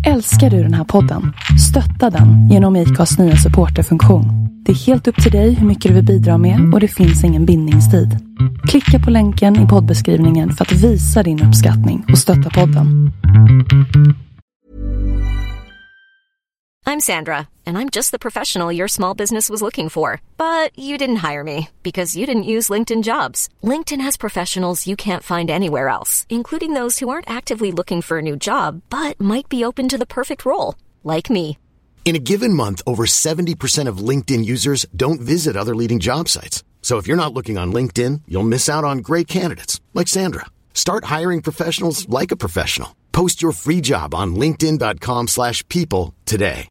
Älskar du den här podden? Stötta den genom IKAs nya supporterfunktion. Det är helt upp till dig hur mycket du vill bidra med och det finns ingen bindningstid. Klicka på länken i poddbeskrivningen för att visa din uppskattning och stötta podden. I'm Sandra, and I'm just the professional your small business was looking for. But you didn't hire me because you didn't use LinkedIn Jobs. LinkedIn has professionals you can't find anywhere else, including those who aren't actively looking for a new job, but might be open to the perfect role, like me. In a given month, over 70% of LinkedIn users don't visit other leading job sites. So if you're not looking on LinkedIn, you'll miss out on great candidates like Sandra. Start hiring professionals like a professional. Post your free job on linkedin.com/people today.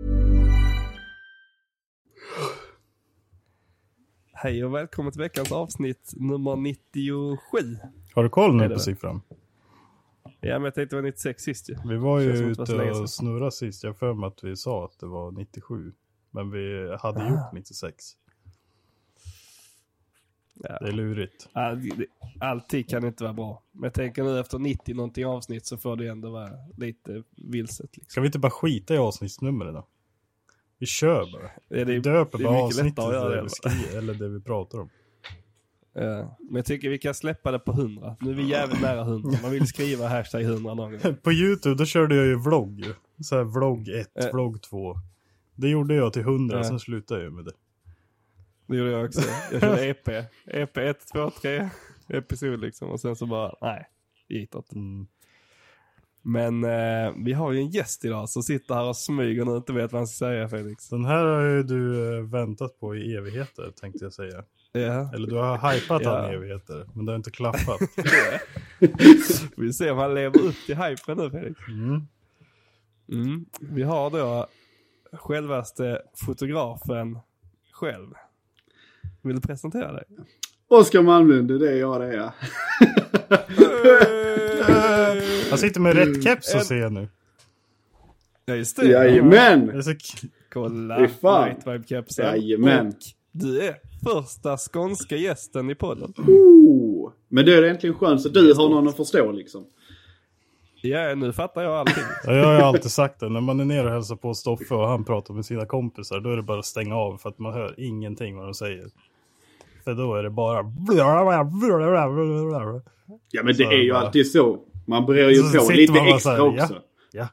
Hej och välkommen till veckans avsnitt nummer 97. Har du koll nu på siffran? Ja, men jag tänkte det var 96 sist ju. Vi var ju ute och snurrade sist. Jag för mig att vi sa att det var 97. Men vi hade gjort 96. Ja. Det är lurigt. Alltid kan det inte vara bra. Men jag tänker nu efter 90 någonting avsnitt så får det ändå vara lite vilset. Liksom. Ska vi inte bara skita i avsnittsnummer då? Vi kör bara. Vi döper bara avsnittet eller det vi pratar om. Ja, men jag tycker vi kan släppa det på 100. Nu är vi jävligt nära 100. Man vill skriva hashtag 100 någon gång. På YouTube då körde jag ju vlogg. Så här vlogg 1, vlogg 2. Det gjorde jag till 100 sen slutade jag med det. Det gjorde jag också. Jag körde EP. EP 1, 2, 3 episod liksom. Och sen så bara, nej, hitåt. Men vi har ju en gäst idag som sitter här och smyger och inte vet vad han ska säga, Felix. Den här har ju du väntat på i evigheter, tänkte jag säga. Ja. Eller du har hypat han i evigheter, men det har inte klappat. Vi ser om han lever upp till hypen nu, Felix. Vi har då självaste fotografen själv. Vill du presentera dig? Oskar Malmlund, det är jag det är. Han sitter med rätt keps att se nu. Ja, just det. Jajamän! Kolla, Right Vibe-kepsen. Jajamän. Du är första skånska gästen i podden. Men det är egentligen skönt så du har någon att förstå liksom. Ja, nu fattar jag allting. Ja, jag har ju alltid sagt det. När man är nere och hälsar på Stoffe och han pratar med sina kompisar, då är det bara att stänga av för att man hör ingenting vad de säger. För då är det bara... Ja, men det är ju alltid så. Man brer ju på lite extra här, också. Ja.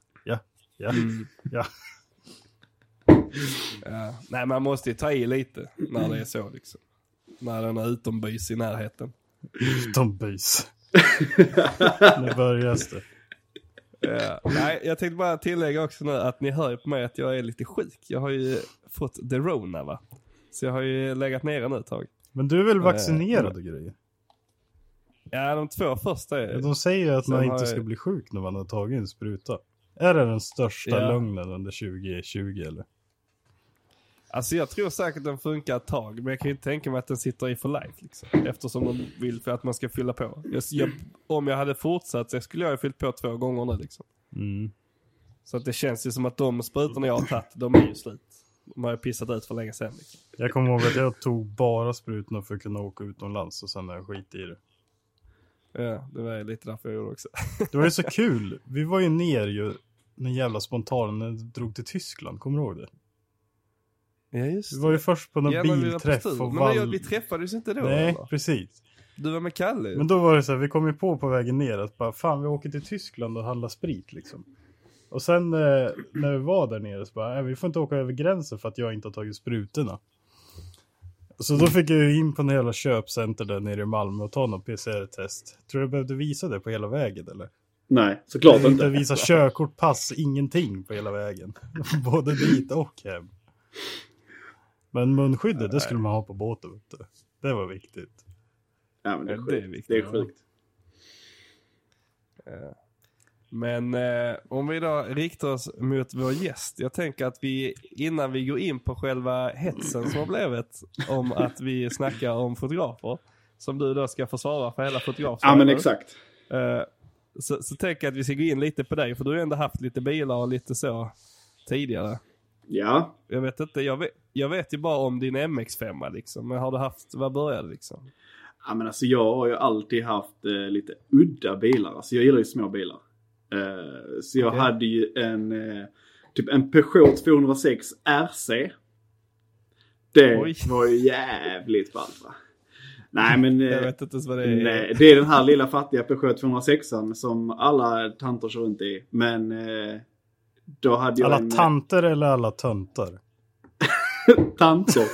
Nej, man måste ju ta i lite när det är så liksom. När den är utombys i närheten. Utombys. Nu börjar det. Nej, jag tänkte bara tillägga också nu att ni hör ju på mig att jag är lite sjuk. Jag har ju fått the Rona, va? Så jag har ju legat nere nu ett tag. Men du är väl vaccinerad och grejer? Ja, de 2 första är... De säger att man inte ska bli sjuk när man har tagit en spruta. Är det den största lögnen under 2020 eller? Alltså jag tror säkert den funkar ett tag. Men jag kan ju inte tänka mig att den sitter i for life liksom. Eftersom de vill för att man ska fylla på. Om jag hade fortsatt så skulle jag ha fyllt på 2 gånger nu liksom. Så att det känns ju som att de sprutorna jag har tagit, de är ju slut. De har ju pissat ut för länge sedan liksom. Jag kommer ihåg att jag tog bara sprutorna för att kunna åka utomlands och sen har jag skit i det. Ja, det var lite därför jag gjorde också. Det var ju så kul. Vi var ju ner ju en jävla spontan när jag drog till Tyskland. Kommer du ihåg det? Ja, just det. Vi var ju först på någon bilträff. Men vi träffades inte då. Nej, eller? Precis. Du var med Kalle. Men då var det så här, vi kom ju på vägen ner att bara, fan vi åker till Tyskland och handlar sprit liksom. Och sen när vi var där nere så bara, vi får inte åka över gränsen för att jag inte har tagit sprutorna. Så då fick jag ju in på en hela köpcenter där nere i Malmö och ta någon PCR-test. Tror du jag behövde visa det på hela vägen eller? Nej, såklart inte. Inte visa körkort, pass, ingenting på hela vägen. Både dit och hem. Men munskyddet, det skulle man ha på båten. Det var viktigt. Ja, men det är viktigt. Det är sjukt. Men om vi då riktar oss mot vår gäst. Jag tänker att vi, innan vi går in på själva hetsen som har blivit om att vi snackar om fotografer, som du då ska försvara för hela fotografer. Ja, men exakt. Så tänker jag att vi ska gå in lite på dig. För du har ju ändå haft lite bilar och lite så tidigare. Ja. Jag vet inte, jag vet ju bara om din MX5 liksom. Men har du haft, vad började liksom? Ja, men alltså jag har ju alltid haft lite udda bilar. Alltså jag gillar ju små bilar. Så jag hade ju en Peugeot 206 RC. Det var ju jävligt ballt, va? Nej, men jag vet inte vad det är. Nej, det är den här lilla fattiga Peugeot 206 som alla tanter kör runt i. Men då hade jag alla tanter eller alla töntar? Tanter.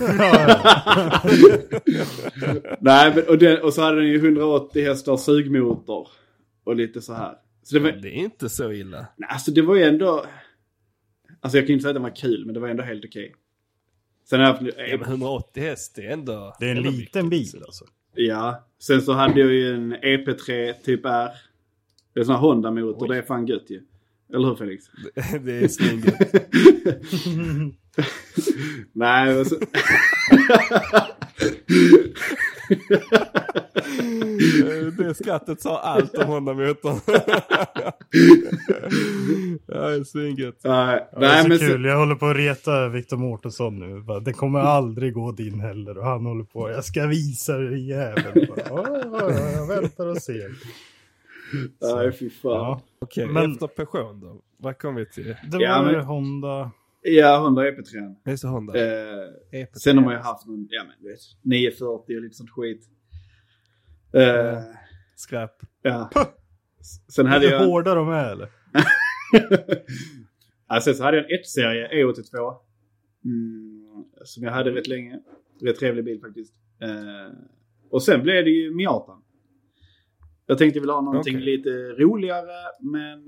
Nej, men, och så hade den ju 180 hästar sugmotor och lite så här. Så det är inte så illa. Nej, alltså det var ju ändå... Alltså jag kan inte säga att det var kul, men det var ändå helt okej. Sen har jag men 180 häst, det är ändå... Det är en liten bil alltså. Ja, sen så hade jag ju en EP3 typ R. Det är sån här Honda-motor, det är fan gött ju. Eller hur, Felix? Det är svingött. Nej, alltså... Det skrattet sa allt om Honda-motorn. Ja, det är svingött. Nej, det är så men kul. Jag håller på att reta Victor Mårtensson nu. Det kommer aldrig gå din heller. Och han håller på, jag ska visa dig jäveln. Jag väntar och ser. Nej, fy fan. Ja. Okej, men efter Peugeot då? Vad kom vi till? Det var Honda... Ja, Honda EP3. Det är så Honda. Sen har man ju haft någon, 940 och lite sånt skit. Skräp. Ja. Sen hade jag... hårda de är, eller? Alltså, så hade jag en 1-serie E82. Som jag hade rätt länge. Rätt trevlig bil faktiskt. Och sen blev det ju Miatan. Jag tänkte väl ha någonting lite roligare. Men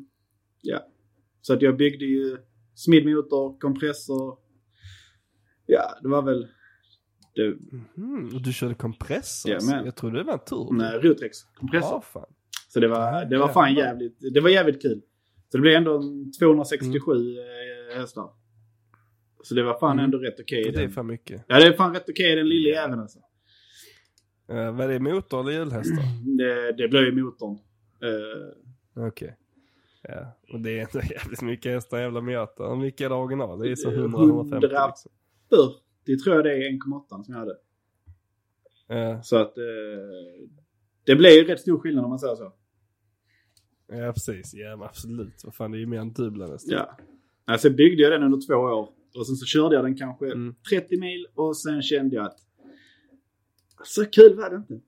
så att jag byggde ju smidmotor, kompressor. Ja, det var väl... Och du körde kompressor? Ja, men. Jag trodde det var en tur. Nej, Rutrex kompressor. Fan. Så det var fan jävligt... Det var jävligt kul. Så det blev ändå 267 hästar. Så det var fan ändå rätt okej. Det är fan mycket. Ja, det är fan rätt okej den lilla jäveln alltså. Vad är det, motor eller hjulhästar? Det blev ju motorn. Okej. Ja, och det är inte jävligt mycket hästar jävla Miata. Hur mycket är det original? Det är så 100-150 liksom. Det tror jag det är 1,8 som jag hade. Ja. Så att det blev ju rätt stor skillnad om man säger så. Ja, precis. Ja, men absolut. Vad fan, det är ju mer än dubbla nästan. Ja. Alltså byggde jag den under 2 år. Och sen så körde jag den kanske 30 mil. Och sen kände jag att så kul var det inte.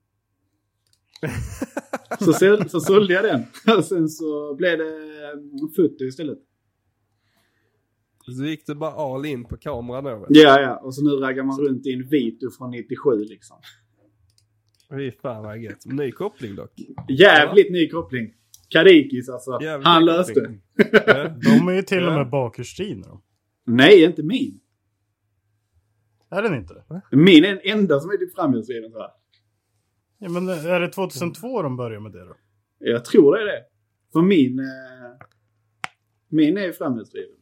så sålde jag den. Och sen så blev det foto istället. Så gick det bara all in på kameran då? Ja. Och så nu raggar man runt i en Vito från 97 liksom. Fy fan vad gött. Ny koppling dock. Jävligt ny koppling. Kadikis alltså. Jävligt han löste. De är ju till och med bakhjulsdrivna då. Nej, inte min. Är den inte det? Min är den enda som är typ framhjulsdriven så här. Ja, men är det 2002 de börjar med det då? Jag tror det är det. För min är ju framhjulsdriven.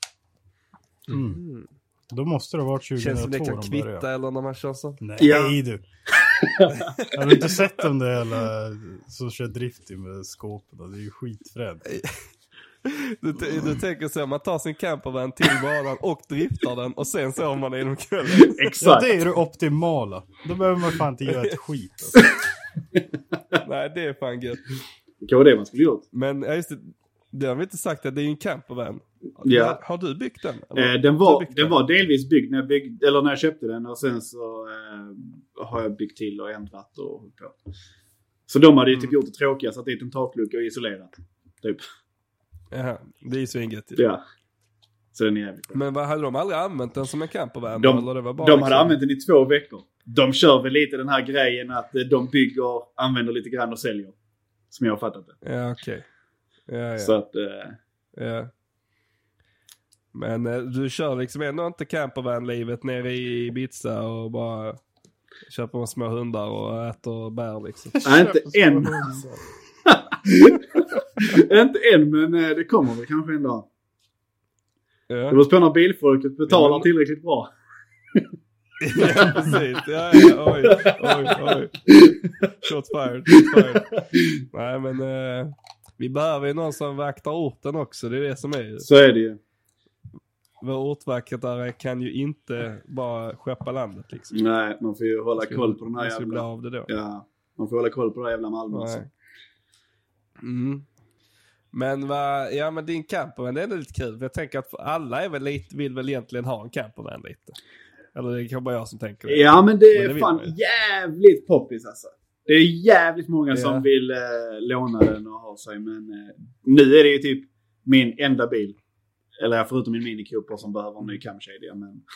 Då måste det ha varit 2002. Känns som det kan kvitta eller när man kör så. Nej du. Har du inte sett dem där eller som kör drifting med skåpen? Det är ju skitfränt. Du tänker så, man tar sin campervan till banan och driftar den och sen så man det inom kvällen. Exakt. Ja, det är det optimala. Då behöver man fan inte göra ett skit. Alltså. Nej, det är fan gött. Det var det man skulle gjort. Men just det har vi inte sagt att det är en campervan. Ja. Har du byggt den? Den var delvis byggd när jag köpte den och sen så har jag byggt till och ändrat och hållit på. Så de hade ju typ gjort det tråkiga, satt dit en taklucka och isolerat. Typ. Jaha, det är ju så inget. Ja. Så den är jävligt bra. Men vad hade de aldrig använt den som en campervan? De hade använt den i 2 veckor. De kör väl lite den här grejen att de bygger, använder lite grann och säljer. Som jag har fattat det. Ja, okej. Ja. Så att... Ja. Men du kör liksom ändå inte campervan-livet nere i Ibiza och bara köper med små hundar och äter bär liksom. Nej, inte än. Inte än, men det kommer väl kanske en dag. Ja. Det var spännande bilfolket betalar tillräckligt bra. Ja, precis. Ja, oj. Shot fired. Nej, men vi behöver ju någon som vaktar orten också. Det är det som är. Så är det ju. Vår ortvaktare kan ju inte bara skeppa landet liksom. Nej, man får ju hålla koll på den här jävla... Av det då. Ja, man får hålla koll på det jävla Malmö. Men men din campervan, det är ändå lite kul. För jag tänker att alla är väl vill väl egentligen ha en campervan lite. Eller det kan bara jag som tänker det. Ja, men det är fan jävligt poppis alltså. Det är jävligt många som vill låna den och ha sig. Men nu är det ju typ min enda bil. Eller förutom min Mini Cooper som behöver en ny camkedja.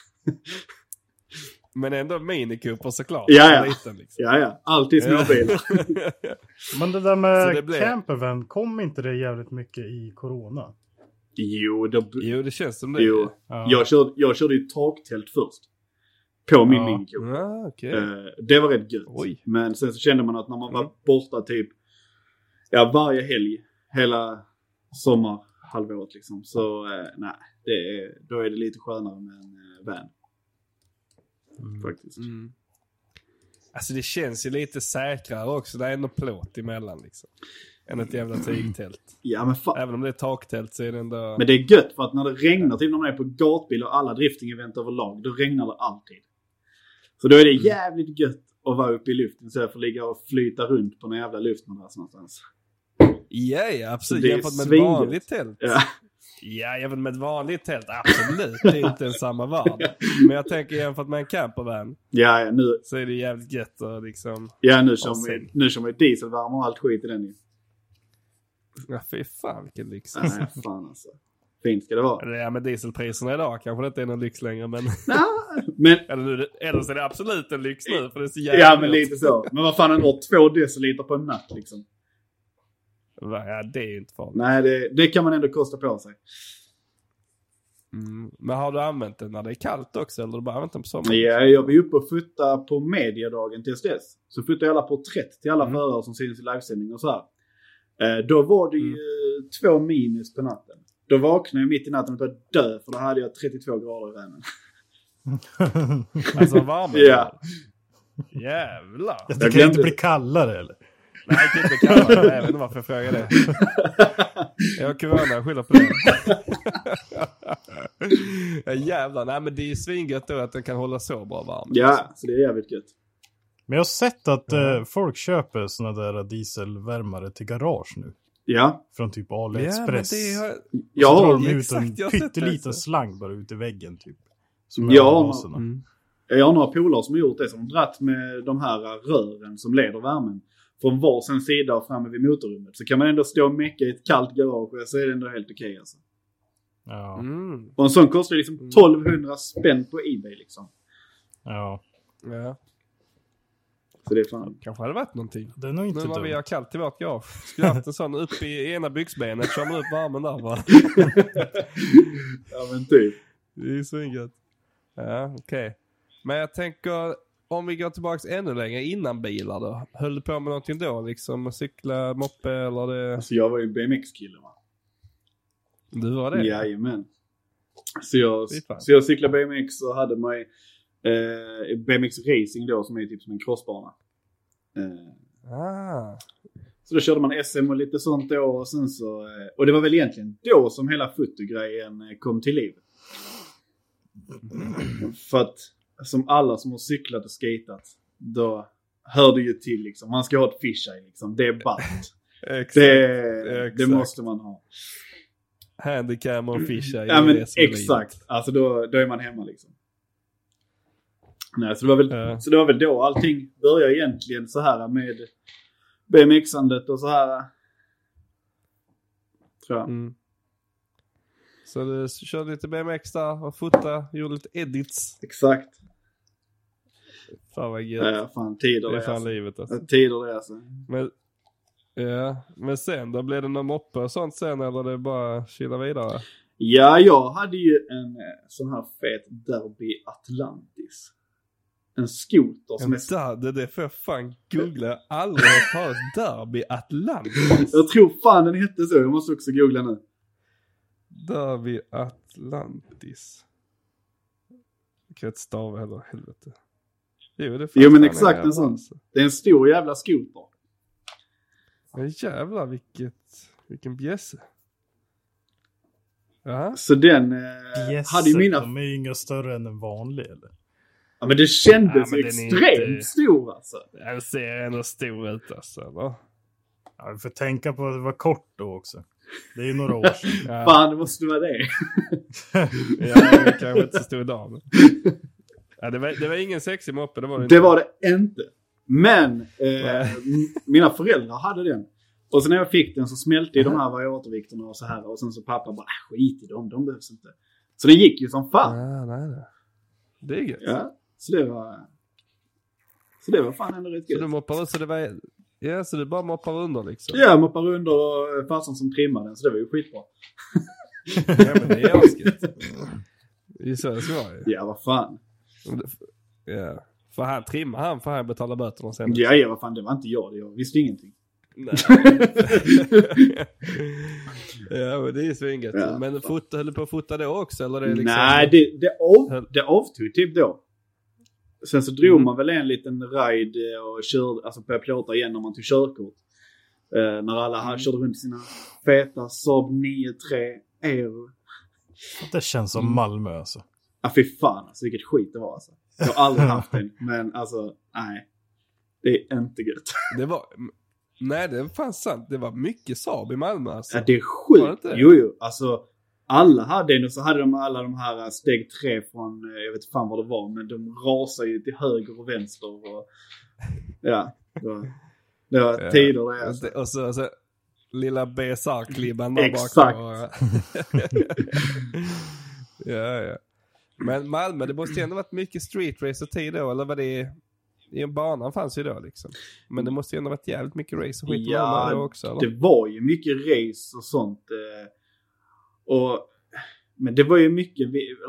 Men ändå Mini Cooper såklart. Ja. Liten, liksom. Ja. Alltid små bilar. Men det där med campervan, kom inte det jävligt mycket i corona? Jo, det känns som det. Jo. Ja. Jag körde ju taktält först. På min Mini Cooper. Ja, okay. Det var rätt gött. Oj. Men sen så kände man att när man var borta typ varje helg, hela sommarhalvåret liksom. Så nej, då är det lite skönare med en van. Faktiskt. Alltså det känns ju lite säkrare också. Det är ändå plåt emellan liksom. Än ett jävla tygtält. Ja, men även om det är taktält så är det ändå... Men det är gött för att när det regnar, typ när man är på gatbil och alla drifting-event överlag, då regnar det alltid. Så då är det jävligt gött att vara uppe i luften så jag får ligga och flyta runt på någon jävla luftmadrass någonstans. Ja, absolut. Jämfört med ett vanligt tält. Ja, även med ett vanligt tält. Absolut. Det är inte en samma värld. Men jag tänker jämfört med en campervan. Ja, nu. Så är det jävligt gött att liksom... Ja, nu som är dieselvärme och allt skit i den ju. Ja, fy fan vilken lyx. Nej, fan alltså. Fint ska det vara. Ja, med dieselpriserna idag kanske det inte är någon lyx längre, men... men... Eller så är det absolut en lyx nu, för det är så jävla... Ja, men lite så. Men vad fan, ändå 2 deciliter på en natt, liksom. Ja, det är ju inte farligt. Nej, det kan man ändå kosta på sig. Men har du använt den när det är kallt också, eller har du bara använt den på sommaren? Ja, jag var uppe och futta på mediadagen till STS. Så futta jag alla porträtt till alla förare som syns i livesändning och så här. Då var det ju 2 minus på natten. Då vaknade jag mitt i natten och började dö, för då hade jag 32 grader i vännen. Alltså varmt? Ja. Jävlar. Det kan inte bli kallare, eller? Nej, det kan inte kallare. Jag vet inte varför jag frågar det. Jag har corona, skyller på det. Ja, jävlar. Nej, men det är ju svingött då att den kan hålla så bra varm. Ja, så det är jävligt gött. Men jag har sett att folk köper såna där dieselvärmare till garage nu. Ja. Från typ AliExpress. Ja, så drar de ut en pytteliten slang bara ut i väggen typ. Jag har några polare som har gjort det, som dratt med de här rören som leder värmen från varsin sida och framme vid motorrummet. Så kan man ändå stå och mecka i ett kallt garage, så är det ändå helt okej alltså. Ja. Och en sån kostar liksom 1200 spänn på eBay liksom. Ja. Så det är fan... Kanske hade varit någonting. Det är nog inte nu när vi har kallt i vårt garage. Skulle haft en sån upp i ena byxbenet, kör man upp värmen där bara. Ja, men typ. Det är så inget. Ja, okej. Men jag tänker, om vi går tillbaka ännu längre innan bilar då. Höll du på med någonting då? Liksom cykla, moppe eller det? Alltså jag var ju BMX-kille, va? Du var det? Jajamän. Så jag cyklade BMX och hade mig BMX Racing då, som är typ som en crossbana. Så då körde man SM och lite sånt då, och sen så... Och det var väl egentligen då som hela fotogrejen kom till liv. För att som alla som har cyklat och skatat, då hör det ju till liksom. Man ska ha ett fisheye liksom. Det är ballt. Det måste man ha. Handicam och fisheye. Ja, men exakt. Alltså då är man hemma liksom. Nej, så det var väl då allting började egentligen så här med BMX-andet och så här. Tror jag. Så du körde lite BMX där och fota, gjorde lite edits. Exakt. Fan vad gött. Ja, fan, tider det är fan alltså. Livet alltså. Tider det alltså. Men sen då blev det någon moppe och sånt sen, eller det bara chilla vidare? Ja, jag hade ju en sån här fet Derby Atlantis. En skoter som det får jag fan googla. Aldrig hört talas Derby Atlantis. Jag tror fan den hette så. Jag måste också googla nu. Derby Atlantis. Jag kan inte stava heller, helvete. Jo, men exakt en sån. Alltså. Det är en stor jävla skoter. Men jävlar, vilken bjässe. Ja. Så den hade ju mina... De är ju inga större än en vanlig, eller? Ja, men det kändes extremt stor alltså. Den ser ändå stor ut alltså, eller? Ja, vi får tänka på att det var kort då också. Det är ju några år sedan. Ja. Fan, det måste vara det. Ja, det kanske inte så stor dag. Men... Ja, det var ingen sexig moppe, det var det inte. Det var det inte. Men mina föräldrar hade den. Och sen när jag fick den så smälte i de här variatorvikterna och så här. Och sen så pappa bara, skit i dem, de behövs inte. Så det gick ju som fan. Ja, nej. Det är gött. Ja, så det var fan ändå rätt gött. Så du moppar ut, så det var... Ja, så du bara moppar under liksom? Ja, jag moppar under och farsan som trimmar den, så det var ju skitbra. Ja, men det är asket. Det är så det ska vara ju. Ja, vad fan. Ja. För han trimmar för han betalar böterna sen. Ja, vad fan, det var inte jag visste ingenting. Nej. Ja, men det är svingigt. Ja, men höll du på att fota det också? Eller det liksom... Nej, det avtog typ då. Sen så drog man väl en liten ride och körde, alltså började plåta igen när man tog körkort. När alla körde runt sina feta Saab 9-3 Aero. Det känns som Malmö alltså. Ja, fy fan alltså, vilket skit det var alltså. Jag har aldrig haft en, men alltså, nej. Det är inte gött. Nej, det är fan sant. Det var mycket Saab i Malmö alltså. Ja, det är sjukt. Jo, alltså alla hade en och så hade de alla de här steg 3 från, jag vet fan vad det var, men de rasar ju till höger och vänster och ja, det var tider det alltså. Och så lilla BSR-klibban där exakt. Bak ja. Men Malmö, det måste ju ändå varit mycket street race och tid då, eller var det i en banan fanns ju då liksom. Men det måste ju ändå varit jävligt mycket race och skit då också, eller? Det var ju mycket race och sånt. Men det var ju mycket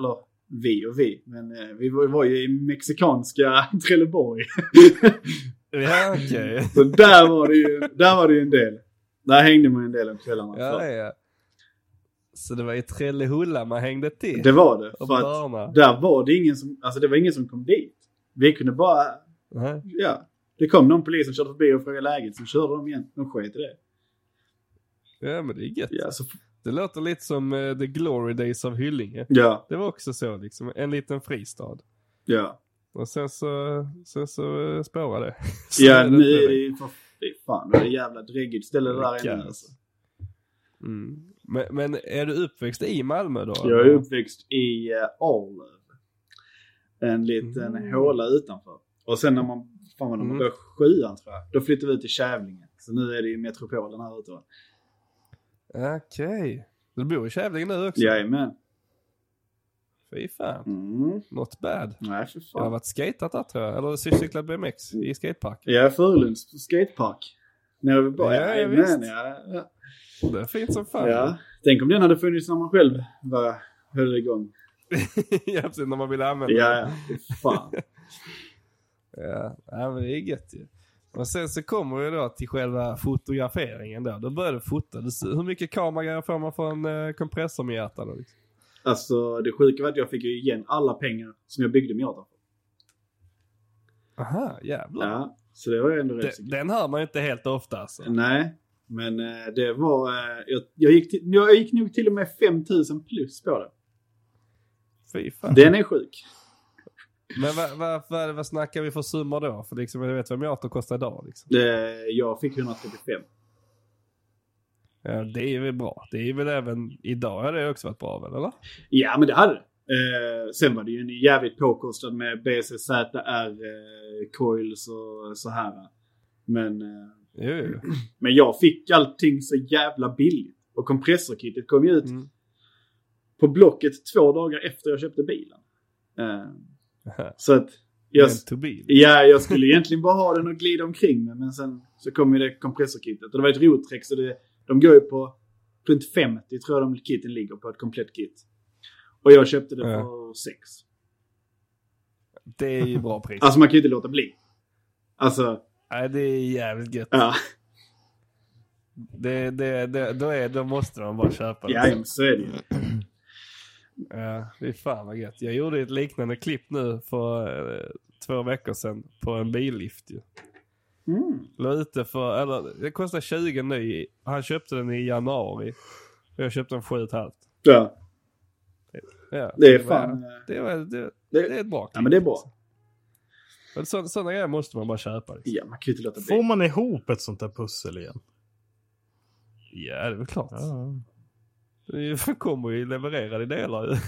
men vi var ju i mexikanska Trelleborg. Ja, okej. Okay. Så där var det ju en del. Där hängde man en del om kvällarna. Ja. Så det var i Trellehulla man hängde till. Det var det. För att där var det ingen som, alltså det var ingen som kom dit. Vi kunde bara, ja. Det kom någon polis som körde förbi och frågade läget, sen körde de igen. De sket i det. Ja, men det är gött. Ja, så... Det låter lite som The Glory Days av Hyllinge. Ja. Det var också så liksom, en liten fristad. Ja. Och sen så spårade det. Ja, nu är det fan, det är jävla dräggigt ställe där inne alltså. Men är du uppväxt i Malmö då? Jag är uppväxt i Arlöv. En liten håla utanför. Och sen när man började 7:an tror jag, då flyttade vi ut till Kävlinge. Så nu är det ju metropolen här ute. Okej. Du bor i Kävlinge nu också? Jajamän. Fy fan. Not bad. Nej, för fan. Jag har varit skatat där tror jag. Eller cyklat BMX i skateparken. Ja, Furulunds skatepark. När vi bara, ja. Det är fint som fan. Ja. Tänk om den hade funnits när man själv höll igång. Ja, precis, när man ville använda ja, fan. Ja, men det är gött ju. Och sen så kommer vi då till själva fotograferingen då. Då börjar du fota. Hur mycket kameragrejer får man från kompressor med hjärtan då liksom? Alltså det sjuka var att jag fick ju igen alla pengar som jag byggde med hjärtan för. Aha, jävlar. Ja, så det var ändå rätt. Den hör man ju inte helt ofta alltså. Nej, men det var... Jag gick nog till och med 5 000 plus på det. Fy fan. Den är sjuk. Men vad snackar vi för summor då? För liksom, jag vet vad Miato kostar idag liksom. Jag fick 135. Ja, det är väl bra. Det är väl även idag har det också varit bra väl, eller? Ja, men det hade det. Sen var det ju en jävligt påkostad med BCZR coils och så här. Men men jag fick allting så jävla billigt. Och kompressorkittet kom ju ut på Blocket 2 dagar efter jag köpte bilen. Så att jag skulle egentligen bara ha den och glida omkring med, men sen så kom ju det kompressorkittet. Och det var ett Rotrex, så de går ju på runt 50 tror jag kitten ligger på ett komplett kit. Och jag köpte det för 6. Det är ju bra pris. Alltså man kan ju inte låta bli. Alltså. Nej, det är jävligt gött. Ja. Då måste de bara köpa det. Ja, så är det ju. Ja, det är fan vad gött. Jag gjorde ett liknande klipp nu för 2 veckor sedan på en billift ju. La ute det kostar 20 ny. Han köpte den i januari. Och jag köpte den 7,5. Ja. Ja, det är fan. Det är ett bra klipp. Ja, men det är bra. Sådana grejer måste man bara köpa. Liksom. Ja, man kan ju inte låta bli. Får man ihop ett sånt där pussel igen? Ja, det är väl klart. Ja. Det kommer ju levererade delar ju.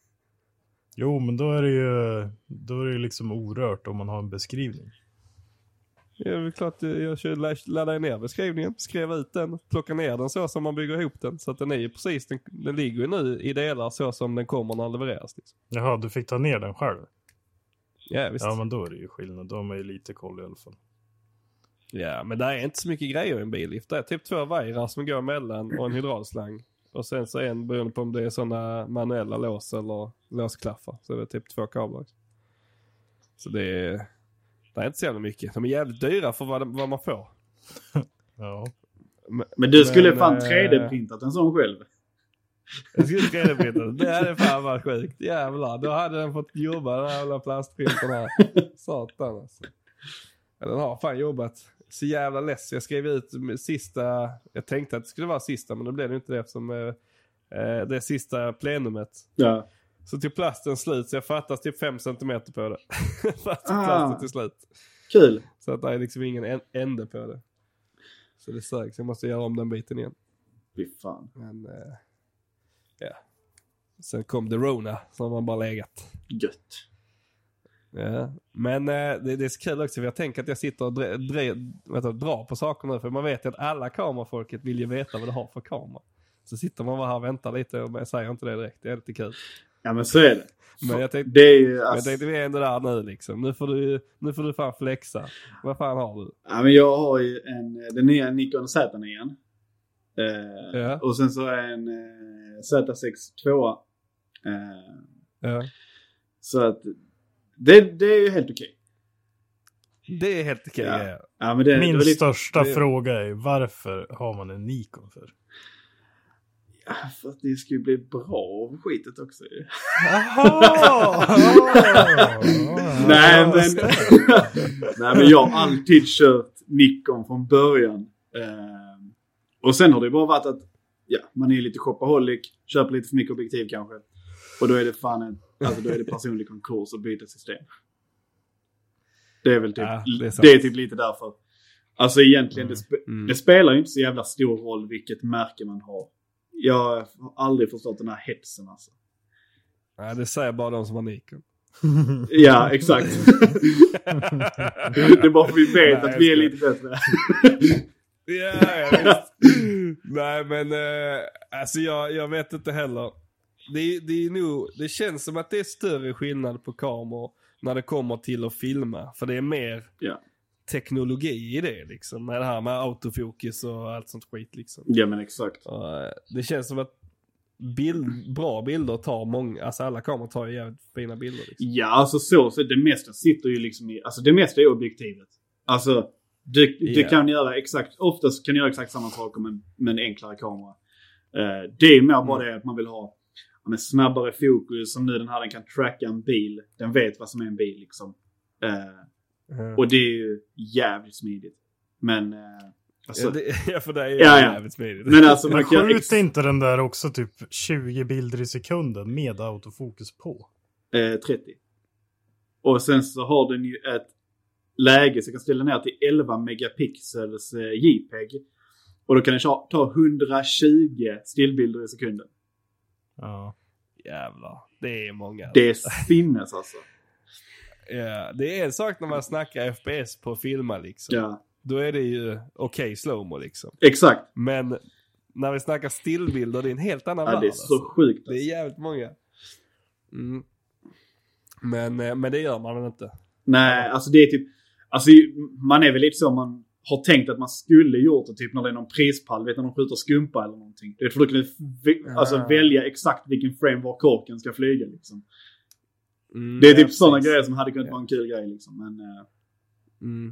Jo, men då är det ju liksom orört om man har en beskrivning. Ja, det är klart. Jag laddar ner beskrivningen, skrev ut den, plockar ner den så som man bygger ihop den. Så att den är ju precis, den ligger ju nu i delar så som den kommer när den levereras. Liksom. Jaha, du fick ta ner den själv? Ja, visst. Ja, men då är det ju skillnad. Då har man ju lite koll i alla fall. Ja, men det är inte så mycket grejer i en billift. Det är typ 2 vajrar som går emellan och en hydraulslang. Och sen så en beroende på om det är sådana manuella lås eller låsklaffar. Så det är typ 2 kablar. Så det är inte så jävla mycket. De är jävligt dyra för vad man får. Ja. Men du skulle fan 3D-printat en sån själv. Jag skulle 3D-printat. Det hade fan varit sjukt. Jävlar, då hade den fått jobba den här jävla plastprinten här. Satan alltså. Ja, den har fan jobbat. Så jävla less. Jag skrev ut sista... Jag tänkte att det skulle vara sista, men det blev det inte det eftersom det sista plenumet. Ja. Så till plasten slut, så jag fattas typ 5 centimeter på det. Plasten till slut. Kul. Så att det är liksom ingen ände på det. Så det sög, så jag måste göra om den biten igen. Fy fan. Men, ja. Sen kom The Rona, som man bara legat. Gött. Ja. Men det är så kul också, för jag tänker att jag sitter och drar på saker nu, för man vet att alla kamerafolket vill ju veta vad det har för kamera. Så sitter man bara här och väntar lite och säger inte det direkt. Det är lite kul. Ja, men så är det. Men jag tänkte, det är ju, jag tänkte vi är ändå där nu liksom. Nu får du fan flexa. Vad fan har du? Ja, men jag har ju den nya Nikon Z9. Ja. Och sen så är en Z6 2. Ja. Så att det är ju helt okej. Det är helt okej. Ja. Ja, men min största fråga är varför har man en Nikon för? Ja, för att det skulle bli bra av skitet också. Nej, men jag har alltid kört Nikon från början. Och sen har det bara varit att man är lite shopaholic, köper lite för mycket objektiv kanske. Och då är det fan då är det personlig konkurs att byta system. Det är väl typ, det är typ lite därför. Alltså egentligen, det spelar ju inte så jävla stor roll vilket märke man har. Jag har aldrig förstått den här hetsen alltså. Nej, det säger bara de som har Nikon. Ja, exakt. Det är bara för vi vet att vi är lite bättre. Ja, visst. Nej, men alltså jag vet inte heller. Det är nog, det känns som att det är större skillnad på kameror när det kommer till att filma. För det är mer teknologi i det liksom. Med det här med autofokus och allt sånt skit liksom. Ja, men exakt. Det känns som att bra bilder tar många, alltså alla kameror tar ju jävligt fina bilder liksom. Ja, alltså så det mesta sitter ju liksom i, alltså det mesta är objektivet. Alltså du kan göra oftast kan du göra exakt samma saker med en enklare kamera. Det är mer bara det att man vill ha med snabbare fokus, som nu den här, den kan tracka en bil. Den vet vad som är en bil liksom. Och det är ju jävligt smidigt. Men alltså, för det är jävligt smidigt. Men alltså man skjuter inte den där också typ 20 bilder i sekunden med autofokus på? 30. Och sen så har den ju ett läge så jag kan ställa ner till 11 megapixels JPEG. Och då kan den ta 120 stillbilder i sekunden. Ja. Jävlar, det är många. Det är sinnes alltså. Ja, det är en sak när man snackar FPS på filmer liksom. Ja. Då är det ju okej slowmo liksom. Exakt. Men när vi snackar stillbilder, det är en helt annan värld. Det är så sjukt. Alltså. Det är jävligt många. Men det gör man väl inte? Nej, alltså det är typ, alltså man är väl lite så, man har tänkt att man skulle gjort det typ när det är någon prispall, vet när de skjuter skumpa eller någonting. Det är för att du kan välja exakt vilken frame var korken ska flyga liksom. Det är typ sådana grejer som hade kunnat vara en kul grej liksom, men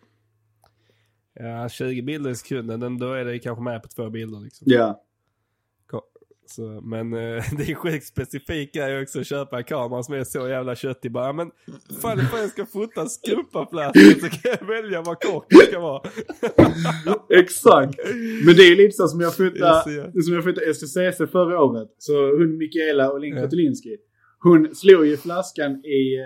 ja, 20 bilder i sekunden, då är det kanske med på 2 bilder liksom. Ja. Så, men det är sjukt specifika grej också att köpa en kamera som är så jävla köttig. Bara, men fan jag ska fota skumpaplasten så kan jag välja vad korken ska vara. Exakt. Men det är lite så som jag fotade STCC förra året. Så hon Mikaela och Link Kotulinski, hon slog ju flaskan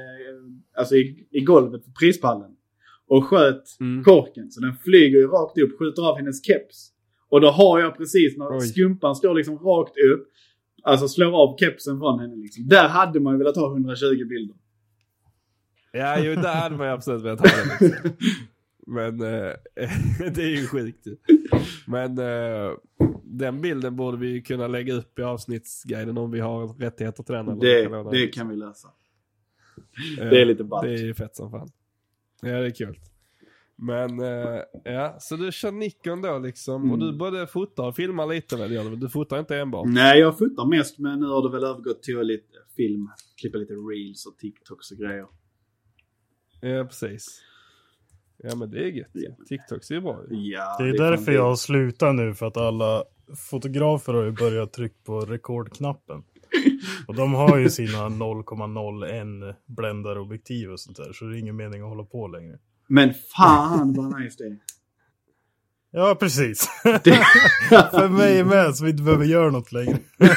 i golvet på prispallen och sköt korken. Så den flyger ju rakt upp, skjuter av hennes keps. Och då har jag precis när skumpan står liksom rakt upp. Alltså slår av kepsen från henne liksom. Där hade man ju velat ha 120 bilder. Ja, ju där hade man ju absolut velat ha det liksom. Men det är ju sjukt. Men den bilden borde vi kunna lägga upp i avsnittsguiden om vi har rättigheter till den. Eller det kan vi lösa. Det är lite ballt. Det är ju fett som fan. Ja, det är kul. Men ja, så du kör Nikon då liksom. Och du både fotar och filmar lite väl? Du fotar inte enbart. Nej, jag fotar mest. Men nu har det väl övergått till lite film. Klippa lite reels och TikToks och grejer. Ja, precis. Ja, men det är gött. Ja. TikToks är ju bra. Ja, det är därför jag slutar nu. För att alla fotografer har ju börjat trycka på rekordknappen. Och de har ju sina 0,01 bländarobjektiv och sånt där. Så det är ingen mening att hålla på längre. Men fan vad nice det är. Ja, precis. För mig med, så vi inte behöver göra något längre.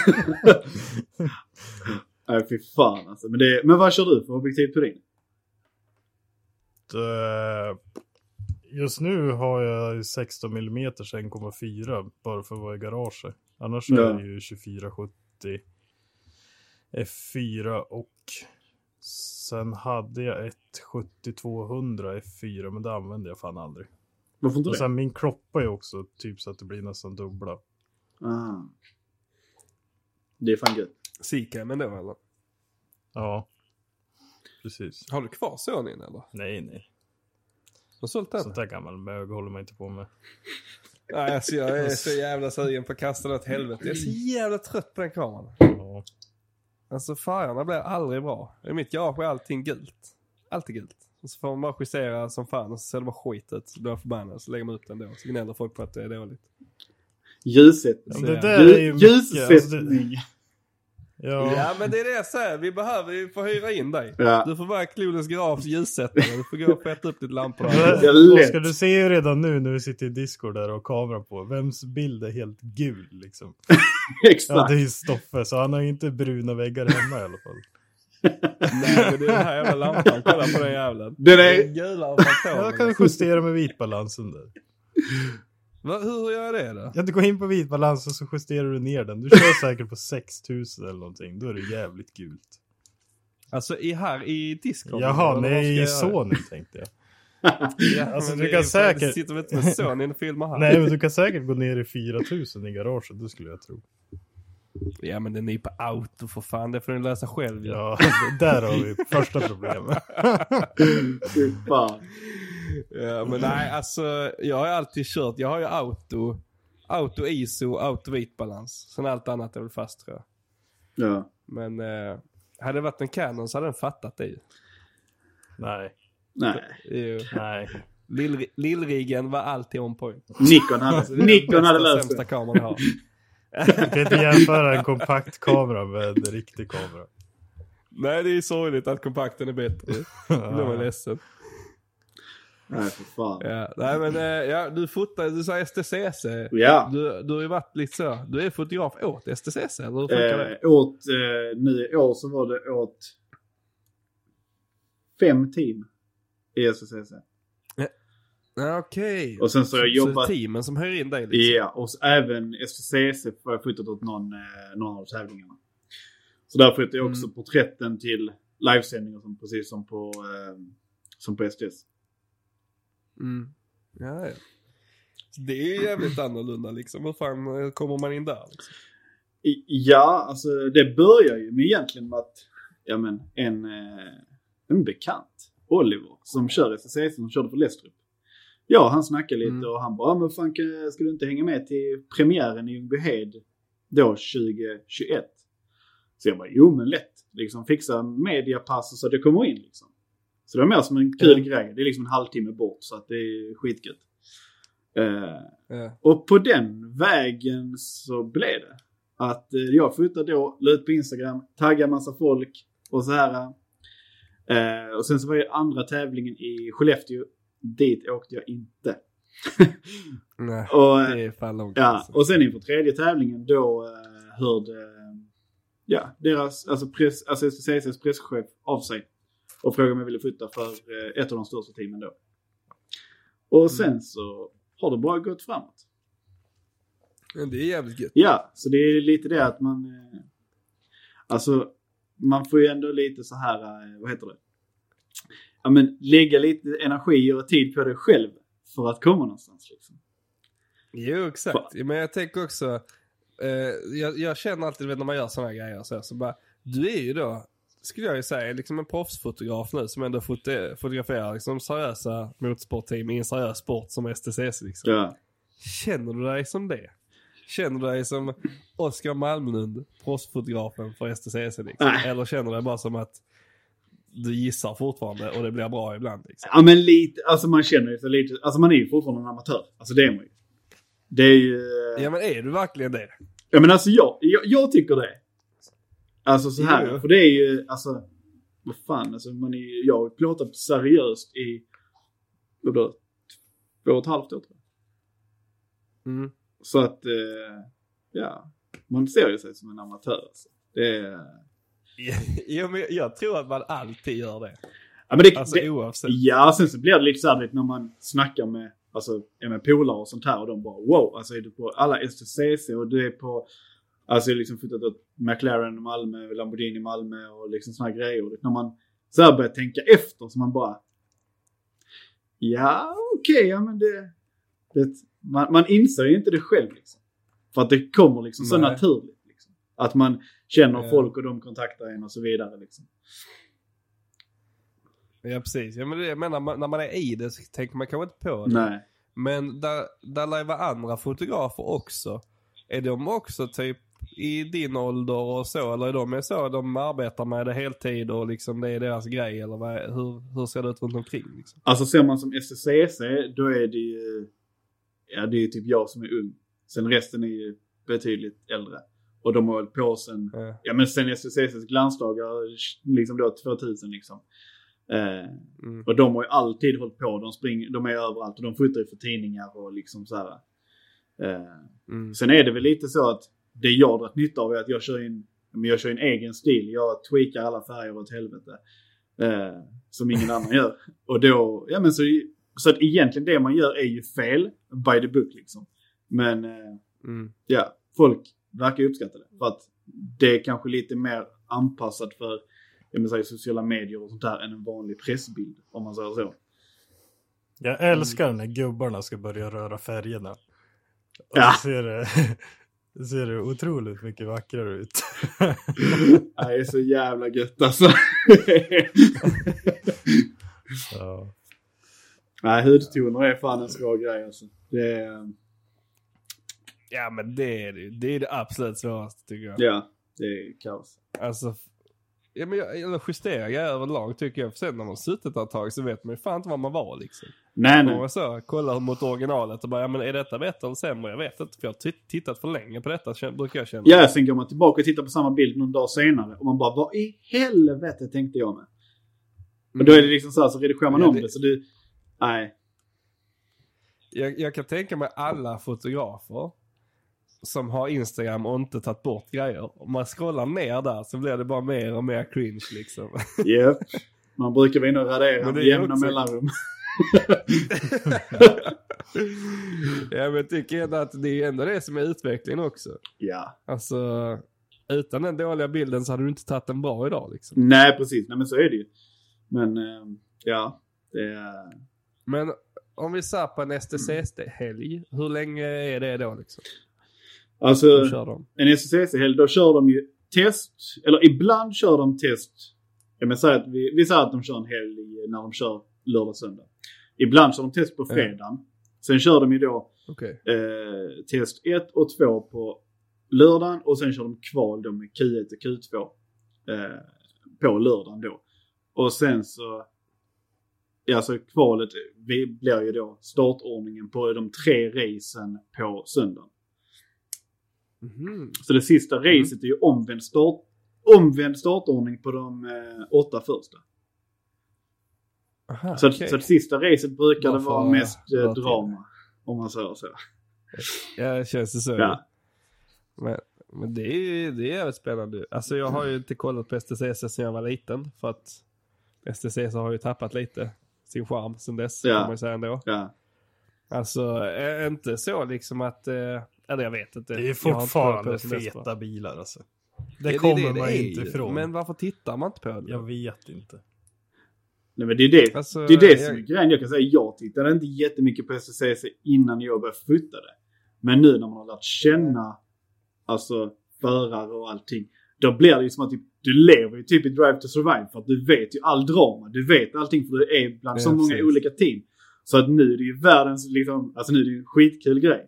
Nej, fy fan alltså. Men vad kör du för objektiv på din? Just nu har jag 16 mm 1,4 bara för att vara i garaget. Annars är det ju 2470 F4 och sen hade jag ett 70-200 F4 men det använde jag fan aldrig. Varför inte och det? sen min kroppar är också typ så att det blir nästan dubbla. Det är fan gött. Sika men då eller? Ja. Precis. Har du kvar Sonyn eller? Nej. Har sålt den? Sånt där gammal mög håller man inte på med. Nej, alltså jag är så jävla sugen på att kasta det åt helvete. Jag är så jävla trött på den kameran. Ja. Alltså färgerna blir aldrig bra. I mitt garage är allting gult. Alltid gult. Och så får man bara justera som fan och så ser det bara skit ut. Så blir jag förbannad så lägger man ut den då. Så gnäller folk på att det är dåligt. Ljussättning. Det där är ju ljussättning. Ja, men det är det jag säger. Vi får hyra in dig. Ja. Du får vara Klodens garage ljussättare. Du får gå och fätta upp ditt lampor. Ska du se ju redan nu när vi sitter i Discord där och kamera på. Vems bild är helt gul liksom. Exakt. Ja, det är ju Stoffe. Så han har ju inte bruna väggar hemma i alla fall. Nej, men det är den här jävla lampan. Kolla på den jävlen. Den är gula och fantom. Jag kan justera med vitbalansen där. Hur gör jag det då? Ja, du går in på vitbalans och så justerar du ner den. Du kör säkert på 6000 eller någonting. Då är det jävligt gult. Alltså här i Discord. Jaha, nej, i Sony tänkte jag. Ja, alltså du kan säkert... Sitter vi inte med Sony och filmar här. Nej, men du kan säkert gå ner i 4000 i garaget. Det skulle jag tro. Ja, men den är på auto för fan. Det får du lösa själv. Ja, där har vi första problemet. fan. Ja, men nej, alltså jag har alltid kört. Jag har ju auto ISO, auto vitbalans. Sen allt annat är väl fast tror jag. Ja. Men hade det varit en Canon så hade den fattat det ju. Nej. Nej. Lillriggen var alltid on point. Nikon hade löst sämsta kameran jag har. Du kan inte jämföra en kompakt kamera med en riktig kamera. Nej, det är sorgligt att kompakten är bättre. Nu är jag ledsen. Nej, för fan. Ja, nej, men du fotar, du sa STCC. Ja. Du har ju varit lite så. Du är fotograf åt STCC, eller hur funkar det? Nu i år så var det åt 5 team i STCC. Ja, okej. Och sen så har jag jobbat... Så teamen som höjer in dig liksom. Ja, och även STCC har jag fotat åt någon av tävlingarna. Så där fotar jag också porträtten till livesändningar som precis som på STS. Ja. Det är ju jävligt annorlunda liksom. Hur fan kommer man in där liksom? Ja, alltså det börjar ju med egentligen med att en bekant, Oliver, som kör STCC, som körde för Lestrup. Ja, han snackade lite och han bara, men fan ska du inte hänga med till premiären i Ljungbyhed då 2021? Så jag bara, jo men lätt. Liksom fixa mediapass så att det kommer in liksom. Så det är mer som en kul grej. Det är liksom en halvtimme bort så att det är skitgött. Och på den vägen så blev det. Att jag fotade då, la ut på Instagram, tagga massa folk och så här. Och sen så var det andra tävlingen i Skellefteå. Dit åkte jag inte. Nej, och, det är fan långt. Ja, alltså. och sen inför tredje tävlingen då hörde deras, alltså STCCs presschef av sig. Och frågade om jag ville flytta för ett av de största teamen då. Och sen så har det bara gått framåt. Men det är jävligt gött. Ja, så det är lite det att man... Alltså, man får ju ändå lite så här... Vad heter det? Ja, men lägga lite energi och tid på det själv för att komma någonstans liksom. Jo, exakt. Men jag tänker också... jag känner alltid när man gör såna här grejer så bara... Du är ju då... Skulle jag ju säga, liksom en proffsfotograf nu som ändå fotograferar liksom seriösa motorsportteam i en seriös sport som STCC liksom. Ja. Känner du dig som det? Känner du dig som Oskar Malmlund, proffsfotografen för STCC liksom? Eller känner du dig bara som att du gissar fortfarande och det blir bra ibland liksom? Ja, men lite, alltså man känner ju så lite, alltså man är ju fortfarande en amatör. Alltså det är man ju. Det är ju... Ja, men är du verkligen det? Ja, men alltså jag tycker det. Alltså så här, för det är ju, alltså, vad fan, alltså jag har plåtat seriöst i, vad då, 2,5 år tror jag. Mm. Så att, ja, man ser ju sig som en amatör alltså. Det är... Ja, men jag tror att man alltid gör det. Ja, men alltså oavsett. Ja, sen så blir det lite så här när man snackar med, alltså, med polare och sånt här och de bara, wow, alltså är du på alla STCC och du är på... Alltså jag har liksom flyttat åt McLaren i Malmö, Lamborghini i Malmö och liksom såna här grejer. Och när man så här börjar tänka efter så man bara... Ja, okej, ja men det man inser ju inte det själv liksom. För att det kommer liksom så naturligt liksom. Att man känner folk och de kontaktar en och så vidare liksom. Ja, precis. Ja, men det, jag menar, när man är i det så tänker man kanske inte på det. Nej. Men där lär vara andra fotografer också. Är de också typ i din ålder och så? Eller är de så? De arbetar med det heltid och liksom det är deras grej? Eller hur ser det ut runt omkring? Liksom? Alltså ser man som STCC, då är det ju... Ja, det är ju typ jag som är ung. Sen resten är ju betydligt äldre. Och de har hållit på sen... Ja, men sen STCCs glansdagar liksom då 2000 liksom. Och de har ju alltid hållit på. De är överallt och de fotar ju för tidningar och liksom så här... Sen är det väl lite så att det jag har dragit nytta av är att jag kör en egen stil. Jag tweakar alla färger åt helvete. Som ingen annan gör. Och då, ja men så att egentligen det man gör är ju fel by the book liksom. Men ja, folk verkar uppskatta det. För att det är kanske lite mer anpassat för sociala medier och sånt där än en vanlig pressbild, om man säger så. Jag älskar när gubbarna ska börja röra färgerna. Och så ser det otroligt mycket vackrare ut. Det är så jävla gött alltså. Ja. Nej, hudtoner är fan en svår grej alltså. Det är... Ja, men det är det absolut svåraste tycker jag. Ja, det är kaos. Alltså, ja, men jag justerar överlag tycker jag. För sen när man suttit ett tag så vet man ju fan inte vad man var liksom. Nej. Man så kollar mot originalet och bara, ja men är detta bättre eller sämre? Jag vet inte, för jag har tittat för länge på detta, brukar jag känna. Ja, sen går man tillbaka och tittar på samma bild någon dag senare. Och man bara, vad i helvete tänkte jag med? Och då är det liksom så redigerar man om det. Så det, nej. Jag kan tänka mig alla fotografer som har Instagram och inte tagit bort grejer. Om man scrollar ner där så blir det bara mer och mer cringe liksom. Yep. Man brukar vara inne och radera med jämna mellanrum. Ja, men jag tycker ändå att det är ändå det som är utvecklingen också. Ja. Alltså, utan den dåliga bilden så hade du inte tagit den bra idag liksom. Nej, precis. Nej, men så är det ju. Men, ja. Det är... Men om vi ser på en STCC-helg, hur länge är det då liksom? Alltså, en STCC-helg, då kör de ju test, eller ibland kör de test. Jag menar säga att vi säger att de kör en helg när de kör lördag söndag. Ibland kör de test på fredagen. Sen kör de ju då test 1 och 2 på lördagen. Och sen kör de kval då med Q1 och Q2 på lördagen då. Och sen så, ja, så kvalet blir ju då startordningen på de 3 racen på söndagen. Så det sista racet är ju omvänd startordning på de 8 första. Aha, så det sista racet brukar det vara mest drama, om man säger så. Ja, det känns det så. Ja. Men det är jävligt spännande. Alltså jag har ju inte kollat på STCC sedan jag var liten. För att STCC har ju tappat lite sin charm sedan dess, kan man säga ändå. Ja. Alltså inte så liksom att Eller jag vet inte. Det är fortfarande feta bilar alltså. Det kommer man inte ifrån. Men varför tittar man inte på det? Jag vet inte. Nej, men det är det. Alltså, det är det som är grejen. Jag kan säga, jag tittade inte jättemycket på STCC innan jag började fota det. Men nu när man har lärt känna alltså förare och allting, då blir det ju som att typ, du lever ju typ i Drive to Survive, för att du vet ju all drama. Du vet allting, för du är bland så många olika team. Så att nu är det ju världens liksom, alltså nu är det ju en skitkul grej.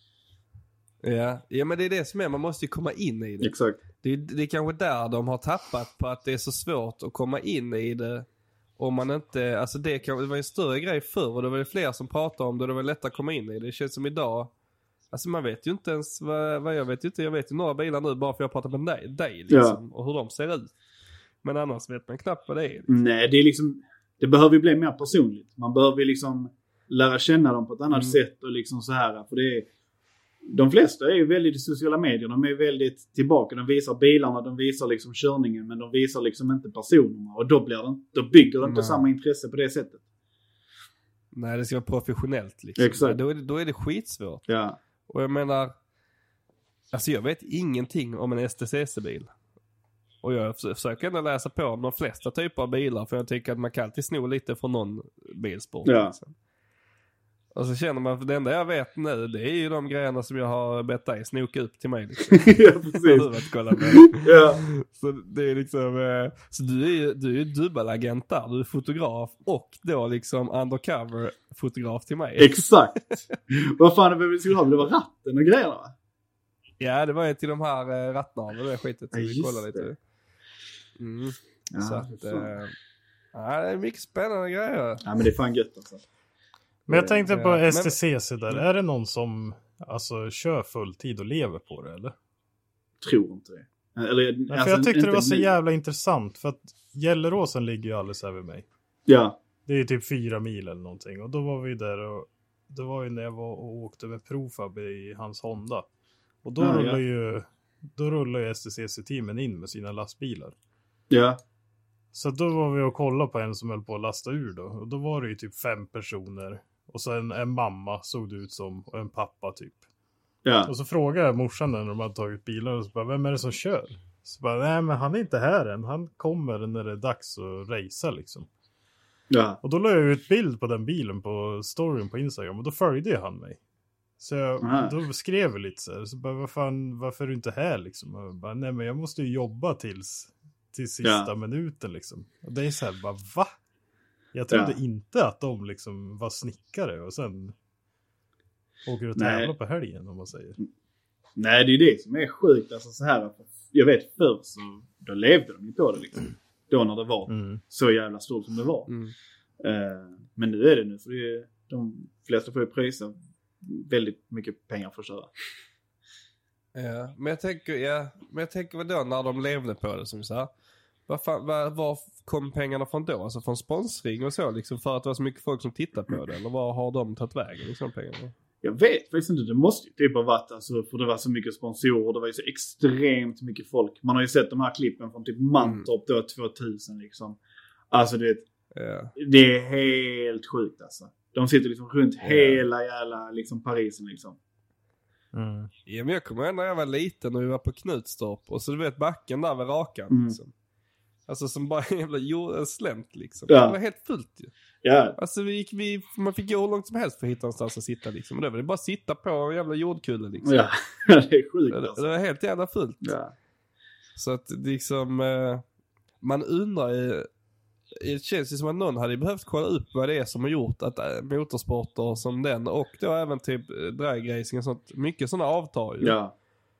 Ja, men det är det som är, man måste ju komma in i det. Exakt. Det är kanske där de har tappat på, att det är så svårt att komma in i det. Om man inte, alltså det var en större grej förr, och det var ju fler som pratade om det, och det var lättare att komma in i det. Det känns som idag, alltså man vet ju inte ens vad jag vet inte. Jag vet ju några bilar nu bara för jag pratar med dig liksom, och hur de ser ut. Men annars vet man knappt vad det är. Liksom. Nej, det är liksom, det behöver ju bli mer personligt. Man behöver ju liksom lära känna dem på ett annat sätt och liksom så här, för det är, de flesta är ju väldigt i sociala medier. De är väldigt tillbaka. De visar bilarna, de visar liksom körningen, men de visar liksom inte personerna. Och då bygger de inte samma intresse på det sättet. Nej, det ska vara professionellt liksom. Exakt. Då är det skitsvårt. Ja. Och jag menar, alltså jag vet ingenting om en STCC-bil. Och jag försöker ändå läsa på om de flesta typer av bilar, för jag tycker att man kan alltid sno lite från någon bilsport. Ja. Liksom. Och så känner man, för det enda jag vet nu, det är ju de grejerna som jag har bett dig snoka upp till mig. Liksom. Ja, precis. Ja. Så det är liksom, så du är ju dubbelagent där. Du är fotograf och då liksom undercover fotograf till mig. Exakt. Vad fan är det vi skulle ha? Det var ratten och grejerna, va? Ja, det var ju till de här rattnaven och det skitet. Så vi kollade lite. Ja, så att, det är mycket spännande grejer. Ja, men det är fan gött alltså. Men jag tänkte på STCC där. Är det någon som alltså kör fulltid och lever på det, eller? Tror inte det. Eller, för jag tyckte det var så jävla intressant. För att Gelleråsen ligger ju alldeles över mig. Ja. Det är ju typ 4 mil eller någonting. Och då var vi där, och det var ju när jag var och åkte med Profab i hans Honda. Och då rullar ju STCC-teamen in med sina lastbilar. Ja. Så då var vi och kollade på en som höll på att lasta ur då. Och då var det ju typ 5 personer. Och så en mamma såg det ut som, och en pappa typ. Ja. Och så frågade jag morsan när de hade tagit bilar, och så bara, vem är det som kör? Så bara, nej men han är inte här än. Han kommer när det är dags att racea liksom. Ja. Och då la jag ut bild på den bilen på storyn på Instagram, och då följde han mig. Så då skrev jag lite så bara, varför är du inte här liksom? Och jag bara, nej men jag måste ju jobba till sista minuten liksom. Och det är så här, bara va? Jag trodde inte att de liksom var snickare och sen åker och tävlar på helgen, om man säger. Nej, det är det som är sjukt. Alltså så här, jag vet förr så då levde de ju på det liksom. Då när det var så jävla stort som det var. Men nu är det nu, för de flesta får ju pröjsa väldigt mycket pengar för att köra. Ja, men jag tänker vad då när de levde på det, som vi sa. Var kom pengarna från då? Alltså från sponsring och så liksom, för att det var så mycket folk som tittar på det? Eller var har de tagit vägen liksom, pengarna? Jag vet faktiskt inte, det måste ju typ ha varit alltså, för det var så mycket sponsorer, det var ju så extremt mycket folk. Man har ju sett de här klippen från typ Mantorp då 2000 liksom. Alltså det är helt sjukt alltså. De sitter liksom runt hela jävla liksom Parisen liksom. Ja, men jag kommer ihåg när jag var liten och vi var på Knutstorp, och så du vet backen där vid Rakan liksom. Alltså som bara en jävla slämt liksom. Det var helt fullt ju. Ja. Alltså man fick gå hur långt som helst för att hitta någonstans att sitta liksom. Och det var det bara sitta på en jävla jordkulle liksom. Ja, det är sjukt alltså. Det var helt jävla fullt. Ja. Så att liksom man undrar det känns ju som att någon hade behövt kolla upp vad det är som har gjort att motorsporter som den, och då även typ dragracing och sånt, mycket sådana avtar ju. Ja.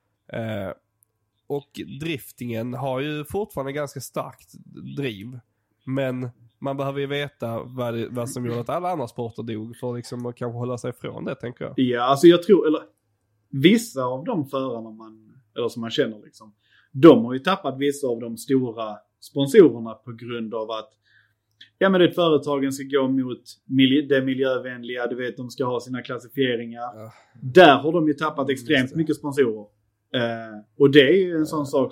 Och driftingen har ju fortfarande ganska starkt driv. Men man behöver ju veta vad som gjorde att alla andra sporter dog, för liksom att kanske hålla sig ifrån det, tänker jag. Ja, alltså jag tror, eller vissa av de förarna eller som man känner liksom, de har ju tappat vissa av de stora sponsorerna på grund av att företagen ska gå mot det miljövänliga, du vet, de ska ha sina klassifieringar. Där har de ju tappat extremt mycket sponsorer. Och det är ju en sån sak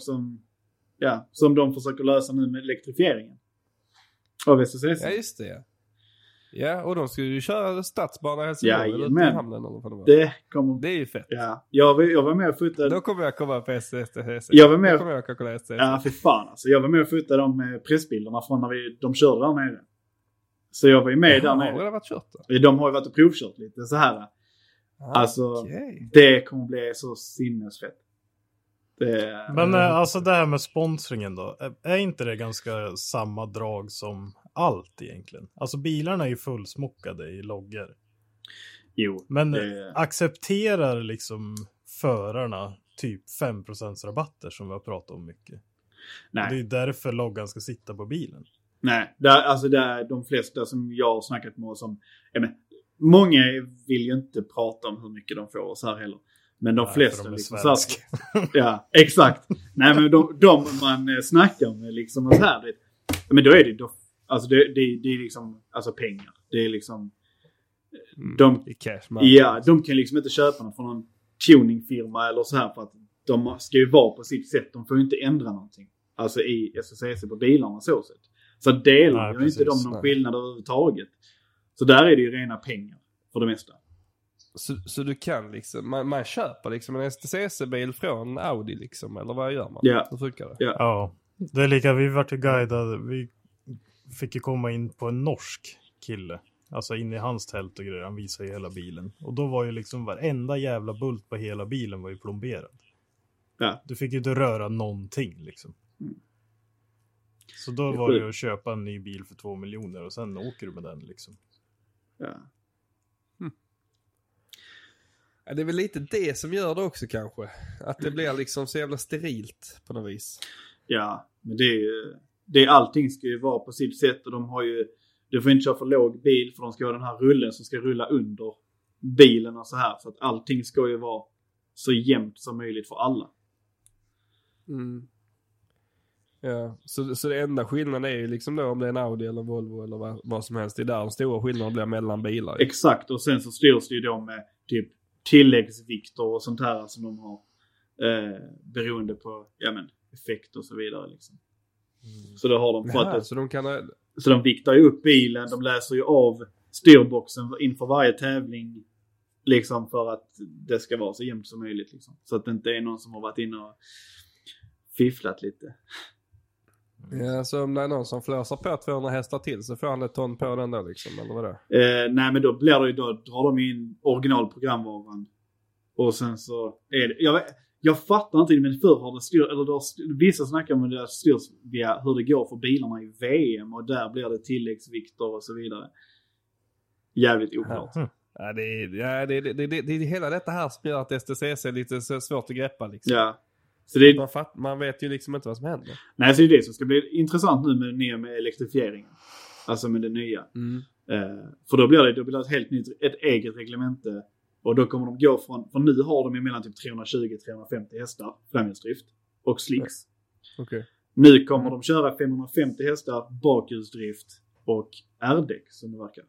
som de försöker lösa nu med elektrifieringen av STCC. Ja, just det. Ja, och de skulle ju köra stadsbana i Helsingborg eller ut i hamnen eller vad det kommer... Det är ju fett. Ja, jag var med och fotade... Då kommer jag komma på STC. Jag var med... Då kommer jag kolla STC. Ja, för fan alltså. Jag var med och fotade de pressbilderna från när de körde där nere. Så jag var ju med där nere. Har det varit kört då? De har ju varit och provkört lite så här. Alltså, det kommer bli så sinnesfett. Men alltså det här med sponsringen då. Är inte det ganska samma drag som allt egentligen? Alltså bilarna är ju fullsmockade i loggor. Jo. Men accepterar liksom förarna typ 5% rabatter som vi har pratat om mycket? Nej. Det är därför loggan ska sitta på bilen. Nej, de flesta som jag har snackat med som... många vill ju inte prata om hur mycket de får och så här heller. Men de flesta liksom så här, ja, exakt. Nej, men de man snackar med liksom och så här, men då är det alltså det är liksom alltså pengar. Det är liksom de kan liksom inte köpa något från någon tuningfirma eller så här för att de ska ju vara på sitt sätt. De får ju inte ändra någonting. Alltså i STCC på bilarna så sätt. Så delar ju inte de någon skillnad överhuvudtaget. Så där är det ju rena pengar för det mesta. Så du kan liksom, man köper liksom en STCC-bil från Audi liksom, eller vad gör man? Ja. Hur funkar det? Ja, det är lika, vi var till guidade, vi fick ju komma in på en norsk kille. Alltså in i hans tält och grejer, han visade ju hela bilen. Och då var ju liksom varenda jävla bult på hela bilen var ju plomberad. Ja. Du fick ju inte röra någonting liksom. Så då var det att köpa en ny bil för 2 miljoner och sen åker du med den liksom. Ja. Ja, det är väl lite det som gör det också kanske. Att det blir liksom så jävla sterilt på något vis. Ja, men det är allting ska ju vara på sitt sätt. Och de har ju, du får inte köra för låg bil för de ska ha den här rullen som ska rulla under bilen och så här. Så att allting ska ju vara så jämnt som möjligt för alla. Mm. Ja, så det enda skillnaden är ju liksom då om det är en Audi eller Volvo eller vad som helst. Det är där de stora skillnaderna blir mellan bilar. Exakt, och sen så styrs det ju då med typ tilläggsvikter och sånt här som de har beroende på effekt och så vidare liksom. Så då har de fått så de viktar ju upp bilen, de läser ju av styrboxen inför varje tävling liksom för att det ska vara så jämnt som möjligt liksom. Så att det inte är någon som har varit inne och fifflat lite. Ja, så om det är någon som flösar på 200 hästar till så får han ett ton på den då liksom, eller vad det nej, men då blir det ju, då drar de in originalprogramvaran. Och sen så är det, jag fattar inte, men förr har det styrt, eller då, vissa snackar om det styrs via hur det går för bilarna i VM och där blir det tilläggsvikter och så vidare. Jävligt oklart. Ja, det är hela detta här som gör att STCC är lite så svårt att greppa liksom. Ja. Så det man vet ju liksom inte vad som händer. Nej, så det är det som ska bli intressant nu med elektrifieringen. Alltså med det nya. För då blir det ett helt nytt, ett eget reglemente. Och då kommer de gå för nu har de mellan typ 320-350 hästar framhjulsdrift och slicks. Okay. Nu kommer de köra 550 hästar bakhjulsdrift och R-däck som det verkar.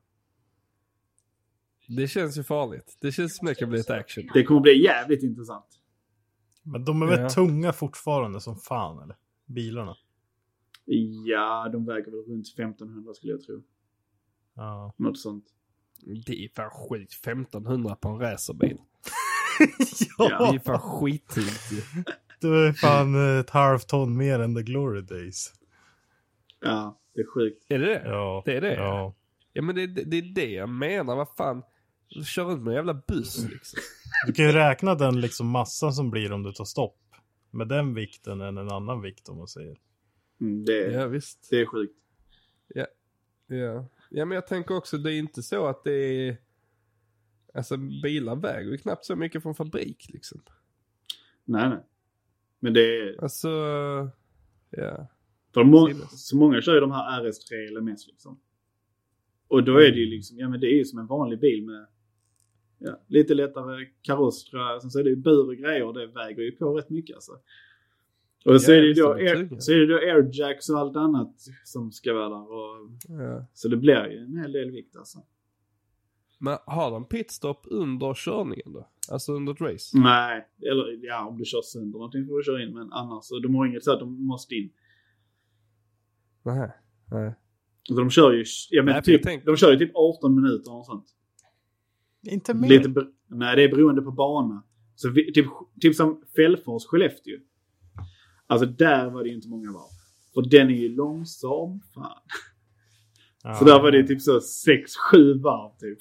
Det känns ju farligt. Det känns som det kan bli ett action. Det kommer bli jävligt intressant. Men de är väl tunga fortfarande som fan, eller? Bilarna. Ja, de väger väl runt 1500 skulle jag tro. Ja. Något sånt. Det är fan skit. 1500 på en racerbil. Ja. Det är fan skittigt. Det är fan ett halvt ton mer än The Glory Days. Ja, det är sjukt. Är det det? Ja. Det är det? Ja. Ja, men det är det jag menar. Vad fan? Du kör runt med en jävla buss liksom. Du kan ju räkna den liksom massan som blir om du tar stopp. Med den vikten än en annan vikt om man säger. Ja, visst. Det är sjukt. Ja, men jag tänker också det är inte så att det är... Alltså bilar väger ju knappt så mycket från fabrik liksom. Nej. Men det är... Alltså, ja. För så många kör ju de här RS3 eller mest liksom. Och då är det ju liksom, men det är ju som en vanlig bil med lite lättare kaross tror jag. Sen så är det ju bur och grejer och det väger ju på rätt mycket alltså. Och så är det då airjacks och allt annat som ska vara där. Och, så det blir ju en hel del vikt alltså. Men har de pitstop under körningen då? Alltså under ett race? Nej, eller om du kör sönder någonting får du köra in. Men annars, de har inget så att de måste in. Nej. Så de kör ju, de kör ju typ 18 minuter och sånt. Inte mer. Nej, det är beroende på bana. Så typ som Fällfors, Skellefteå. Alltså där var det ju inte många varv. För den är ju långsam, fan. Ja. Så där var det typ så 6-7 varv typ.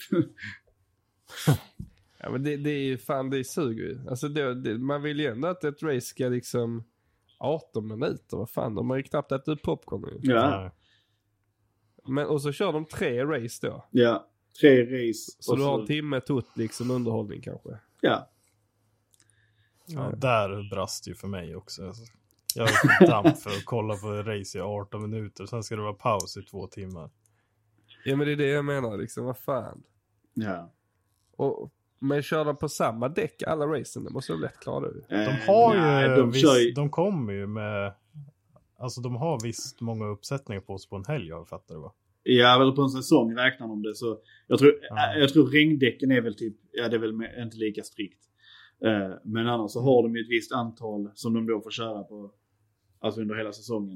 Ja, men det är ju fan, det suger ju. Alltså man vill ju ändå att ett race ska liksom 18 minuter. Vad fan, de har ju knappt ätit upp popcorn nu. Ja. Men, och så kör de 3 race då. Ja, 3 race. Så du har en timme tot liksom underhållning kanske. Ja. Ja, där brast ju för mig också. Alltså, jag har damp för att kolla på race i 18 minuter. Sen ska det vara paus i 2 timmar. Ja, men det är det jag menar liksom. Vad fan. Ja. Men kör de på samma däck alla racen? Det måste vara lätt klara ut. De har ju... De kommer ju med... Alltså de har visst många uppsättningar på sig på en helg, jag fattar det, va? Ja, väl på en säsong räknar de det. Så jag tror regndäcken är väl typ... Ja, det är väl inte lika strikt. Men annars så har de ju ett visst antal som de då får köra på. Alltså under hela säsongen.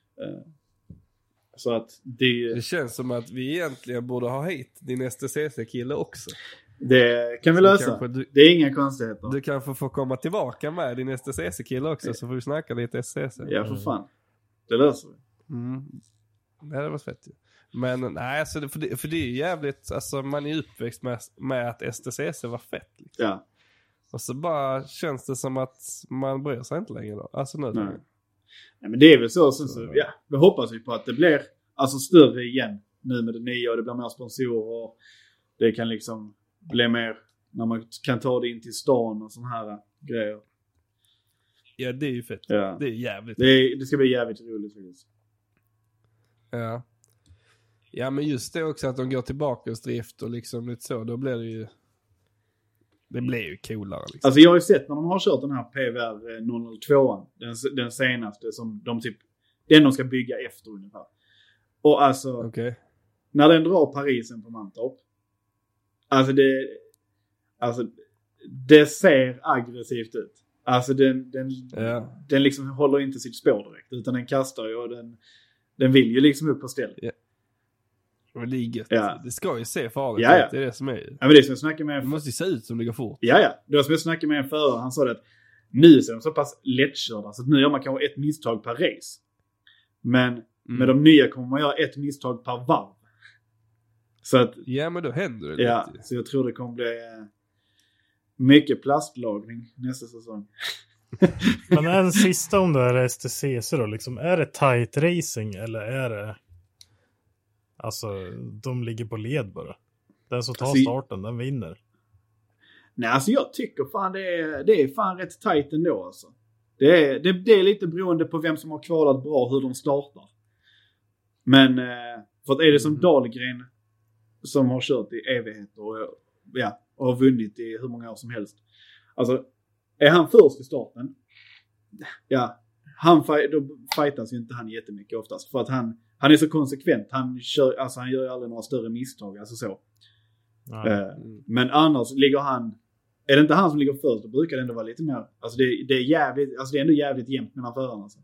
Så att det känns som att vi egentligen borde ha hit din STCC-kille också. Det kan vi lösa. Det är inga konstigheter. Du kanske får komma tillbaka med din STCC-kille också, så får vi snacka lite STCC. Ja, för fan. Det löser vi. Det var fett ju. Men nej, alltså, för det är ju jävligt, alltså man är uppväxt med att STCC var fett liksom. Ja. Och så bara känns det som att man bryr sig inte längre då. Alltså nu. Nej, men det är väl så. Ja, vi hoppas ju på att det blir alltså större igen nu med det nya, och det blir mer sponsorer och det kan liksom bli mer när man kan ta det in till stan och sån här grejer. Ja, det är ju fett. Ja. Det är jävligt. Det ska bli jävligt roligt faktiskt. Ja. Ja, men just det också att de går tillbaka och drift och liksom lite så, då blir det ju... Det blir ju coolare liksom. Alltså jag har ju sett när de har kört den här PVR 002, den senaste som de typ, den de ska bygga efter ungefär. Och alltså, när den drar Parisen på Mantorp, alltså det ser aggressivt ut. Alltså den liksom håller inte sitt spår direkt, utan den kastar ju och den vill ju liksom upp på stället. Yeah. Men det är gött. Ja. Det ska ju se farligt ut. Det är det som är. Ja, men det som jag snackar med... Det måste ju se ut som det går fort. Ja. Det var som jag snackade med en förare. Han sa det att nu är de så pass lättkörda så att nu gör man kanske ett misstag per race. Men med de nya kommer man göra ett misstag per varv. Så att... Ja, men då händer det lite. Ja, så jag tror det kommer bli mycket plastlagring nästa säsong. Men en sista om det här STCC då. Liksom, är det tight racing eller är det... Alltså, de ligger på led bara. Den som tar starten, den vinner. Nej, alltså jag tycker fan det är fan rätt tajt ändå alltså. Det är lite beroende på vem som har kvalat bra, hur de startar. Men för att är det som Dahlgren som har kört i evigheter och har vunnit i hur många år som helst. Alltså, är han först i starten, då fightas ju inte han jättemycket oftast. För att han är så konsekvent. Han gör ju aldrig några större misstag. Alltså så. Men annars ligger han... Är det inte han som ligger först, då brukar det ändå vara lite mer... Alltså det är jävligt... Alltså det är ändå jävligt jämnt mellan förarna. Alltså.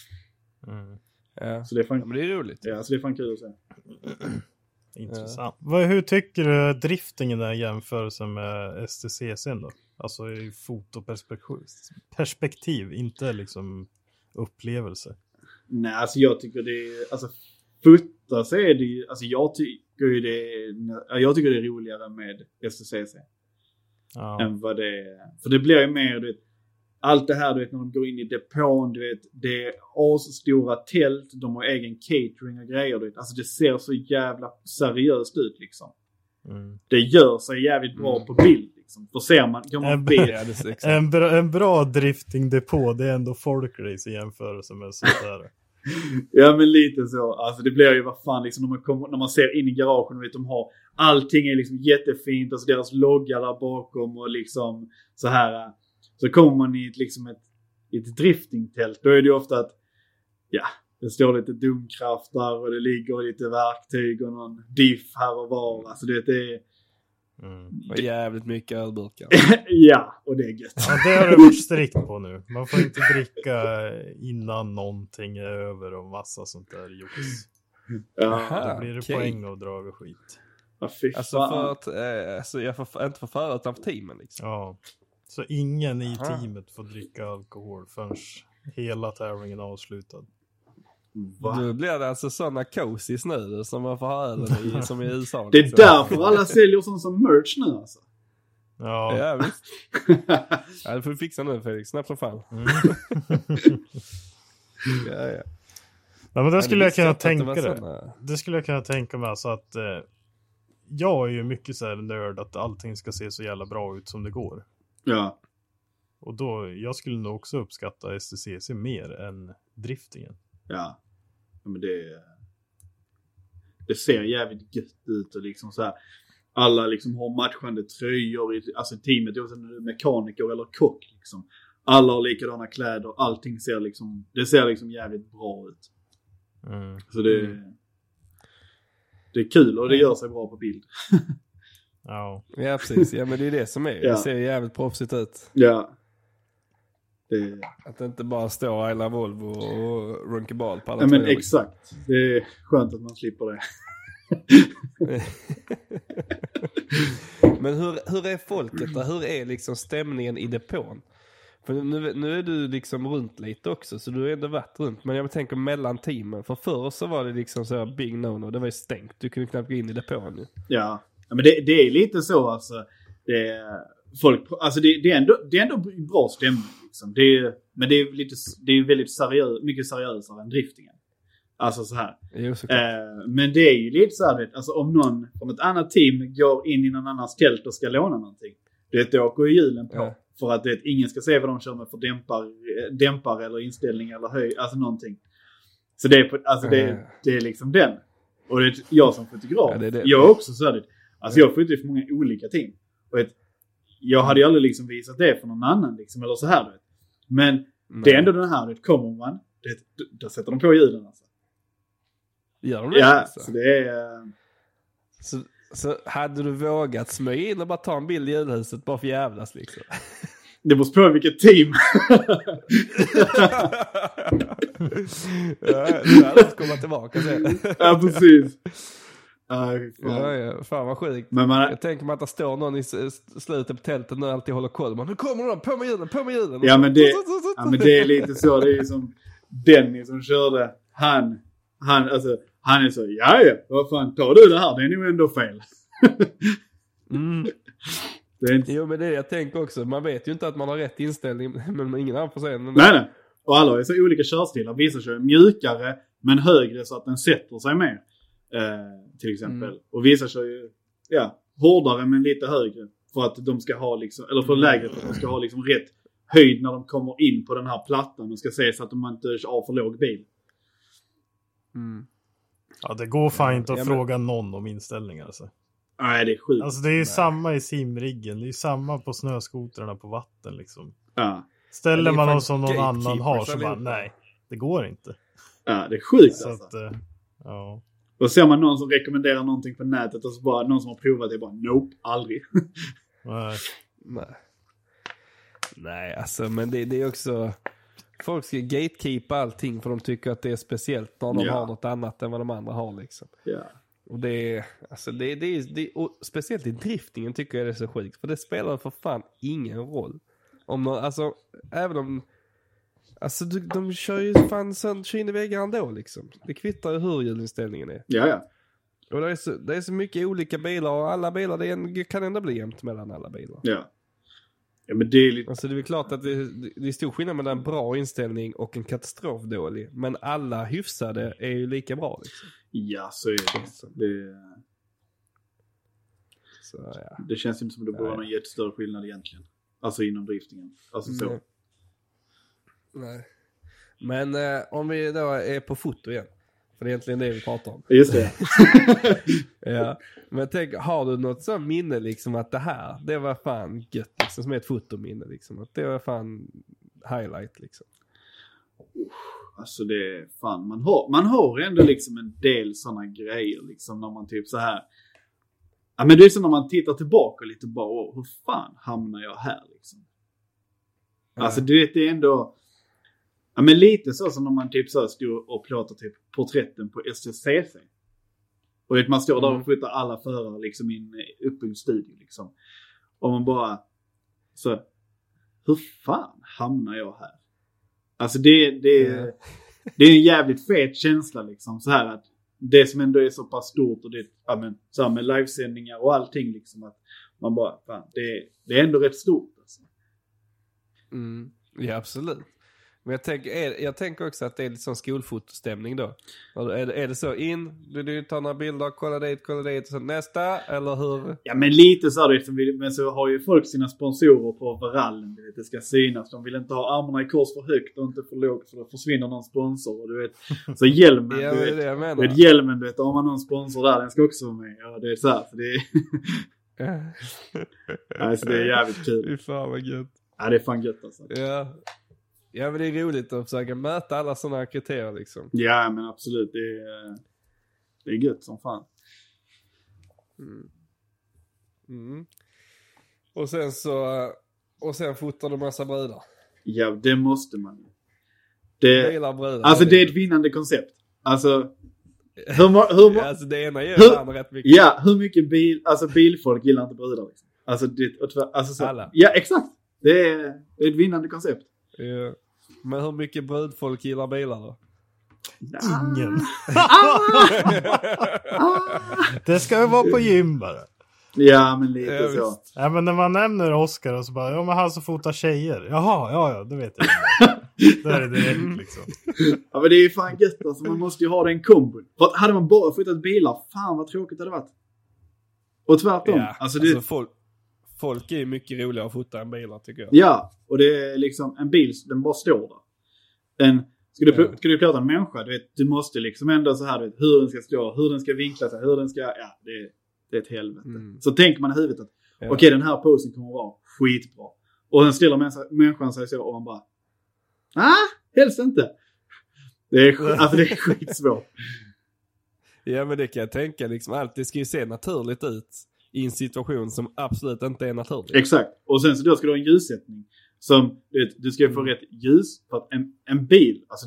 Så det är fan... Ja, men det är roligt. Ja, så det är fan kul att se. Intressant. Hur tycker du driftingen är jämförelsen med STCC då? Alltså i fotoperspektiv. Inte liksom upplevelse. Nej, alltså jag tycker det är... Alltså futta så är det ju... Alltså jag tycker det är roligare med STCC. Än vad det är. För det blir ju mer, du vet... Allt det här, du vet, när de går in i depån, du vet... Det är stora tält, de har egen catering och grejer, du vet. Alltså det ser så jävla seriöst ut liksom. Det gör sig jävligt bra på bild liksom. För ser man... En bra driftingdepå, det är ändå folkrace i jämförelse med sånt där. Ja, men lite så. Alltså det blir ju vad fan liksom när man ser in i garagen och vet de har allting är liksom jättefint, alltså deras logga där bakom och liksom så här. Så kommer man i ett driftingtält, då är det ju ofta att det står lite domkraft där och det ligger lite verktyg och någon diff här och var. Alltså det är och jävligt mycket ölburkar. Ja, och det är gött. Ja, det har du varit strikt på nu. Man får inte dricka innan någonting är över och massa sånt där jox. Ja. Då blir det poäng och drag och skit. Ja, fy Alltså fan. för att jag får inte få föra utan för teamen liksom. Ja. Så ingen i teamet får dricka alkohol förrän hela tävlingen är avslutad. Då blir det alltså sådana cozies nu som man får ha ölen i, som i USA. Det är liksom. därför alla säljer sånt som merch nu alltså. Ja, visst. Ja, det får du fixa nu, Felix. Snabbt som fan. Ja. Ja, men det skulle jag kunna tänka det. Det. Det skulle jag kunna tänka mig alltså att jag är ju mycket så här nörd att allting ska se så jävla bra ut som det går. Ja. Och då, jag skulle nog också uppskatta STCC mer än driftingen. Ja. Men det ser jävligt gött ut och liksom så här. Alla liksom har matchande tröjor i, alltså teamet är också mekaniker eller kock liksom. Alla har likadana kläder, allting ser liksom, det ser liksom jävligt bra ut. Så det är kul och det gör sig bra på bild. Ja, precis. Ja, men det är det som är. Ja. Det ser jävligt proffsigt ut. Ja. Att det inte bara står I Love Volvo och runkeball på alla Ja, men tröjor. exakt. Det är skönt att man slipper det. Men hur är folket då? Hur är liksom stämningen i depån? För nu är du liksom runt lite också, så du har ändå varit runt. Men jag tänker mellan teamen. För förr så var det liksom så här big no-no. Det var ju stängt. Du kunde knappt gå in i depån nu. Ja, men det är lite så alltså. Det är ändå bra stämning liksom. Men det är väldigt mycket seriösare än driftingen. Alltså så här. Jo, men det är ju lite så här, alltså om någon från ett annat team går in i någon annans tält och ska låna någonting. Då åker ju hjulen på. Ja. För att ingen ska se vad de kör med för dämpare eller inställning eller höj, alltså någonting. Så det är liksom den. Och det är jag som fotograf. Ja, det. Jag är också så här, alltså jag fotar för många olika team. Och jag hade ju aldrig liksom visat det för någon annan liksom, eller så här du vet. Men det är ändå den här, det kommer man, då sätter de på hjulen alltså. Gör de det? Ja, alltså? så det är... Så hade du vågat smöja in och bara ta en bild i julhuset bara för jävlas liksom? Det måste på vilket team. Ja, du hade fått komma tillbaka sen. Ja, precis. Ja, fan vad sjukt. Men jag tänker mig att det står någon i slutet på tältet och alltid håller koll. Nu kommer de, på med hjulen. Ja, men det är lite så. Det är som Denny som körde. Han är så, ja, vad fan, tar du det här? Det är nog ändå fel. Det är inte... Jo, men det jag tänker också. Man vet ju inte att man har rätt inställning, men ingen annan får säga. Nej. Och alla är så olika körstilar. Vissa kör mjukare, men högre så att den sätter sig mer. Till exempel. Och vissa kör ju, hårdare men lite högre. För att de ska ha liksom, eller för lägre för att de ska ha liksom rätt höjd när de kommer in på den här plattan. Och ska se så att de inte har för låg bil. Ja, det går fan inte att fråga någon om inställningar alltså. Nej, det är sjukt. Alltså det är ju samma i simriggen. Det är ju samma på snöskotrarna på vatten liksom. Ja. Ställer man dem som någon annan har så bara, nej, det går inte. Ja, det är sjukt så alltså. Att, ja. Och ser man någon som rekommenderar någonting på nätet och så bara någon som har provat det bara, nope, aldrig. Nej, alltså, men det är också... Folk ska gatekeepa allting för de tycker att det är speciellt när de har något annat än vad de andra har liksom. Ja. Och det är, alltså och speciellt i driftingen tycker jag det är så sjukt. För det spelar för fan ingen roll. Om någon, alltså, även om, alltså de kör ju fan kör in i väggar ändå liksom. Det kvittar ju hur hjulinställningen är. Ja. Och det är så mycket olika bilar och alla bilar, det kan ändå bli jämnt mellan alla bilar. Ja. Ja, men det är lite... Alltså det är väl klart att det är stor skillnad mellan en bra inställning och en katastrofdålig. Men alla hyfsade är ju lika bra liksom. Ja, så är det. Det känns inte som det borde vara någon jättestörre skillnad egentligen. Alltså inom driftingen. Alltså så. Nej. Men om vi då är på foto igen. För det är egentligen det vi pratar om. Just det. Ja. Men tänk, har du något sånt minne liksom att det var fan gött liksom, som är ett fotominne liksom. Att det var fan highlight liksom. Alltså det är fan, man har ändå liksom en del såna grejer liksom när man typ så här. Ja, men det är så när man tittar tillbaka lite bara, hur fan hamnar jag här liksom? Alltså du vet, det är ändå, Ja, men lite så som när man typ så stod och plåtar typ porträtten på SSCC. Och man står där och flyttar alla förare liksom in upp i en studio liksom. Och man bara så, hur fan hamnar jag här? Alltså det är en jävligt fet känsla liksom, så här att det som ändå är så pass stort och det, ja men, så här med livesändningar och allting liksom, att man bara, fan, det är ändå rätt stort alltså. Ja, absolut. Men jag tänker också att det är lite sån skolfotostämning då. Är det så du tar några bilder, kolla dit och så nästa, eller hur? Ja, men lite så är det, men så har ju folk sina sponsorer på varallen, det ska synas. De vill inte ha armarna i kors för högt och inte för lågt, för då försvinner någon sponsor. Och du vet, så hjälmen, ja, hjälmen, du vet, har man någon sponsor där, den ska också vara med. Ja, det är så här, så det är alltså, det är jävligt kul. Fy fan vad gött. Ja, det är fan gött alltså. Ja, men det är roligt att försöka möta alla sådana kriterier liksom. Ja, men absolut. Det är gött som fan. Och sen fotar du massa brudar. Ja, det måste man. Brudar, alltså det är ett vinnande koncept. Alltså alltså det ena gör fan rätt mycket. Ja, hur mycket bilfolk gillar inte brudar liksom. Alltså så, alla. Ja, exakt. Det är ett vinnande koncept. Ja. Men hur mycket brudfolk gillar bilar då? Ingen. Det ska ju vara på gym bara. Ja, men lite så. Visst. Ja, men när man nämner Oscar och så bara, ja men han som fotar tjejer. Jaha, ja, det vet jag. Då är det direkt liksom. Ja, men det är ju fan gött alltså. Man måste ju ha den kombon. För att hade man bara fotat bilar, fan vad tråkigt det hade varit. Och tvärtom. Ja, alltså folk är ju mycket roligare att fota än bilar tycker jag. Ja, och det är liksom en bil, den bara står där. Ska du plåta en människa, du måste liksom ändå så här, hur den ska stå, hur den ska vinkla sig, hur den ska, ja, det är ett helvete. Så tänker man i huvudet att okej, den här posen kommer att vara skitbra. Och sen ställer människan sig så och man bara, helst inte. Det är skitsvårt. Ja, men det kan jag tänka liksom, allt det ska ju se naturligt ut i en situation som absolut inte är naturlig. Exakt. Och sen så då ska du ha en ljussättning som, du ska få rätt ljus för att en bil, alltså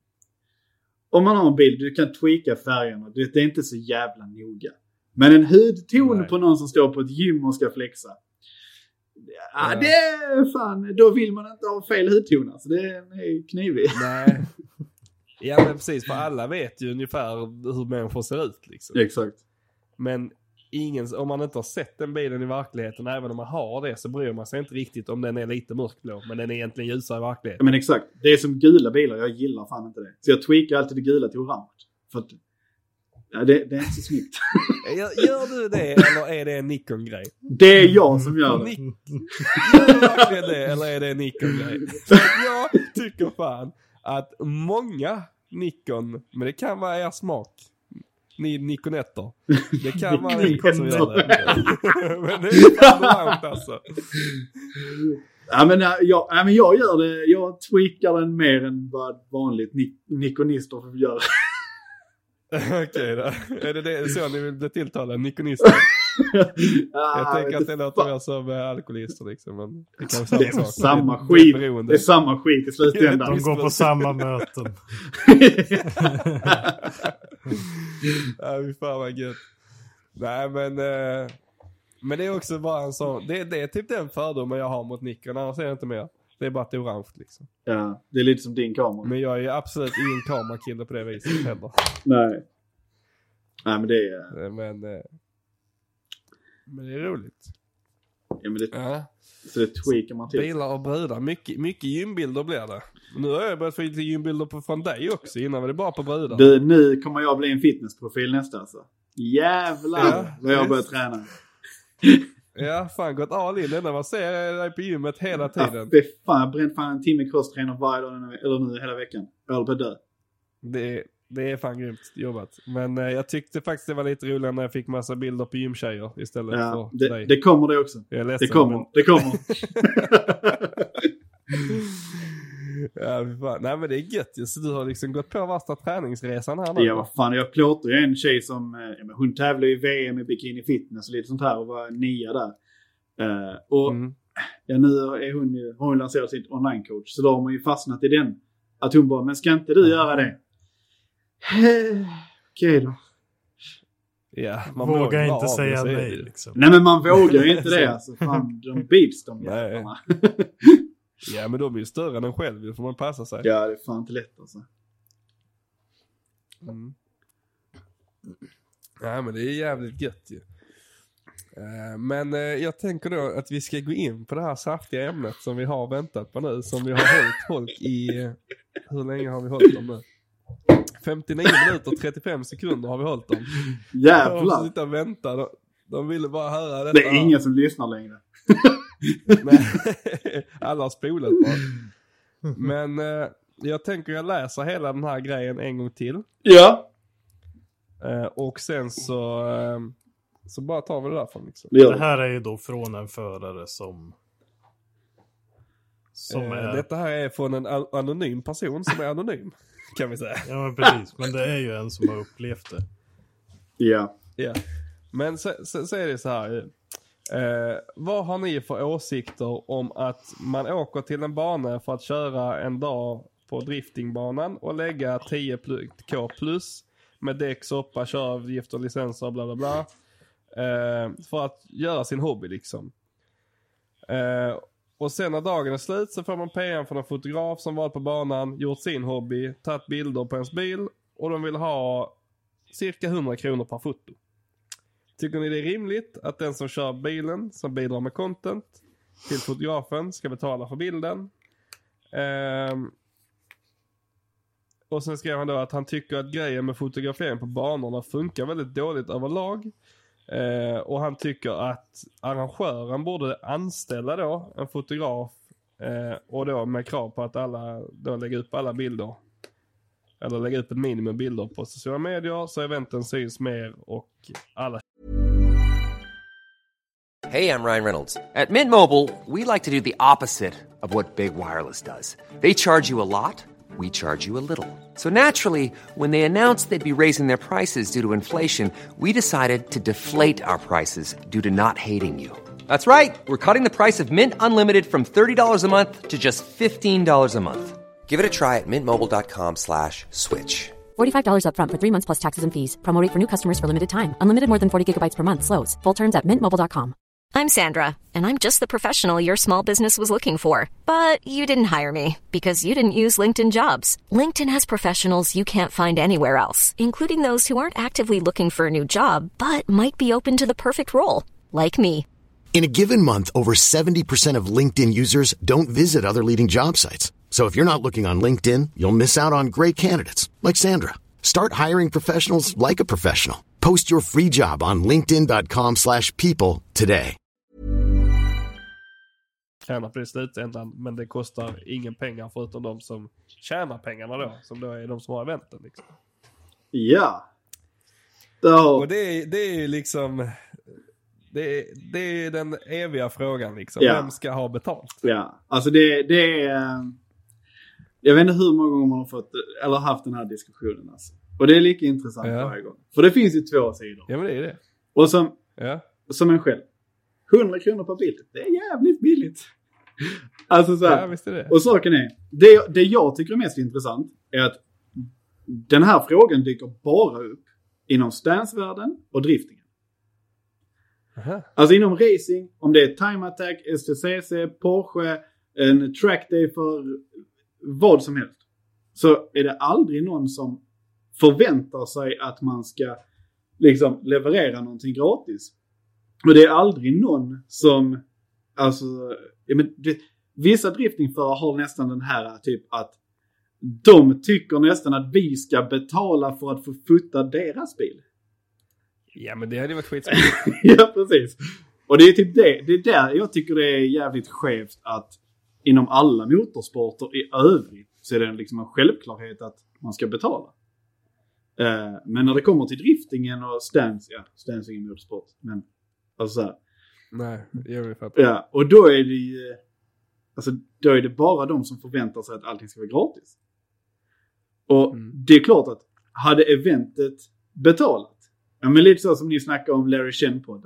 om man har en bil, du kan tweaka färgerna, det är inte så jävla noga. Men en hudton på någon som står på ett gym och ska flexa, det är fan, då vill man inte ha fel hudton, alltså det är knivig. Nej. Ja, men precis, för alla vet ju ungefär hur människor ser ut liksom. Exakt. Men om man inte har sett den bilen i verkligheten, även om man har det, så bryr man sig inte riktigt om den är lite mörkblå, men den är egentligen ljusare i verkligheten. Men exakt, det är som gula bilar, jag gillar fan inte det. Så jag tweakar alltid det gula till orange. För att, det är inte så snyggt. Gör du det, eller är det en Nikon-grej? Det är jag som gör det. Gör du verkligen det, eller är det en Nikon-grej? Jag tycker fan att många Nikon, men det kan vara er smak. Ni Nikonetter. Det kan vara Nikon som gör det. Men det är fan varmt alltså. Ja, men jag gör det. Jag tweakar den mer än vad vanligt Nikonister gör. Okej då. Är det så ni vill bli tilltalade? Nikonister? Jag tänker att det låter mer som alkoholister liksom. Men det kan vara samma sak. Samma skit. Det är samma skit i slutändan. De går på samma möten. Ja, vi fan vad gött. Nej, men det är också bara en sån, det är typ den fördomen jag har mot Nikon, annars är det inte mer. Det är bara ett orange liksom. Ja, det är lite som din kamera. Men jag är absolut ingen kamerakille på det viset heller. Nej, men det är... Men det är roligt. Ja, men så det tweakar man till. Bilar och brudar, mycket gymbilder blir det. Nu har jag börjat få lite gymbilder från dig också, innan var det bara på brudar. Du, nu kommer jag bli en fitnessprofil nästa alltså. Jävlar vad jag börjar träna. Ja, fan gått all in när man ser dig på gymmet hela tiden. Ja, det är fan, jag bränt fan en timme crosstrainer varje dag, eller nu hela veckan. Jag håller på att dö. Det är fan grymt jobbat. Men jag tyckte faktiskt det var lite roligare när jag fick massa bilder på gymtjejer istället för dig. Det kommer det också. Jag är ledsen, det kommer. Ja, fan. Nej, men det är gött. Så du har liksom gått på värsta träningsresan här nu. Ja, vad fan. Jag plåtar ju en tjej som... hon tävlar i VM i bikini fitness och lite sånt här och var 9 där. Nu har hon lanserat sitt online-coach. Så då har man ju fastnat i den. Att hon bara, men ska inte du göra det? Okej då. Ja, man vågar inte säga nej liksom. Nej, men man vågar inte det. Alltså, fan, de bits de jävlarna. Ja, men de är ju större än en själv. Då får man passa sig. Ja, det är fan inte lätt alltså. Ja, men det är jävligt gött ju. Men jag tänker då att vi ska gå in på det här saftiga ämnet som vi har väntat på nu. Som vi har hållit folk i... Hur länge har vi hållit dem nu? 59 minuter och 35 sekunder har vi hållit dem. Jävlar! De sitter och väntar. De ville bara höra detta. Det är ingen som lyssnar längre. Nej, alla har spolat bara. Men jag tänker jag läser hela den här grejen en gång till. Ja. Och sen så bara tar vi det därifrån liksom. Det här är ju då från en förare som är... Detta här är från en anonym person som är anonym, kan vi säga. Ja, men precis. Men det är ju en som har upplevt det. Ja. Ja. Men så är det så här. Vad har ni för åsikter om att man åker till en bana för att köra en dag på driftingbanan och lägga 10k plus med däck, soppa, köravgifter, licenser, bla bla bla. För att göra sin hobby liksom. Och sen när dagen är slut så får man PM från en fotograf som varit på banan, gjort sin hobby, tagit bilder på ens bil och de vill ha cirka 100 kronor per foto. Tycker ni det är rimligt att den som kör bilen, som bidrar med content till fotografen, ska betala för bilden? Och sen skrev han då att han tycker att grejen med fotografering på banorna funkar väldigt dåligt överlag. Och han tycker att arrangören borde anställa då en fotograf och då med krav på att alla då lägger upp alla bilder. Eller lägga upp ett minimum bilder på sociala medier så eventen syns mer och alla. Hey, I'm Ryan Reynolds. At Mint Mobile, we like to do the opposite of what Big Wireless does. They charge you a lot, we charge you a little. So naturally, when they announced they'd be raising their prices due to inflation, we decided to deflate our prices due to not hating you. That's right. We're cutting the price of Mint Unlimited from $30 a month to just $15 a month. Give it a try at mintmobile.com/switch. $45 up front for 3 months plus taxes and fees. Promo rate for new customers for limited time. Unlimited more than 40 gigabytes per month slows. Full terms at mintmobile.com. I'm Sandra, and I'm just the professional your small business was looking for. But you didn't hire me because you didn't use LinkedIn Jobs. LinkedIn has professionals you can't find anywhere else, including those who aren't actively looking for a new job, but might be open to the perfect role, like me. In a given month, over 70% of LinkedIn users don't visit other leading job sites. So if you're not looking on LinkedIn, you'll miss out on great candidates like Sandra. Start hiring professionals like a professional. Post your free job on linkedin.com/people today. Tjänar på det slutändan, men det kostar ingen pengar förutom de som tjänar pengarna då, som då är de som har eventen liksom. Ja. Och det är liksom det är den eviga frågan liksom. Ja. Vem ska ha betalt? Ja, alltså det är jag vet inte hur många gånger man har fått eller haft den här diskussionen alltså. Och det är lika intressant varje gång. För det finns ju två sidor. Ja, men det är det. Och som en själv. 100 kronor per bild. Det är jävligt billigt. Alltså så här. Ja, visst är det. Och saken är, det jag tycker är mest intressant är att den här frågan dyker bara upp inom stansvärlden och driftingen. Aha. Alltså inom racing, om det är time attack, STCC, Porsche, en track day för vad som helst, så är det aldrig någon som förväntar sig att man ska liksom leverera någonting gratis. Och det är aldrig någon som, alltså, vissa driftingförare har nästan den här typ att de tycker nästan att vi ska betala för att få fota deras bil. Ja, men det hade varit skitspännande. Ja, precis. Och det är typ det är där jag tycker det är jävligt skevt att inom alla motorsporter i övrigt så är det liksom en självklarhet att man ska betala. Men när det kommer till driftingen och stans ingen motorsport, men alltså så här. Nej, jag vill fatta. Ja, och då är det ju, alltså då är det bara de som förväntar sig att allting ska vara gratis. Och det är klart att hade eventet betalat, ja men lite så som ni snackar om Larry Chen-podden.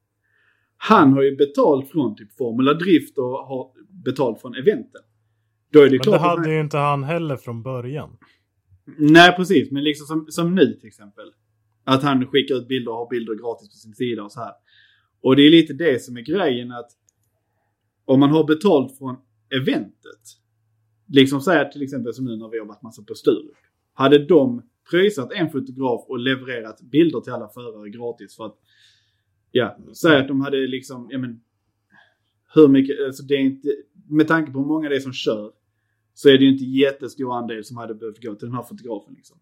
Han har ju betalt från typ Formula Drift och har betalt från eventen. Då är det men klart. Det hade ju inte han heller från början. Nej, precis. Men liksom som nu till exempel. Att han skickar ut bilder och har bilder gratis på sin sida och så här. Och det är lite det som är grejen, att om man har betalt från eventet. Liksom så här till exempel som nu när vi har varit massa på Sturup. Hade de pröjsat en fotograf och levererat bilder till alla förare gratis för att, ja, säg att de hade liksom, ja men, hur mycket, alltså det är inte, med tanke på hur många det är som kör, så är det ju inte jättestor andel som hade behövt gå till den här fotografen liksom.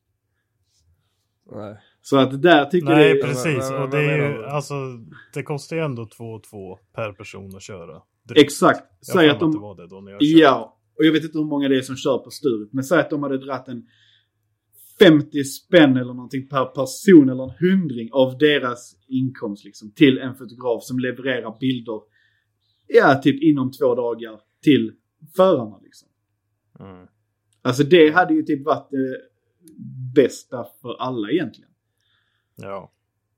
Nej. Så att där tycker Nej, det... precis. Och det är ju, alltså, det kostar ju ändå 2,2 per person att köra. Drygt. Exakt. Säg att de... det var det då när jag ja, och jag vet inte hur många det är som kör på Sturup, men säg att de hade dratt en 50 spänn eller någonting per person eller en 100 av deras inkomst liksom, till en fotograf som levererar bilder, ja, typ inom 2 dagar till förarna liksom. Mm. Alltså det hade ju typ varit det bästa för alla egentligen. Ja.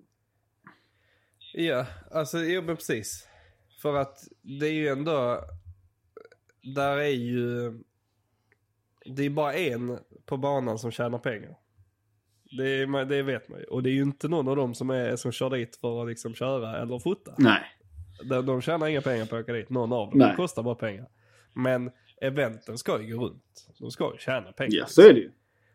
Ja, alltså jo men precis. För att det är ju ändå, där är ju, det är bara en på banan som tjänar pengar. Det vet man ju. Och det är ju inte någon av dem som kör dit för att liksom köra eller fota. Nej. De tjänar inga pengar på att åka dit, någon av dem. Nej. Det kostar bara pengar. Men eventen ska ju gå runt. De ska ju tjäna pengar. Ja, så är det ju.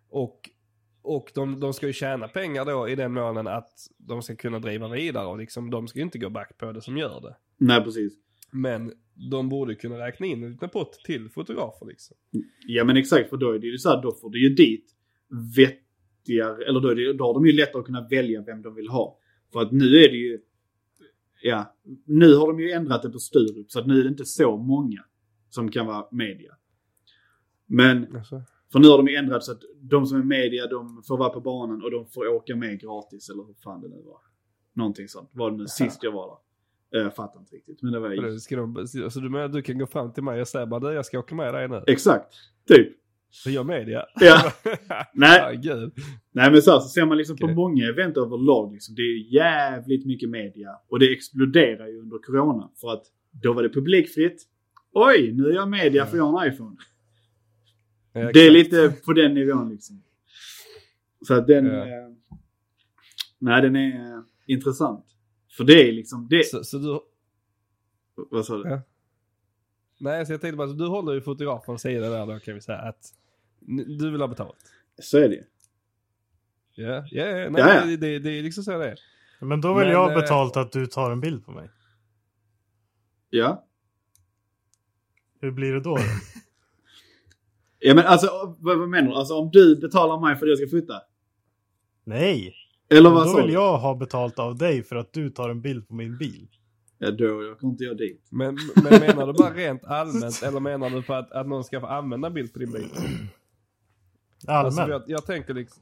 Och de ska ju tjäna pengar då i den månen att de ska kunna driva vidare. Och liksom, de ska ju inte gå back på det som gör det. Nej, precis. Men de borde kunna räkna in en liten pott till fotografer liksom. Ja, men exakt, för då är det ju så här, då får du ju dit vettigare, eller då har de ju lättare att kunna välja vem de vill ha. För att nu är det ju, ja, nu har de ju ändrat det på Sturup, så att nu är det inte så många som kan vara media. Men, alltså. För nu har de ju ändrat så att de som är media, de får vara på banan och de får åka med gratis, eller hur fan det nu var. Någonting sånt, var det nu sist jag var där. Jag fattar inte riktigt, men det var ju... Så du menar att du kan gå fram till mig och säga bara, jag ska åka med dig nu? Exakt, typ. Så jag media? Ja. Nej. Gud. Nej, men så ser man liksom på många event överlag liksom, det är jävligt mycket media. Och det exploderar ju under corona. För att då var det publikfritt. Oj, nu är jag media för jag har en iPhone. Ja, det är lite på den nivån liksom. Så att den... nej, den är intressant. För det är liksom... Det... Så du... Vad sa du? Ja. Nej, så jag tänkte bara, du håller ju fotografen sida där då, kan vi säga att du vill ha betalt. Så är det. Ja, nej, ja. Det är liksom så det är. Men då vill jag ha betalt att du tar en bild på mig. Ja. Hur blir det då? Ja, men alltså, vad menar du? Alltså om du betalar mig för att jag ska fota? Nej. Eller vad då vill jag ha betalt av dig för att du tar en bild på min bil. Ja, då jag kan inte göra dit. Men menar du bara rent allmänt eller menar du på att någon ska få använda bild på din bil? Allmänt. Alltså, jag tänker liksom...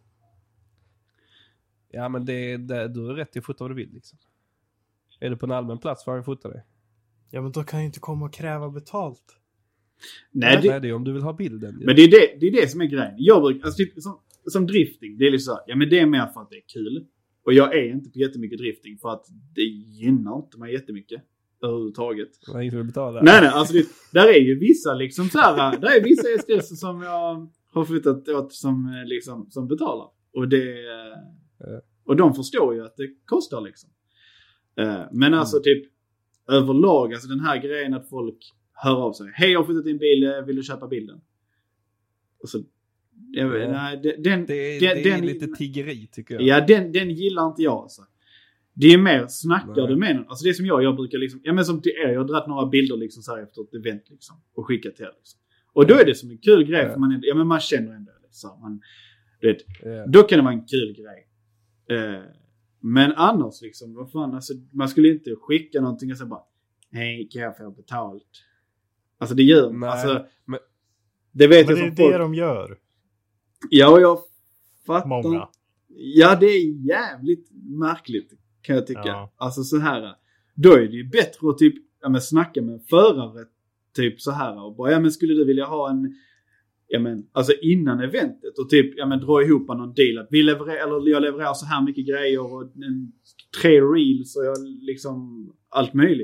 Ja, men du är rätt till att fota vad du vill liksom. Är du på en allmän plats för att fota dig? Ja, men då kan jag inte komma och kräva betalt. Nej, det är om du vill ha bilden. Men det är det som är grejen. Jag brukar, alltså typ, som drifting, det är liksom så här, ja men det är mer för att det är kul. Och jag är inte på jättemycket drifting för att det gynnar inte mig jättemycket överhuvudtaget. Nej, inte vill betala. Nej, alltså där är ju vissa liksom så här, där är vissa STS som jag har flyttat åt som betalar. Och och de förstår ju att det kostar liksom. Men alltså typ överlag, alltså den här grejen att folk hör av sig. Hej, jag har flyttat din bil, vill du köpa bilden? Och så nej, det är lite tiggeri tycker jag. Ja, den gillar inte jag alltså. Det är mer snackar du med. Alltså det är som jag brukar liksom, ja men som till er, jag har dragit några bilder liksom så här efter ett event liksom och skickat till er liksom. Och då är det som en kul grej för man känner ändå liksom, man vet. Då kan det vara en kul grej. Men annars liksom, vad fan, alltså man skulle inte skicka någonting och så bara, hej, kan jag få betalt? Alltså det gör man. Alltså, men det vet men jag det är det de gör. Ja, jag fattar. Många. Ja, det är jävligt märkligt kan jag tycka. Ja. Alltså så här, då är det ju bättre att typ snacka med en förare typ så här och bara, ja men skulle du vilja ha en, ja men alltså innan eventet och typ, ja men dra ihop någon deal att jag levererar så här mycket grejer och 3 reels och jag liksom allt möjligt.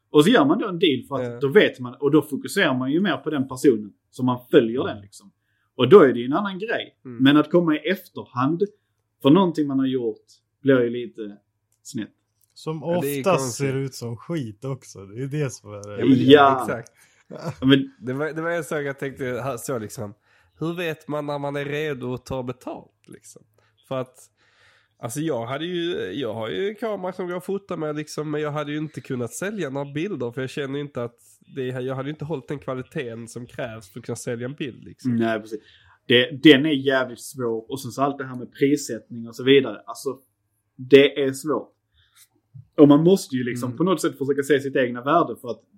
Och så gör man då en deal för att då vet man, och då fokuserar man ju mer på den personen så man följer den liksom. Och då är det ju en annan grej. Men att komma i efterhand för någonting man har gjort blir ju lite snett. Som ofta ser ut som skit också. Det är det som är... Ja. Exakt. Men det var en sak jag tänkte så liksom. Hur vet man när man är redo att ta betalt liksom? För att alltså jag har ju en kamera som går att fota med liksom, men jag hade ju inte kunnat sälja några bilder för jag känner inte att jag hade inte hållit den kvaliteten som krävs för att kunna sälja en bild liksom. Nej, precis. Den är jävligt svår, och sen så allt det här med prissättning och så vidare. Alltså det är svårt. Och man måste ju liksom på något sätt försöka se sitt egna värde, för att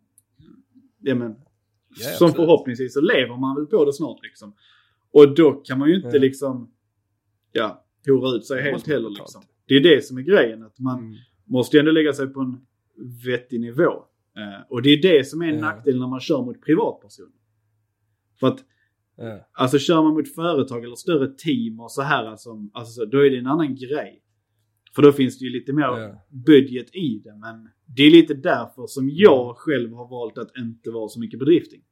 som förhoppningsvis så lever man väl på det snart liksom. Och då kan man ju inte liksom hora ut sig helt heller liksom. Det är det som är grejen, att man måste ändå lägga sig på en vettig nivå. Och det är det som är en nackdel när man kör mot privatpersoner. För att alltså kör man mot företag eller större team och så här alltså, då är det en annan grej. För då finns det ju lite mer budget i det. Men det är lite därför som jag själv har valt att inte vara så mycket på drifting.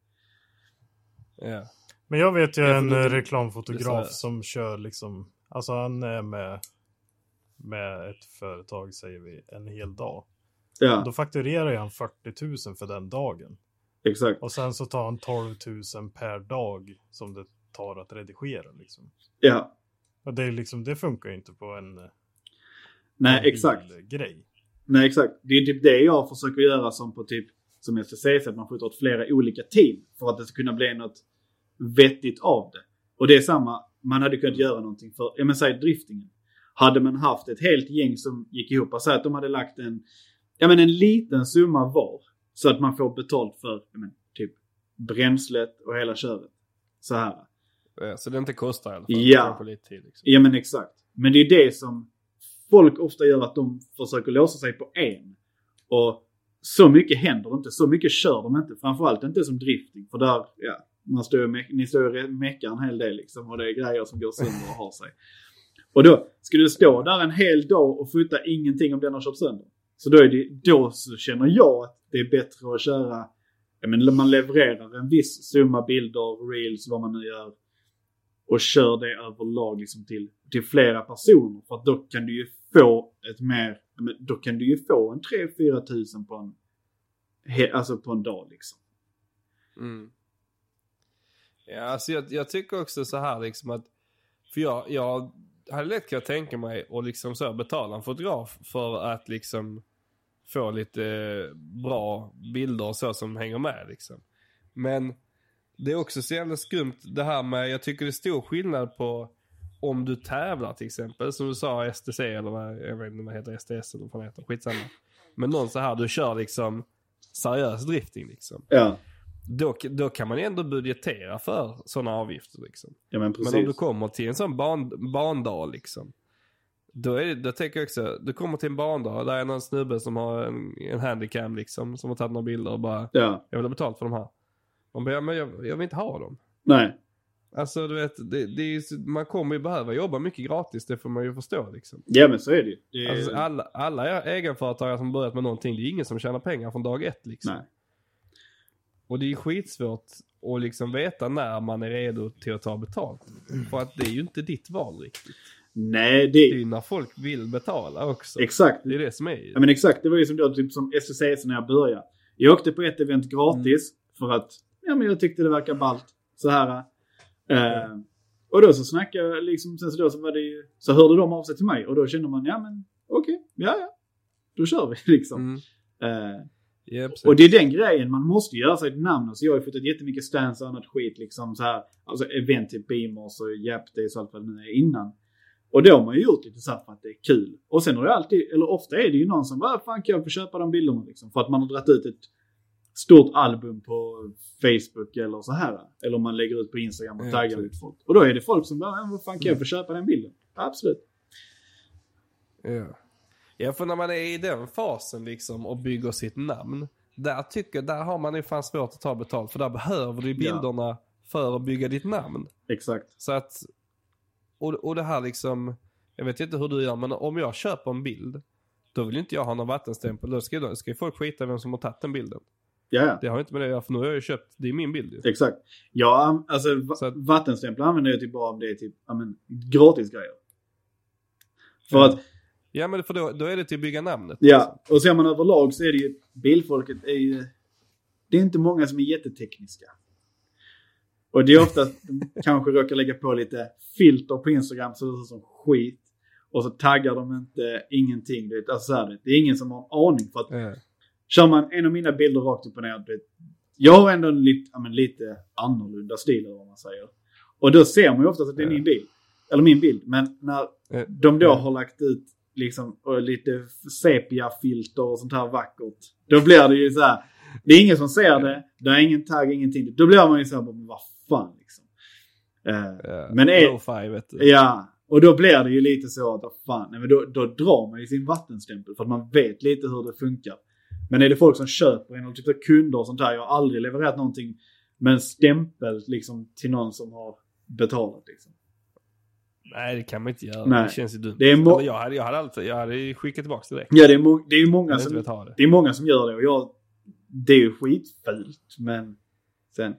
Men jag vet ju en reklamfotograf som kör liksom... Alltså han är med ett företag, säger vi, en hel dag. Ja. Då fakturerar han 40 000 för den dagen. Exakt. Och sen så tar han 12 000 per dag som det tar att redigera liksom. Ja. Och det är liksom, det funkar ju inte på en... Nej, exakt. Grej. Nej, exakt. Det är typ det jag försöker göra som jag ska säga, så att man får ta åt flera olika team för att det ska kunna bli något vettigt av det. Och det är samma, man hade kunnat göra någonting för, säg driftingen. Hade man haft ett helt gäng som gick ihop och så att de hade lagt en liten summa var, så att man får betalt för typ bränslet och hela köret. Så här. Ja, så det inte kostar i alla fall. Ja. På lite tid, liksom. Ja, men exakt. Men det är det som folk ofta gör, att de försöker låsa sig på en. Och så mycket händer inte. Så mycket kör de inte. Framförallt inte som drifting. För där, ni står och meckar en hel del liksom. Och det är grejer som går sönder och har sig. Och då ska du stå där en hel dag och fota ingenting om den har kört sönder. Så då så känner jag att det är bättre att köra. Man levererar en viss summa bilder, reels, vad man nu gör. Och kör det överlag liksom till flera personer. För att då kan du ju få då kan du ju få en 3-4 tusen på en dag liksom. Ja, alltså jag tycker också så här liksom att, för jag hade lätt kunnat tänka mig och liksom så betala en fotograf för att liksom få lite bra bilder och så som hänger med liksom. Men det är också så jävla skumt det här med, jag tycker det är stor skillnad på om du tävlar till exempel, som du sa STC eller jag vet inte vad heter, STS eller vad heter, skitsamma. Men någon så här, du kör liksom seriös drifting liksom. Ja. Då kan man ju ändå budgetera för sådana avgifter liksom. Ja, men precis. Men om du kommer till en sån bandag liksom, då tänker jag också, du kommer till en bandag där är någon snubbe som har en handycam liksom, som har tagit några bilder och bara, jag vill ha betalt för de här. Man bara, men jag vill inte ha dem. Nej. Alltså du vet, man kommer ju behöva jobba mycket gratis, det får man ju förstå liksom. Ja, men så är det ju. Alltså, alla egenföretagare som börjat med någonting, det är ingen som tjänar pengar från dag ett liksom. Nej. Och det är ju skitsvårt att liksom veta när man är redo till att ta betalt. För att det är ju inte ditt val riktigt. Nej, det är ju när folk vill betala också. Exakt. Det är det som är ju. Ja, men exakt, det var ju som SCCS när jag började. Jag åkte på ett event gratis för att men jag tyckte det verkar ballt så här. Och då så snackade jag liksom, sen så var det ju, så hörde de av sig till mig och då kände man okej, då kör vi liksom. Och det är den grejen, man måste göra sig ett namn. Så jag har ju fått ett jättemycket stands och annat skit liksom så här, alltså event till Beamers och Japdays och allt vad det nu är innan. Och då har man ju gjort lite så här för att det är kul. Och sen har det alltid, eller ofta är det ju någon som bara, fan kan jag få köpa de bilderna liksom, för att man har dragit ut ett stort album på Facebook eller så här. Eller om man lägger ut på Instagram och taggar ut folk. Och då är det folk som bara, vad fan kan jag få köpa den bilden? Absolut. Ja, för när man är i den fasen liksom och bygger sitt namn, där har man ju fan svårt att ta betalt. För där behöver du bilderna för att bygga ditt namn. Exakt. Så att, och det här liksom, jag vet inte hur du gör, men om jag köper en bild, då vill inte jag ha någon vattenstämpel. Då ska ju folk skita vem som har tagit den bilden. Ja. Det har inte med det att göra, för nu har jag ju köpt, det är min bild ju. Exakt. Ja, alltså vattenstämplar använder jag typ bara om det är typ, gratis grejer. För att... Ja, men för då är det till att bygga namnet. Ja, och ser man överlag så är det ju, bilfolket är ju, det är inte många som är jättetekniska. Och det är ofta att de kanske råkar lägga på lite filter på Instagram så det ser som skit. Och så taggar de inte ingenting. Det är, alltså det är ingen som har en aning. För att kör man en av mina bilder rakt upp och ner. Jag har ändå en lite annorlunda stil eller vad man säger. Och då ser man ju ofta att det är min bil. Eller min bild. Men när de då har lagt ut liksom, och lite sepia-filter och sånt här vackert. Då blir det ju så här. Det är ingen som ser det. Det är ingen tagg, ingenting. Då blir man ju så här, vad fan liksom. Men ja, och då blir det ju lite så att fan, då drar man ju sin vattenstämpel för att man vet lite hur det funkar. Men är det folk som köper en, typ kunder och sånt där, jag har aldrig levererat någonting med en stämpel liksom till någon som har betalat liksom. Nej, det kan man inte göra. Nej. Det känns ju dumt. Det är jag hade skickat tillbaka direkt. Ja, det är ju många som det är många som gör det och det är ju skitfult, men sen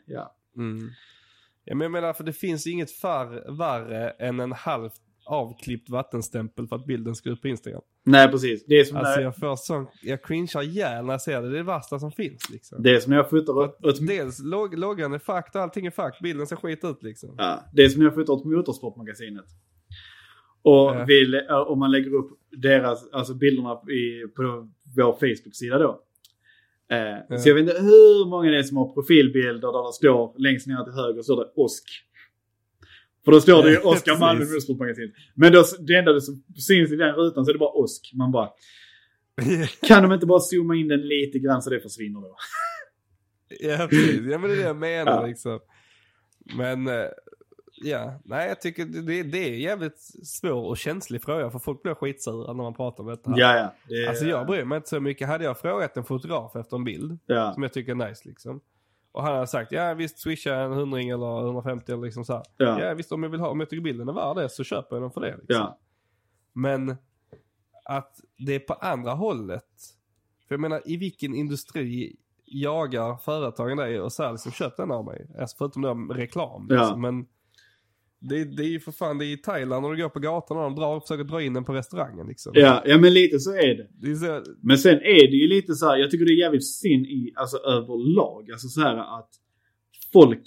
Ja, men jag menar, för det finns inget värre än en halvt avklippt vattenstämpel för att bilden ska ut på Instagram. Nej, precis. Det är som alltså jag cringear ihjäl när jag ser det. Det är det värsta som finns liksom. Det är som när jag fotar dels loggan är fucked och allting är fucked. Bilden ser skit ut liksom. Ja, det är som när jag fotar åt Motorsportmagasinet. Och om man lägger upp deras, alltså bilderna på vår Facebook-sida då. Så jag vet inte hur många det är som har profilbilder där det står längst ner till höger så står det Osk. För då står det ju Oskar Malmö Motorsportmagasinet. Men då, det enda som syns i den rutan så är det bara Osk. Man bara, kan de inte bara zooma in den lite grann så det försvinner då? Ja, precis. Ja, men det är det jag menar liksom. Men nej, jag tycker det är jävligt svår och känslig fråga för folk blir skitsura när man pratar om detta. Ja. Alltså jag bryr mig inte så mycket. Hade jag frågat en fotograf efter en bild som jag tycker är nice liksom. Och han har sagt, ja visst swisha en 100 eller 150 eller liksom så här. Ja visst, om jag tycker bilden är värd det så köper jag den för det liksom. Ja. Men att det är på andra hållet. För jag menar, i vilken industri jagar företagen där och så här liksom köper den av mig? Alltså förutom det reklam liksom. Men det är ju för fan, det är i Thailand när du går på gatan och de försöker dra in den på restaurangen liksom. Ja, men lite så är det. Men sen är det ju lite så här, jag tycker det är jävligt synd i, alltså överlag. Alltså så här att folk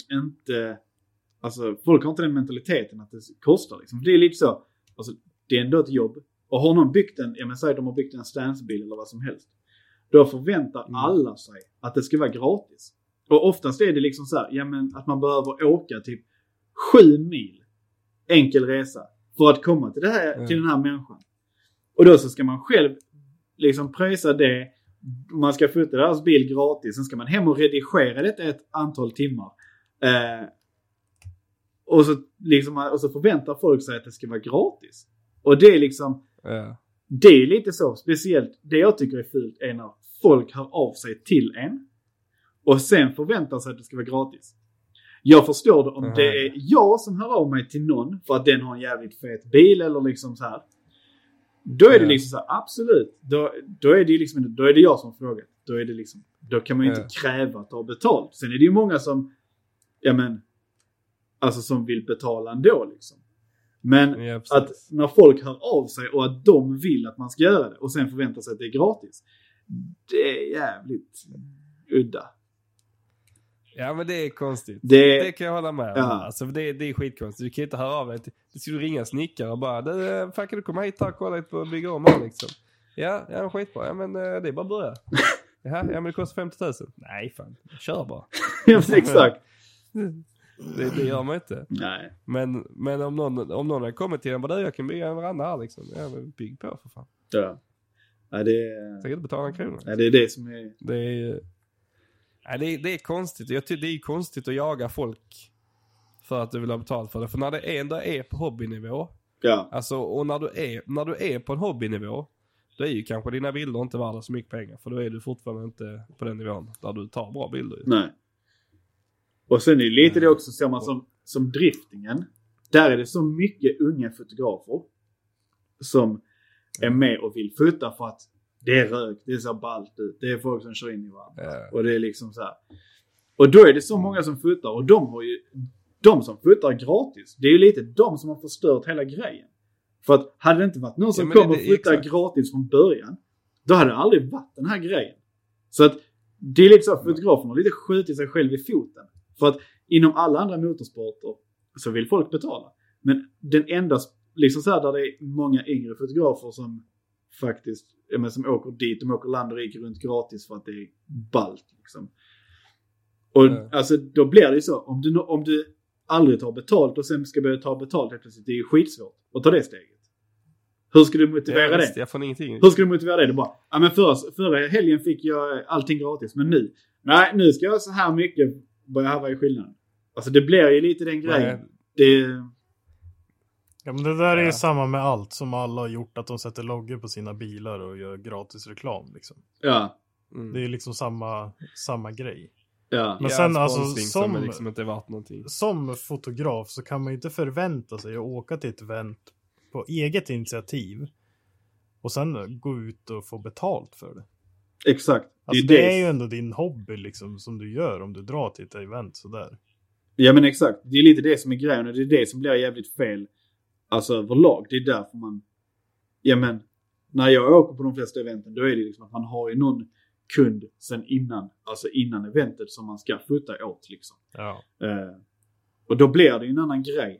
har inte den mentaliteten att det kostar liksom. Det är lite så, alltså det är ändå ett jobb. Och har någon byggt de har byggt en stansbil eller vad som helst. Då förväntar alla sig att det ska vara gratis. Och oftast är det liksom så här, att man behöver åka typ 7 mil enkel resa för att komma till till den här människan. Och då så ska man själv liksom pröjsa det. Man ska fota deras bil gratis. Sen ska man hem och redigera detta ett antal timmar. Och så förväntar folk sig att det ska vara gratis. Och det är liksom det är lite så. Speciellt det jag tycker är fult är när folk hör av sig till en och sen förväntar sig att det ska vara gratis. Jag förstår det om det är jag som hör av mig till någon för att den har en jävligt fet bil eller liksom så här. Då är det liksom så här, absolut. Då är det liksom, då är det jag som frågar. Då är det liksom, då kan man ju inte kräva att ha betalt. Sen är det ju många som alltså som vill betala ändå liksom. Men att när folk hör av sig och att de vill att man ska göra det och sen förväntar sig att det är gratis. Det är jävligt udda. Ja, men det är konstigt. Det kan jag hålla med om. Alltså, det är skitkonstigt. Du kan inte höra av dig. Du skulle ringa snickare och bara, fan kan du komma hit och kolla lite på att bygga om här liksom. Ja, skitbra. Ja, men det är bara att börja. Ja, men det kostar 50 000. Nej, fan. Kör bara. Ja, exakt. Det gör man inte. Nej. Men om någon har kommit till en, bara jag kan bygga en veranda här liksom. Ja, men bygg på för fan. Ja. Det är... Så kan du betala en krona. Ja, det är det som är... Det är konstigt. Jag tycker det är konstigt att jaga folk för att du vill ha betalt för det. För när det ändå är på hobbynivå. Ja. Alltså, och när du är på en hobbynivå, då är ju kanske dina bilder inte värda så mycket pengar. För då är du fortfarande inte på den nivån där du tar bra bilder. Nej. Och sen är det lite det också ser man som driftingen. Där är det så mycket unga fotografer som är med och vill fota för att Det är rök, det är så ballt ut. Det är folk som kör in i varandra. Och det är liksom så här. Och då är det så många som fotar. Och de som fotar gratis. Det är ju lite de som har förstört hela grejen. För att hade det inte varit någon som kom och fotade gratis från början. Då hade det aldrig varit den här grejen. Så att det är liksom fotograferna har lite skjutit sig själv i foten. För att inom alla andra motorsporter så vill folk betala. Men den enda liksom så här där det är många yngre fotografer som faktiskt som åker dit, de åker land och rike runt gratis för att det är ballt liksom. Och alltså då blir det ju så, om du aldrig tar betalt och sen ska börja ta betalt helt plötsligt, det är ju skitsvårt att ta det steget. Hur ska du motivera det? Jag får ingenting. Hur ska du motivera det? Du bara, ja men förra helgen fick jag allting gratis, men nu ska jag så här mycket, vad är skillnaden? Alltså det blir ju lite den grejen. Ja, men det där är ju samma med allt som alla har gjort, att de sätter loggor på sina bilar och gör gratis reklam liksom. Ja. Det är liksom samma grej. Ja. Men sen alltså som liksom inte varit någonting. Som fotograf så kan man ju inte förvänta sig att åka till ett event på eget initiativ och sen gå ut och få betalt för det. Exakt. Alltså det är ju ändå din hobby liksom som du gör om du drar till ett event sådär. Ja men exakt. Det är lite det som är grejen och det är det som blir jävligt fel. Alltså överlag. Det är därför man... Ja men, när jag åker på de flesta eventen då är det liksom att man har ju någon kund sen innan. Alltså innan eventet som man ska fota åt liksom. Ja. Och då blir det ju en annan grej.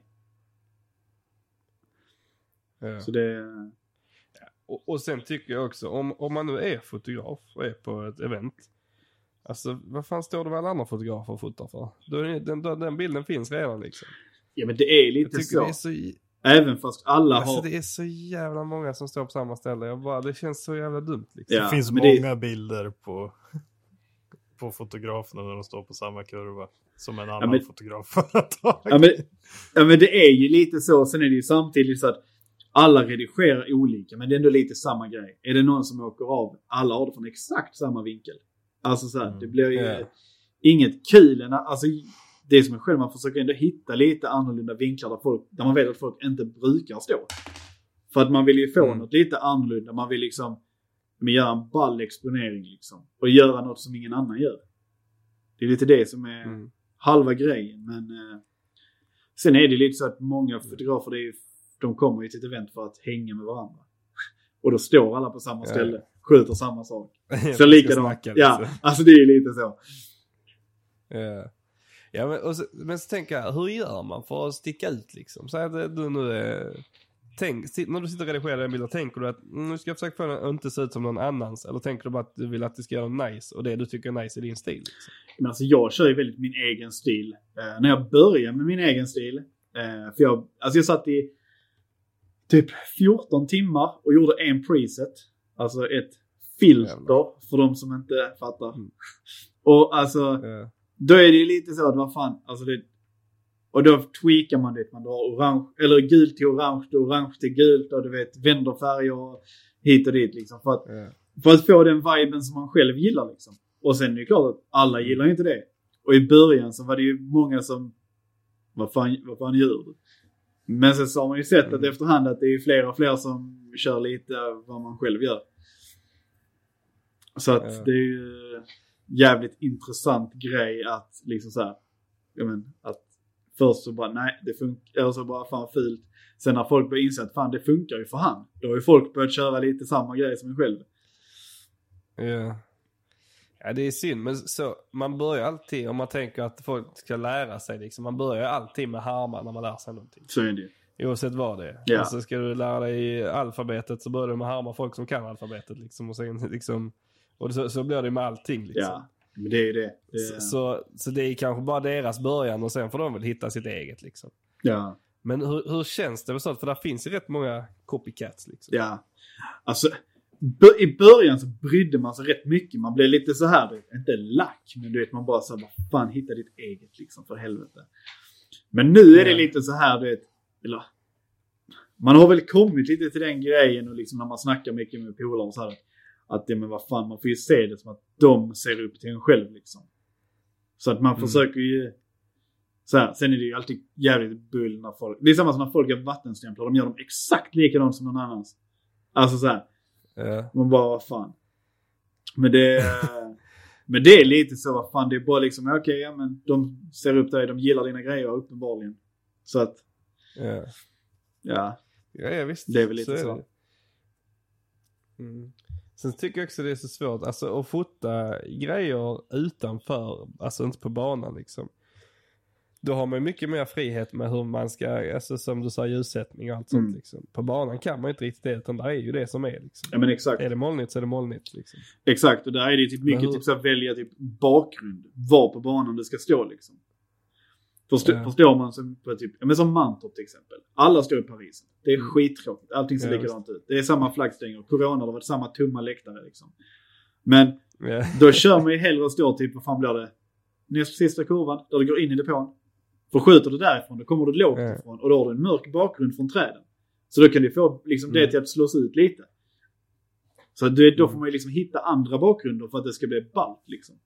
Ja. Så det... Och sen tycker jag också, om man nu är fotograf och är på ett event. Alltså, vad fan står det väl alla andra fotografer och fotar för? Den bilden finns redan liksom. Ja men det är lite så. Det är så. Även fast alla alltså, har... det är så jävla många som står på samma ställe. Det känns så jävla dumt liksom. Ja, det finns många bilder på fotograferna när de står på samma kurva som en annan fotograf. ja men det är ju lite så. Sen är det ju samtidigt så att alla redigerar olika, men det är ändå lite samma grej. Är det någon som åker av, alla har det från exakt samma vinkel. Alltså så här, det blir ju inget kul. Alltså det som är själv, man försöker ändå hitta lite annorlunda vinklar där man vet att folk inte brukar stå. För att man vill ju få något lite annorlunda. Man vill liksom göra en ball exponering liksom. Och göra något som ingen annan gör. Det är lite det som är halva grejen. Men sen är det lite så att många fotografer, de kommer ju till ett event för att hänga med varandra. Och då står alla på samma ställe. Skjuter samma sak. Så likadant. Ja, alltså det är lite så. Ja, men så tänker jag, hur gör man för att sticka ut liksom? Så att du nu när du sitter och redigerar en bild, tänker du att nu ska jag försöka få den att inte se ut som någon annans? Eller tänker du bara att du vill att det ska göra nice och det du tycker är nice i din stil? Liksom? Men alltså jag kör ju väldigt min egen stil. När jag börjar med min egen stil, för jag satt i typ 14 timmar och gjorde en preset. Alltså ett filter för de som inte fattar. Och alltså då är det ju lite så att vad fan, alltså det, och då tweakar man det, man drar orange eller gult till orange och orange till gult och du vet vänder färger hit och dit liksom för att få den viben som man själv gillar liksom. Och sen är det klart att alla gillar inte det. Och i början så var det ju många som vad fan gör du? Men sen så har man ju sett att efterhand att det är fler och fler som kör lite vad man själv gör. Så att det är ju jävligt intressant grej att liksom så här, att först så bara nej, det funkar, eller så bara fan fult. Sen när folk börjar inse att fan det funkar ju för han. Då har ju folk börjat köra lite samma grej som en själv. Ja, det är synd, men så man börjar alltid, om man tänker att folk ska lära sig liksom, man börjar alltid med harmar när man lär sig någonting. Så är det. Oavsett vad det är. Ja. Alltså ska du lära dig alfabetet så börjar du med harmar folk som kan alfabetet liksom, och sen liksom, och så blir det med allting liksom. Ja, men det är ju det. Så det är kanske bara deras början och sen får de väl hitta sitt eget liksom. Ja. Men hur känns det så? För där finns ju rätt många copycats liksom. Ja, alltså i början så brydde man sig rätt mycket. Man blev lite så här, inte lack, men du vet man bara så här, fan hitta ditt eget liksom för helvete. Men nu är det lite så här, du vet, eller man har väl kommit lite till den grejen och liksom när man snackar mycket med polare och så här, att det men vad fan, man får ju se det som att de ser upp till en själv liksom. Så att man försöker ju så här, sen är det ju alltid jävligt bull när folk, det är samma som när folk gör vattenstämplar, de gör dem exakt likadant som någon annans. Alltså så här, Man bara, vad fan. Men det är lite så, vad fan, det är bara liksom, okej, ja, men de ser upp dig, de gillar dina grejer uppenbarligen. Så att, ja, visst. Det är väl lite så. Sen tycker jag också det är så svårt, alltså att fota grejer utanför, alltså inte på banan liksom. Då har man mycket mer frihet med hur man ska, alltså som du sa, ljussättning och allt sånt liksom. På banan kan man inte riktigt det, utan där är ju det som är liksom. Ja, men exakt. Är det molnigt så är det molnigt liksom. Exakt, och där är det typ mycket typ så att välja typ bakgrund, var på banan det ska stå liksom. Förstår man som på typ, men som Mantorp till exempel. Alla står i Paris. Det är skittråkigt. Allting ser likadant ut. Det är samma flaggstänger. Corona, det var samma tomma läktare liksom. Men då kör man ju hellre och står typ, vad fan blir det? Näst sista kurvan, där det går in i depån. För skjuter du därifrån, då kommer du lågt ifrån. Och då har du en mörk bakgrund från träden. Så då kan du få liksom det till att slås ut lite. Så då får man ju liksom hitta andra bakgrunder för att det ska bli ballt liksom.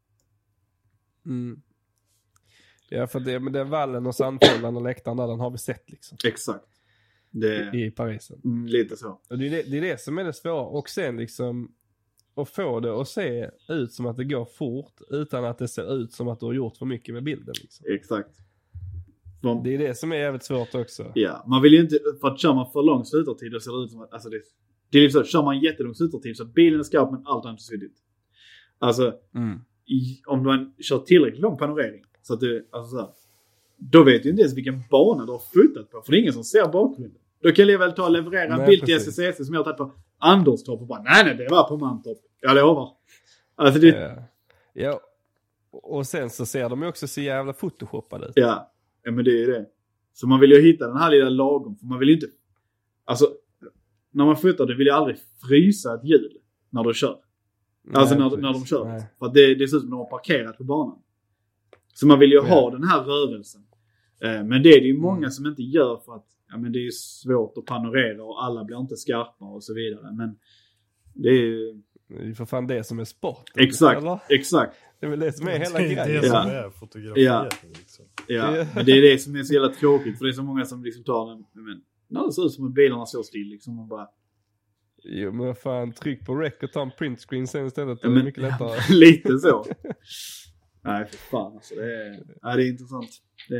Ja, för den vallen och sandfällan och läktaren där, den har vi sett liksom. Exakt. I Parisen. Lite så. Och det är det som är det svåra. Och sen liksom att få det att se ut som att det går fort utan att det ser ut som att du har gjort för mycket med bilden liksom. Exakt. Det är det som är jävligt svårt också. Ja, man vill ju inte, för att kör man för lång slutartid så ser det ut som att, alltså det är liksom så, kör man jättelång slutartid så att bilen är skarp men allt annat är suddigt. Alltså, om man kör tillräckligt lång panorering så att det, alltså så här, då vet du inte ens vilken bana du har fotat på, för det är ingen som ser bakgrunden. Då kan jag väl ta och leverera en bild till SSC som jag har tagit på Anderstorp och bara, nej, det var på Mantorp. Jag lovar. Alltså det... Ja, och sen så ser de ju också så jävla photoshoppade ut. Ja, men det är det. Så man vill ju hitta den här lilla lagom, för man vill ju inte, alltså, när man fotar det vill jag aldrig frysa ett hjul när du kör. Alltså när de kör. Nej. För att det ser ut som de har parkerat på banan. Så man vill ju ha den här rörelsen. Men det är det ju många som inte gör, för att men det är svårt att panorera och alla blir inte skarpa och så vidare. Men det är ju... Det är för fan det som är sport. Exakt, eller? Exakt. Det är väl det som är hela grejen. Det är det som är fotografiet. Liksom. Ja, men det är det som är så jävla tråkigt. För det är så många som liksom tar den... Men när det ser ut som att bilarna står still liksom. Man bara... Jo, men fan, tryck på rec och ta en printscreen sen istället. Det är mycket lättare. Lite så. Nej, för fan. Alltså, det är intressant.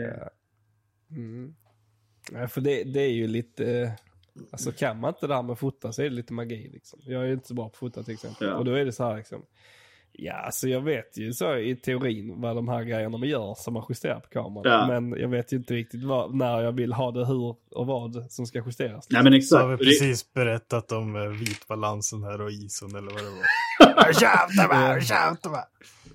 Ja, för det är ju lite... Alltså kan man inte det här med fota så är det lite magi liksom. Jag är inte så bra på fota till exempel. Ja. Och då är det så här liksom... Ja, alltså jag vet ju så i teorin vad de här grejerna man gör som man justerar på kameran. Ja. Men jag vet ju inte riktigt när jag vill ha det, hur och vad som ska justeras. Liksom. Ja, men exakt. Så har vi precis berättat om vitbalansen här och isen eller vad det var. Tjauta va!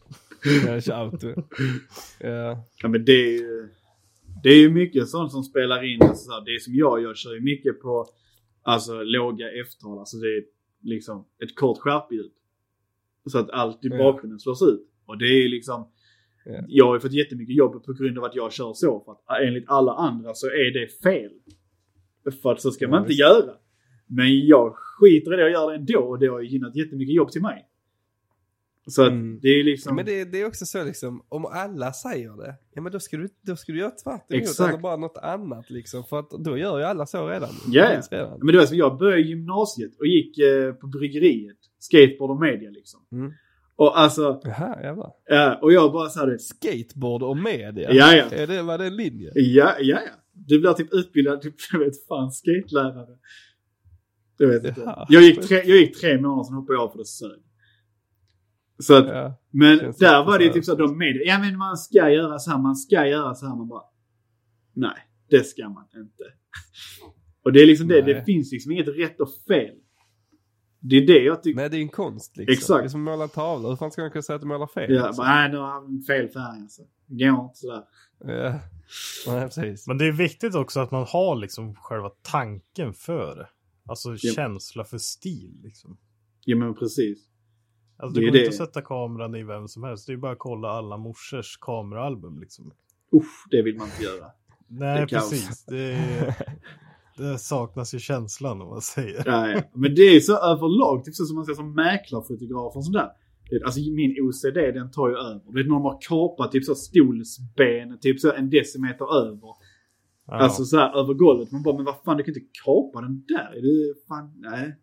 Ja, men det är ju mycket sånt som spelar in. Alltså, det är som jag kör ju mycket på alltså, låga efterhåll. Alltså det är liksom ett kort skärpljud. Så att allt i bakgrunden slås ut. Och det är liksom... Jag har ju fått jättemycket jobb på grund av att jag kör så. För att enligt alla andra så är det fel. För att så ska man inte göra. Men jag skiter i det och gör det ändå. Och det har ju gynnat jättemycket jobb till mig. Så att det är liksom... Ja, men det är också så liksom, om alla säger det, ja men då ska du göra tvärt emot eller bara något annat liksom, för att då gör ju alla så redan. Ja, men det var som jag började gymnasiet och gick på bryggeriet, skateboard och media liksom. Och alltså... Jaha, jävlar. Ja, och jag bara sa det. Skateboard och media? Ja. Var det en linje? Ja. Du blir typ utbildad, typ, jag vet fan, skatelärare. Jag vet inte. Jag gick 3 månader sedan hoppade jag av för det sög. Så att, men där var det typ så de med. Ja, men man ska göra så här, man bara nej, det ska man inte. Och det är liksom det finns liksom inget rätt och fel. Det är det jag tycker. Nej, det är en konst liksom. Exakt. Det är som att måla tavlor. Hur fan ska man kunna säga att du målar fel? Ja, liksom? Nej, nu har han fel färg alltså. Det går inte sådär. Ja, precis. Men det är viktigt också att man har liksom själva tanken för det. Alltså känsla för stil liksom. Ja, men precis. Alltså det går inte att sätta kameran i vem som helst. Det är bara att kolla alla morsors kameraalbum liksom. Det vill man inte göra. Nej, precis. Det saknas ju känslan om man säger. Ja. Men det är så överlag. Typ så som man säger som mäklarfotograf och sådär. Alltså min OCD den tar ju över. Det är när de har kapat typ så stolsben. Typ så 1 decimeter över. Ja. Alltså så här över golvet. Man bara, men vad fan, du kan inte kapa den där. Det fan, nej.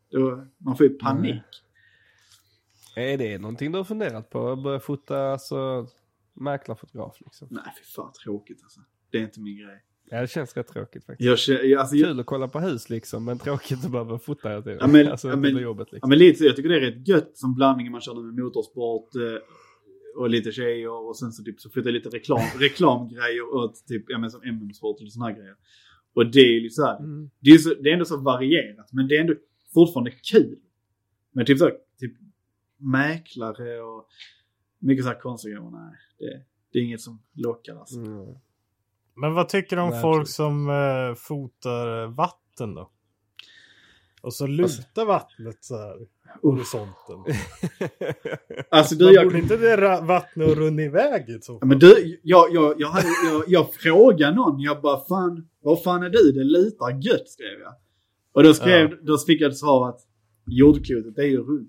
Man får ju panik. Är det någonting du har funderat på? Att börja fota alltså mäklarfotograf liksom? Nej, för fan tråkigt alltså. Det är inte min grej. Ja, det känns rätt tråkigt faktiskt. Kul att kolla på hus liksom, men tråkigt att behöva fota hela tiden. Jobbet liksom. Ja, men lite, jag tycker det är rätt gött som blandning man kör med motorsport och lite tjejer och sen så typ så flyttar lite reklamgrejer och typ som MM-sport eller såna här grejer. Och det är ju så här, det är ändå så varierat, men det är ändå fortfarande kul. Men typ så typ mäklare och mycket så här konstiga grejer. Nej, det är inget som lockar alltså. Men vad tycker du om folk som fotar vatten då? Och så lutar vattnet så här horisonten. Alltså borde inte det vattnet och runna iväg i så fall? Men du, jag frågade någon, jag bara vad fan är du? Det lutar gött, skrev jag. Och då fick jag ett svar att jordklotet är ju runt.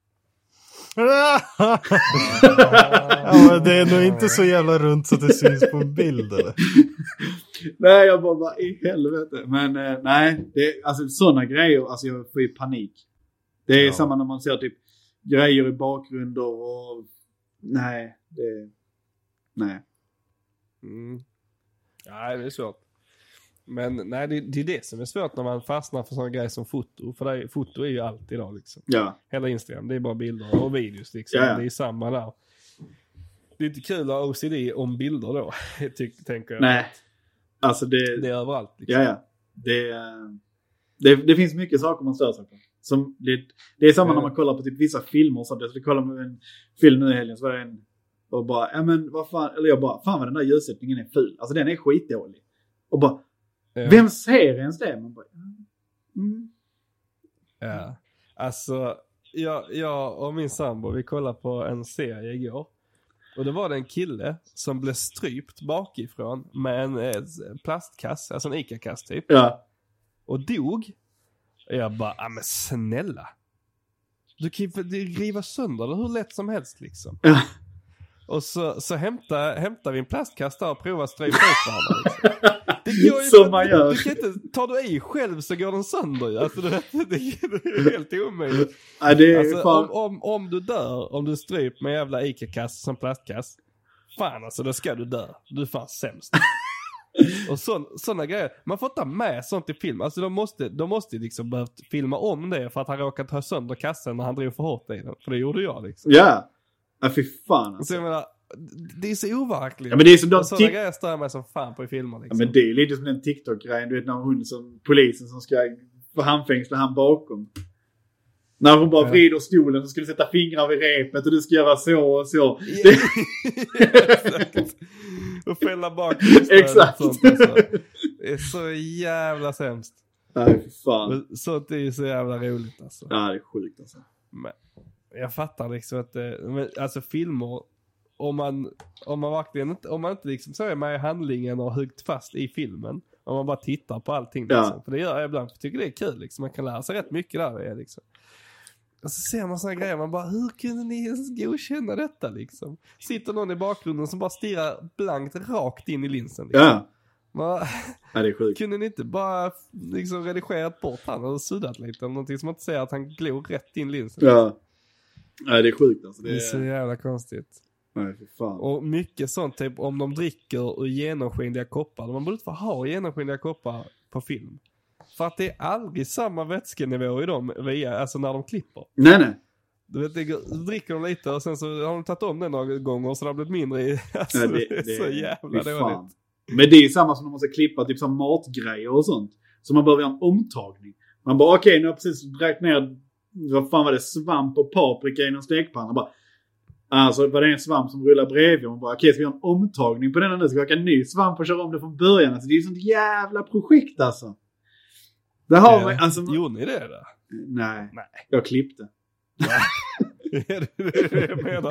Ja, men det är nog inte så jävla runt så att det syns på en bild eller? Nej, jag bara i helvete. Men nej, alltså sådana grejer, alltså jag får ju panik. Det är samma när man ser typ grejer i bakgrunder och nej. Nej, det är svårt. Men nej, det är det som är svårt när man fastnar för sådana grejer som foto. För foto är ju allt idag liksom. Ja. Hela Instagram, det är bara bilder och videos liksom. Ja. Det är samma där. Det är inte kul att ha OCD om bilder då, tänker jag. Nej, alltså det är överallt liksom. Ja. Det finns mycket saker man stör sig på. Som det är samma när man kollar på typ vissa filmer. Så jag kollar på en film nu i helgen så var det en och bara, men vad fan, eller jag bara, fan vad den där ljussättningen är ful. Alltså den är skitdålig. Och bara, vem ser ens det? Man bara, Ja, alltså jag och min sambo, vi kollade på en serie igår. Och det var det en kille som blev strypt bakifrån med en plastkass, alltså en Ica-kass typ. Ja. Och dog. Och jag bara, men snälla. Du kan ju riva sönder det hur lätt som helst liksom. Ja. Och så hämtar vi en plastkass där och provar strypa ut varandra liksom. Det går ju som man gör. Du kan inte, tar du i själv så går den sönder ju. Alltså det är helt omöjligt. Ja, det är alltså, fan. om du dör, om du stryper med jävla Ica-kass som plastkass. Fan alltså, då ska du dö. Du är fan sämst. Och sådana grejer. Man får ta med sånt i film. Alltså de måste liksom behövt filma om det för att han råkat ta sönder kassen när han drog för hårt i den. För det gjorde jag liksom. Ja. Ja, fy fan alltså. Så jag menar, det är så overkligt. Ja, men det är som sådana grejer stör mig som fan på i filmer liksom. Ja, men det är lite som den TikTok-grejen. Du vet när hon som polisen som ska få handfängsla han bakom. När hon bara vrider stolen så ska du sätta fingrar vid repet och du ska göra så och så. Exakt. Och fälla bak. Exakt. Det är så jävla sämst. Nej, för fan. Sånt är ju så jävla roligt alltså. Ja, det är sjukt alltså. Men jag fattar liksom att alltså filmer, om man verkligen inte, om man inte liksom så är med i handlingen och högt fast i filmen, om man bara tittar på allting liksom. För det gör jag ibland, för jag tycker det är kul liksom. Man kan lära sig rätt mycket där liksom. Och så ser man såna grejer, man bara, hur kunde ni ens godkänna detta liksom? Sitter någon i bakgrunden som bara stirrar blankt rakt in i linsen liksom. Ja, det är sjukt. Kunde ni inte bara liksom redigerat bort han och suddat lite eller någonting som att säga att han glor rätt in i linsen? Ja. Nej, det är sjukt alltså. Det är så jävla konstigt. Nej, för fan. Och mycket sånt, typ om de dricker ur genomskinliga koppar. Man borde inte få ha genomskinliga koppar på film. För att det är aldrig samma vätskenivå i dem alltså när de klipper. Nej. Du vet, dricker de lite och sen så har de tagit om det några gånger och så har det blivit mindre i. Alltså, ja, det är så jävla dåligt. Men det är ju samma som när man ska klippa typ som matgrejer och sånt. Så man behöver göra en omtagning. Man bara, okej, nu har jag precis räknat ner, vad fan var det, svamp och paprika i någon stekpanna. Bara, alltså var det en svamp som rullar bredvid. Man bara, okej, ska vi göra en omtagning på den nu? Ska vi ha en ny svamp och köra om det från början? Alltså det är ju sånt jävla projekt alltså. Det har man, alltså. Gjorde ni det där? Nej. Jag klippte. Det är medan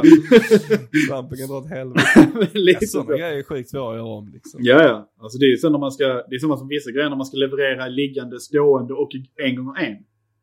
svampen kan dra åt helvete. Sådana grejer är sjukt svåra att göra om liksom. Ja. Alltså det är så när man ska, det är samma som vissa grejer när man ska leverera liggande, stående och en gånger en.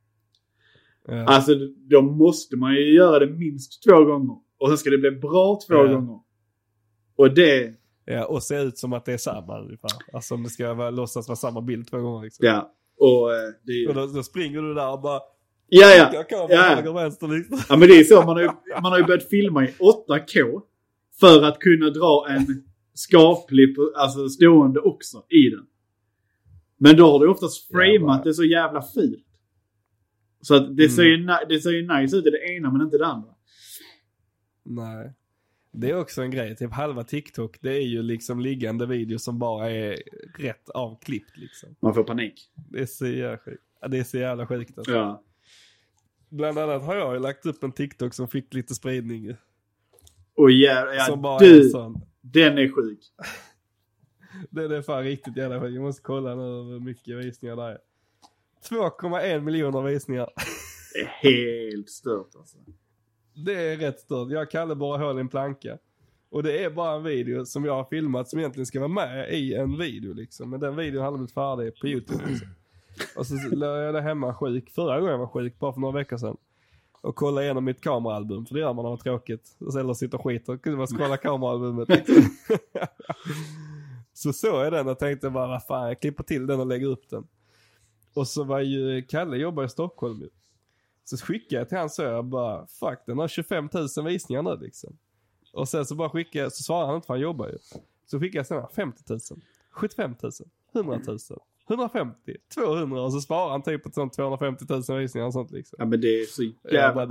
Ja. Alltså då måste man ju göra det minst 2 gånger. Och sen ska det bli bra 2 gånger. Och det... Ja, och se ut som att det är samma ungefär. Alltså om det ska låtsas vara samma bild 2 gånger liksom. Ja. Och, då springer du där och bara... Ja. Höger, vänster, liksom. Ja, men det är så. Man har ju börjat filma i 8K för att kunna dra en skaplig, alltså stående också i den. Men då har du oftast framat det så jävla fint. Så att det ser ju nice ut i det ena men inte det andra. Nej. Det är också en grej. Typ halva TikTok, det är ju liksom liggande video som bara är rätt avklippt liksom. Man får panik. Det är så jävla sjukt alltså. Ja. Bland annat har jag ju lagt upp en TikTok som fick lite spridning. Och som bara är en sån. Den är sjuk. Den är fan riktigt jävla sjuk. Jag måste kolla nu hur mycket visningar det är. 2,1 miljoner visningar. Det är helt stört alltså. Det är rätt stört. Jag kallar bara hål i en planka. Och det är bara en video som jag har filmat som egentligen ska vara med i en video liksom. Men den videon hade blivit färdig på YouTube liksom. Och så lade jag det hemma sjuk. Förra gången jag var sjuk, bara för några veckor sedan. Och kolla igenom mitt kameraalbum. För det gör man när man har tråkigt. Och sen sitter och skiter och kunde man skrolla kameraalbumet liksom. Så är den och tänkte bara, vad fan, jag klipper till den och lägger upp den. Och så var ju Kalle jobbar i Stockholm. Så skickade jag till han så jag bara, fuck, den har 25 000 visningar nu liksom. Och sen så bara skickade jag, så svarade han inte för han jobbar ju. Så skickade jag sen 50 000, 75 000, 100 000, 150, 200 och så sparar han typ ett sånt 250 000 visningar och sånt liksom. Ja men det är så jävla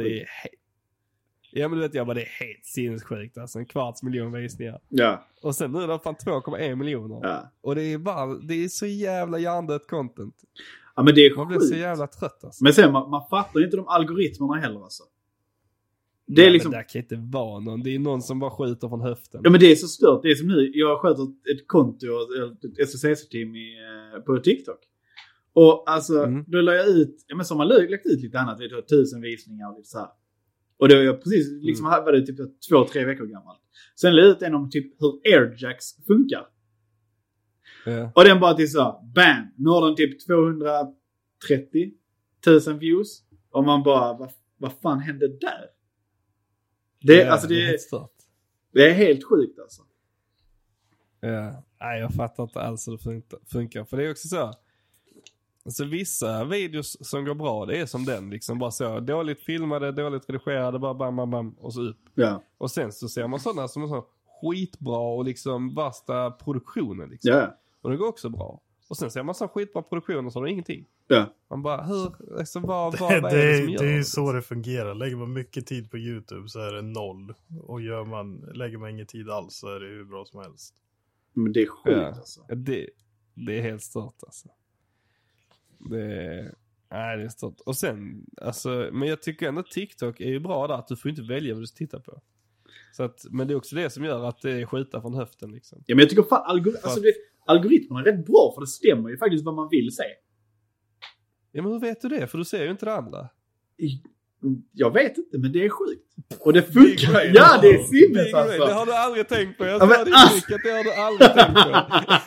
Ja men du vet, jag bara, det är helt sinnessjukt alltså, 250 000 visningar. Ja. Och sen nu är det fan 2,1 miljoner. Ja. Och det är så jävla hjärndött content. Ja men det är man blir så jävla trött alltså. Men sen man fattar inte de algoritmerna heller alltså. Det är liksom... men det kan inte vara någon. Det är någon som bara skjuter från höften. Ja men det är så stört. Det är som nu, jag sköter ett konto och ett SSC-team på TikTok. Och alltså, då la jag ut, ja men som man lagt ut lite annat, det är 1000 visningar och lite så här. Och det var jag precis, liksom var det typ 2-3 veckor gammalt. Sen la jag ut en om typ hur airjacks funkar. Yeah. Och den bara till så, bam! Nu har den typ 230 000 views. Och man bara, vad fan hände där? Alltså det är helt sjukt alltså. Ja, nej jag fattar inte alls hur det funkar. För det är också så. Alltså vissa videos som går bra, det är som den liksom bara så dåligt filmade, dåligt redigerade, bara bam och så upp. Ja. Och sen så ser man sådana som är så skitbra och liksom värsta produktionen liksom. Ja. Och det går också bra. Och sen ser man så skitbra produktion och så har det ingenting. Ja. Man bara, hur, alltså vad är det som gör det? Det är så det fungerar. Lägger man mycket tid på YouTube så är det 0. Och lägger man ingen tid alls så är det hur bra som helst. Men det är sjukt alltså. Det är helt stört alltså. Det är stort. Och sen, alltså, men jag tycker ändå TikTok är ju bra där att du får inte välja vad du ska titta på. Så att, men det är också det som gör att det är skjuta från höften liksom. Ja men jag tycker fan algoritmerna är rätt bra för det stämmer ju faktiskt vad man vill se. Ja men hur vet du det? För du ser ju inte det andra. Jag vet inte men det är sjukt. Och det funkar. Ja det är sinnes alltså. Det har du aldrig tänkt på. Jag sa det att det har du aldrig tänkt på.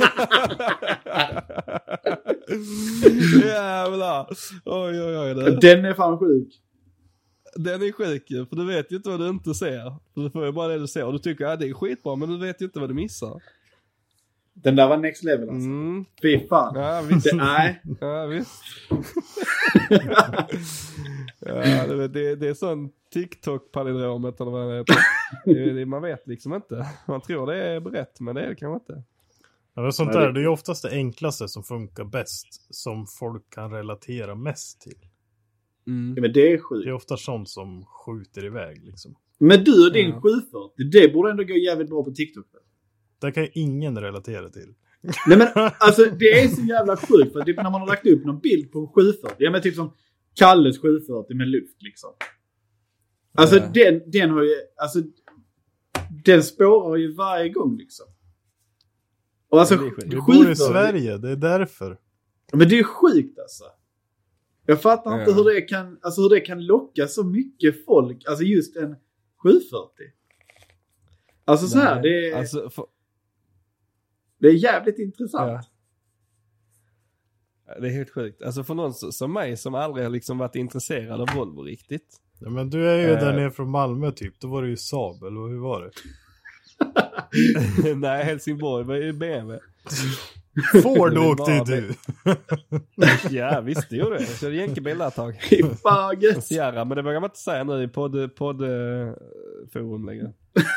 Jävlar. Oj. Den är fan sjuk. Den är sjuk ju, för du vet ju inte vad du inte ser. Du får ju bara det du ser och du tycker att det är skitbra men du vet ju inte vad du missar. Den där var next level alltså. Fy fan. Ja visst. Ja visst. Ja, det är sån TikTok-palindromet eller vad det heter. Man vet liksom inte. Man tror det är rätt men det är det kanske inte. Ja, men sånt där, det är ju oftast det enklaste som funkar bäst. Som folk kan relatera mest till. Ja, men det är sjukt. Det är ofta sånt som skjuter iväg liksom. Men du och din 740, det borde ändå gå jävligt bra på TikTok. Det kan ju ingen relatera till. Nej men alltså det är så jävla sjukt för typ när man har lagt upp någon bild på en 740. Ja men typ som Kalles 740 med luft liksom. Alltså den har ju, alltså den spårar ju varje gång liksom. Och alltså vi bor i Sverige, det är därför. Men det är sjukt alltså. Jag fattar inte hur det kan locka så mycket folk. Alltså just en 740. Alltså så här, det är... Alltså, det är jävligt intressant. Ja. Det är helt sjukt. Alltså för någon som mig som aldrig har liksom varit intresserad av Volvo riktigt. Ja, men du är ju där nere från Malmö typ. Då var det ju Saab, eller hur var det? Nej, Helsingborg var ju BMW. Ford åkte ju du. Ja, visst det gjorde det. Jag körde jänkebil där ett tag. Sierra, men det vågar man inte säga nu i poddforum längre.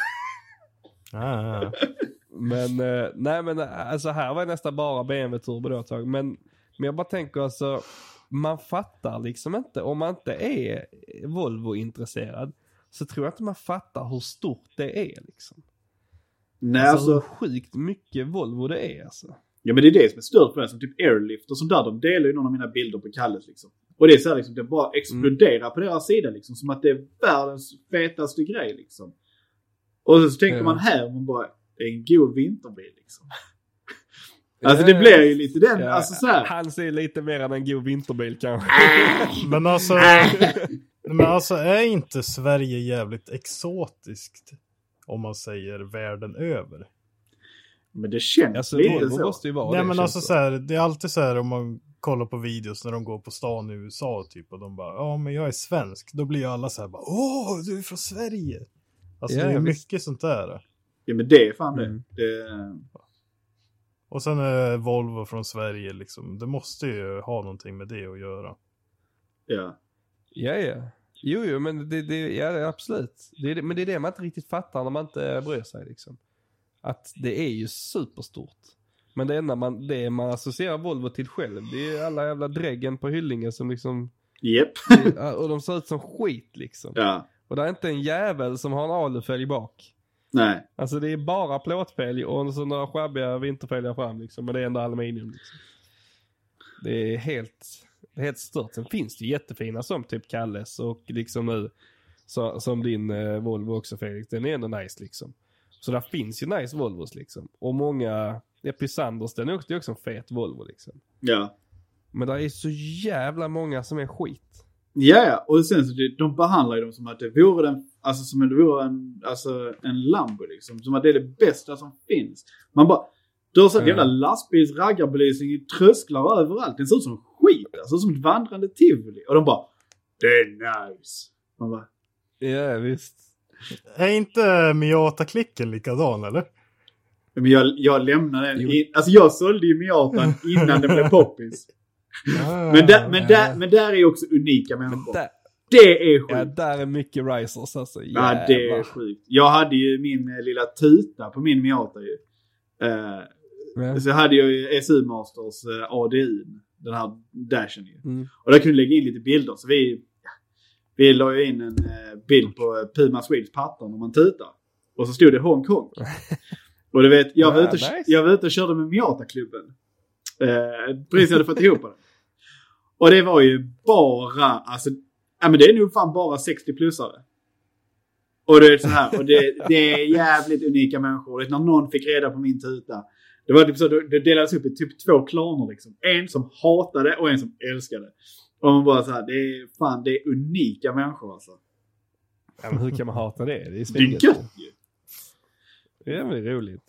Men, nej men alltså här var det nästan bara BMW Turbo då ett tag. Men jag bara tänker alltså, man fattar liksom inte, om man inte är Volvo-intresserad, så tror jag inte man fattar hur stort det är liksom. Nej, alltså hur sjukt mycket Volvo det är alltså. Ja, men det är det som är stört på det, som typ Airlift och sånt där. De delar ju någon av mina bilder på Kalles liksom. Och det är så här liksom, det bara exploderar på deras sida liksom. Som att det är världens fetaste grej liksom. Och så tänker man här, man bara, det är en god vinterbil liksom. Alltså det blir ju lite den, alltså så här. Han ser lite mer än en god vinterbil kanske. Men alltså är inte Sverige jävligt exotiskt, om man säger världen över? Men det känns alltså, lite så. Måste ju vara. Nej, det men alltså så. Så här, det är alltid så här om man kollar på videos när de går på stan i USA typ, och de bara, ja men jag är svensk. Då blir ju alla så här bara, åh du är från Sverige. Alltså det är mycket sånt där. Ja, men det är fan det. Och sen är Volvo från Sverige liksom. Det måste ju ha någonting med det att göra. Ja. Ja. Jo, men det absolut. Men det är det man inte riktigt fattar när man inte bryr sig liksom. Att det är ju superstort. Men det enda det man associerar Volvo till själv, det är alla jävla dräggen på hyllingen som liksom... Japp. Och de ser ut som skit liksom. Ja. Och det är inte en jävel som har en alufälg bak. Nej. Alltså det är bara plåtfälg och så några skabbiga vinterfälgar fram liksom. Men det är ändå aluminium liksom. Det är helt stört. Sen finns det jättefina som typ Kalles och liksom nu som din Volvo också, Felix. Den är ändå nice liksom. Så där finns ju nice Volvos liksom. Och många, Pisanders, den är också en fet Volvo liksom. Ja. Men det är så jävla många som är skit. Ja, och sen så de behandlar ju dem som att det vore en Lambo liksom. Som att det är det bästa som finns. Man bara, du har sett jävla lastbils raggarbelysning i trösklar överallt. Den ser ut som skit, alltså som ett vandrande tivoli. Och de bara, det är nice. Man bara, ja visst. Är inte Miata-klicken likadan eller? Men jag lämnade den. Alltså jag sålde ju Miatan innan den blev poppis. Men där är ju också unika människor. Det är sjukt. Ja, där är mycket risers alltså. Ja, det är sjukt. Jag hade ju min lilla tuta på min Miata ju. Så jag hade ju SU Masters ADI. Den här dashen ju. Och där kunde lägga in lite bilder. Så vi la ju in en bild på Puma Swedes patton om man tutar. Och så stod det Hong Kong. Och du vet, jag var ute och körde med Miata-klubben. Precis hade fått ihop det. Och det var ju bara, alltså, men det är nog fan bara 60-plussare. Och det är så här, och det är jävligt unika människor. När någon fick reda på min tuta, det var typ så, det delades upp i typ 2 klaner liksom. En som hatade och en som älskade. Och man bara så här, det är unika människor alltså. Ja, men hur kan man hata det? Det är gött ju. Det är väl roligt.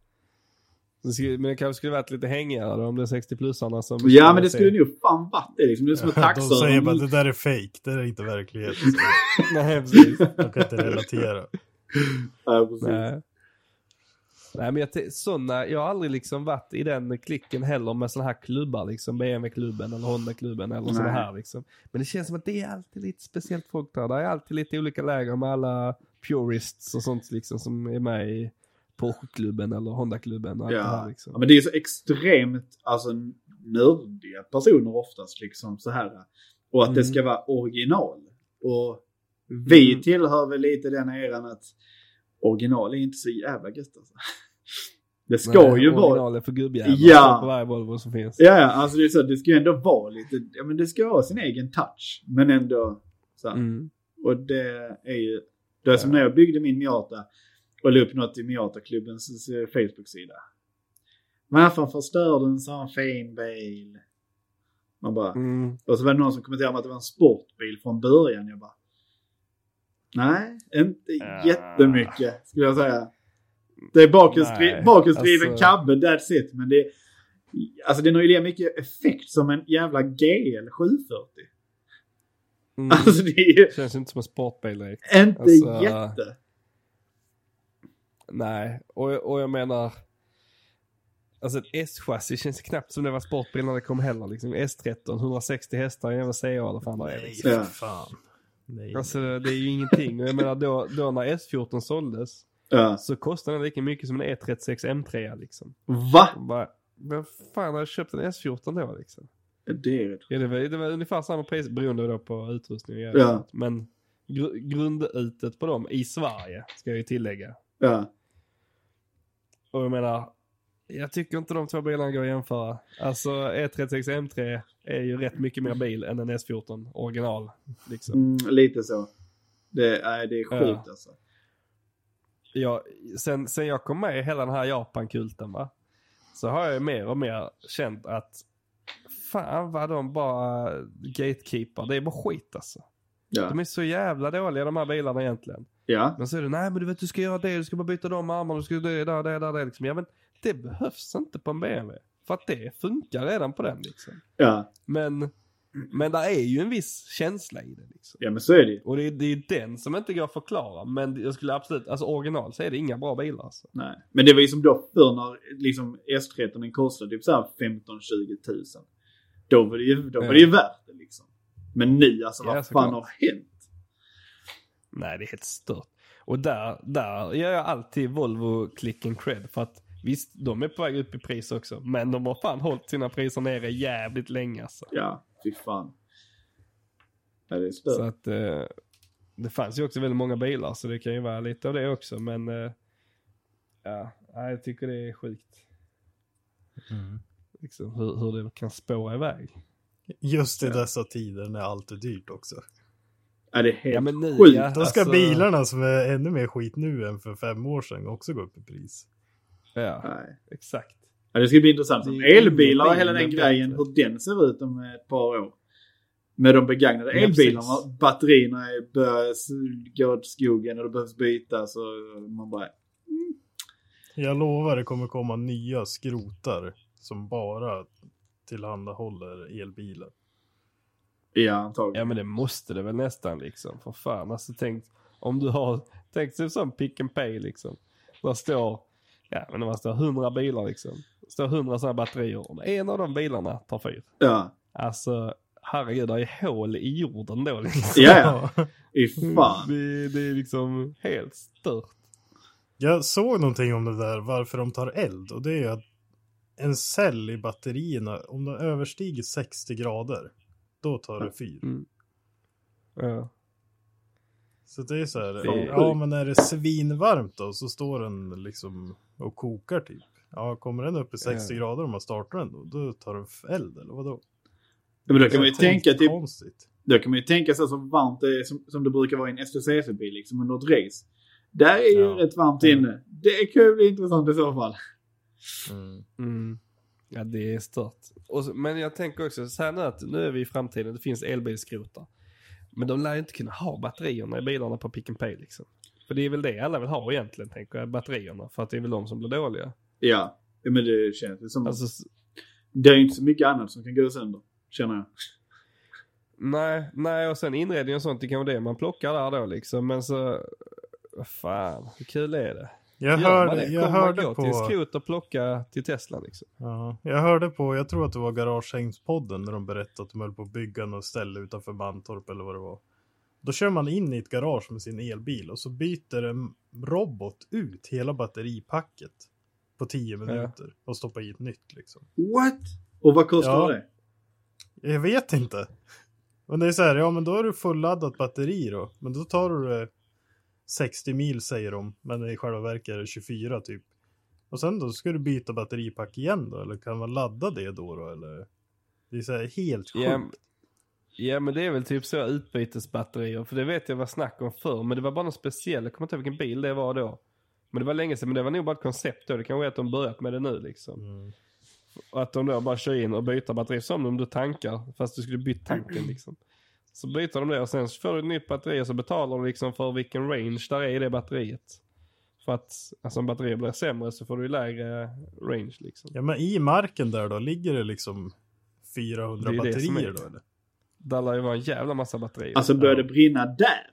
Men det kanske skulle varit lite hängigare då, om det är 60-plussarna som... Ja, men det skulle nog fan varit det liksom. Det är som en taxor. De säger bara att det där är fake. Det är inte verklighet. Nej, precis. De kan inte relatera. Ja, precis. Nej, men jag har aldrig liksom varit i den klicken heller med såna här klubbar liksom, BMW-klubben eller Honda-klubben eller såna här liksom. Men det känns som att det är alltid lite speciellt folk där. Det är alltid lite olika läger med alla purists och sånt liksom som är med i Porsche-klubben eller Honda-klubben och allt det här liksom. Ja, men det är så extremt alltså nördiga personer oftast liksom så här. Och att det ska vara original. Och vi tillhör väl lite den eran att original är inte så jävla gött alltså. Det ska ju vara original är för gubbjävlar på varje Volvo som finns. Ja, alltså det är så, det ska ju ändå vara lite, ja men det ska ha sin egen touch, men ändå så här. Och det är ju det som när jag byggde min Miata och la upp något i Miata-klubbens Facebook-sida. Varför förstörde en sån fin bil? Man bara, och så var det någon som kommenterade att det var en sportbil från början. Jag bara, nej, inte jättemycket skulle jag säga. Det är bakhjulsdriven cabbe, that's it. Men det, alltså den har ju lika mycket effekt som en jävla GL 740. Alltså det känns inte som en sportbil direkt. Inte alltså, jätte. Nej, och jag menar Alltså ett S-chassi känns knappt som det var sportbil när det kom heller. Liksom. S13, 160 hästar, jävla CA eller fan vad det är. Liksom. Nej, fan. Nej. Alltså det är ju ingenting. Och jag menar då när S14 såldes så kostade den lika mycket som en E36 M3 liksom. Va? Men fan har jag köpt en S14 då liksom? Det är rätt. Det var ungefär samma pris beroende då på utrustning. Ja. Men grundutet på dem i Sverige ska jag ju tillägga. Ja. Och jag menar, jag tycker inte de två bilarna går att jämföra. Alltså E36 M3 är ju rätt mycket mer bil än en S14 original. Liksom. Lite så. Det är sjukt alltså. Ja, sen jag kom med i hela den här Japan-kulten va. Så har jag mer och mer känt att fan vad de bara gatekeeper. Det är bara skit alltså. Ja. De är så jävla dåliga de här bilarna egentligen. Ja. Men så är det, nej men du vet du ska göra det, du ska bara byta de armarna, du ska göra det liksom. Ja men det behövs inte på en BMW. För att det funkar redan på den liksom. Ja. Men det är ju en viss känsla i det liksom. Ja men så är det. Och det är den som inte går att förklara. Men jag skulle absolut, alltså original så är det inga bra bilar alltså. Nej. Men det var ju som då förr när liksom S13 kostade typ såhär 15-20 tusen. Då var det ju värt det liksom. Men nu alltså vad fan har hänt? Nej det är helt stört. Och där gör jag alltid Volvo click and cred. För att visst, de är på väg upp i pris också. Men de har fan hållit sina priser nere jävligt länge alltså. Ja, fy fan. Ja, det är stört. Så att det fanns ju också väldigt många bilar. Så det kan ju vara lite av det också. Men jag tycker det är sjukt. Liksom, hur det kan spåra iväg. Just i dessa tider när allt är dyrt också. Ja, det är helt skit. Då ska bilarna som är ännu mer skit nu än för 5 år sedan också gå upp i pris. Ja, exakt. Ja, det ska bli intressant. Elbilar och hela den grejen, hur den ser ut om ett par år. Med de begagnade elbilarna, batterierna börjar gå åt skogen och det behövs bytas och man bara... Jag lovar det kommer komma nya skrotar som bara tillhandahåller elbilar. Ja, antagligen. Ja, men det måste det väl nästan liksom. För fan, alltså tänk om du har tänkt sig som pick and pay liksom. Där står, men det står 100 bilar liksom. Det står 100 sådana batterier. Och en av de bilarna tar fyr. Ja. Alltså, herregud, det är hål i jorden då liksom. Ja, i fan. Det är liksom helt stört. Jag såg någonting om det där, varför de tar eld. Och det är att en cell i batterierna, om den överstiger 60 grader, då tar det fyr. Ja. Så det är så här, men är det svinvarmt då så står den liksom och kokar typ. Ja, kommer den upp i 60 grader om man startar den då tar den eld eller vadå? Ja, men då kan man ju tänka typ, då kan man ju tänka så varmt det är som det brukar vara i en STCC-bil liksom under ett race. Där är ju rätt varmt inne. Det kan ju bli intressant i så fall. Ja, det är stört. Men jag tänker också så här nu att nu är vi i framtiden. Det finns elbilskrotar. Men de lär ju inte kunna ha batterierna i bilarna på pick and pay liksom. För det är väl det alla vill ha egentligen, tänker jag, batterierna. För att det är väl de som blir dåliga. Ja, men det känns som alltså, det är inte så mycket annat som kan gå sönder, känner jag. Nej, och sen inredning och sånt, det kan vara det man plockar där då liksom. Men så, fan, hur kul är det? Jag hörde på till skrot och plocka till Tesla liksom. Ja, jag hörde på, jag tror att det var Garagehängspodden när de berättade att de höll på att bygga något ställe utanför Mantorp eller vad det var. Då kör man in i ett garage med sin elbil och så byter en robot ut hela batteripacket på 10 minuter och stoppar i ett nytt liksom. What? Och vad kostar det? Jag vet inte. Men det är så här, men då är du fulladdat batteri då. Men då tar du 60 mil säger de, men i själva verket är det 24 typ. Och sen då ska du byta batteripack igen då, eller kan man ladda det då eller? Det är så här helt sjukt. Ja, men det är väl typ så utbytesbatterier, för det vet jag var snack om förr, men det var bara något speciellt, jag kommer inte ihåg vilken bil det var då. Men det var länge sedan, men det var nog bara ett koncept då, det kan vara att de börjat med det nu liksom. Och att de då bara kör in och byter batteri som om du tankar, fast du skulle byta tanken liksom. Så byter de det och sen får du ett nytt batteri och så betalar du liksom för vilken range där är i det batteriet. För att alltså, om batteriet blir sämre så får du lägre range liksom. Ja, men i marken där då ligger det liksom 400 det batterier då eller? Där lär ju vara en jävla massa batterier. Alltså börjar det brinna där?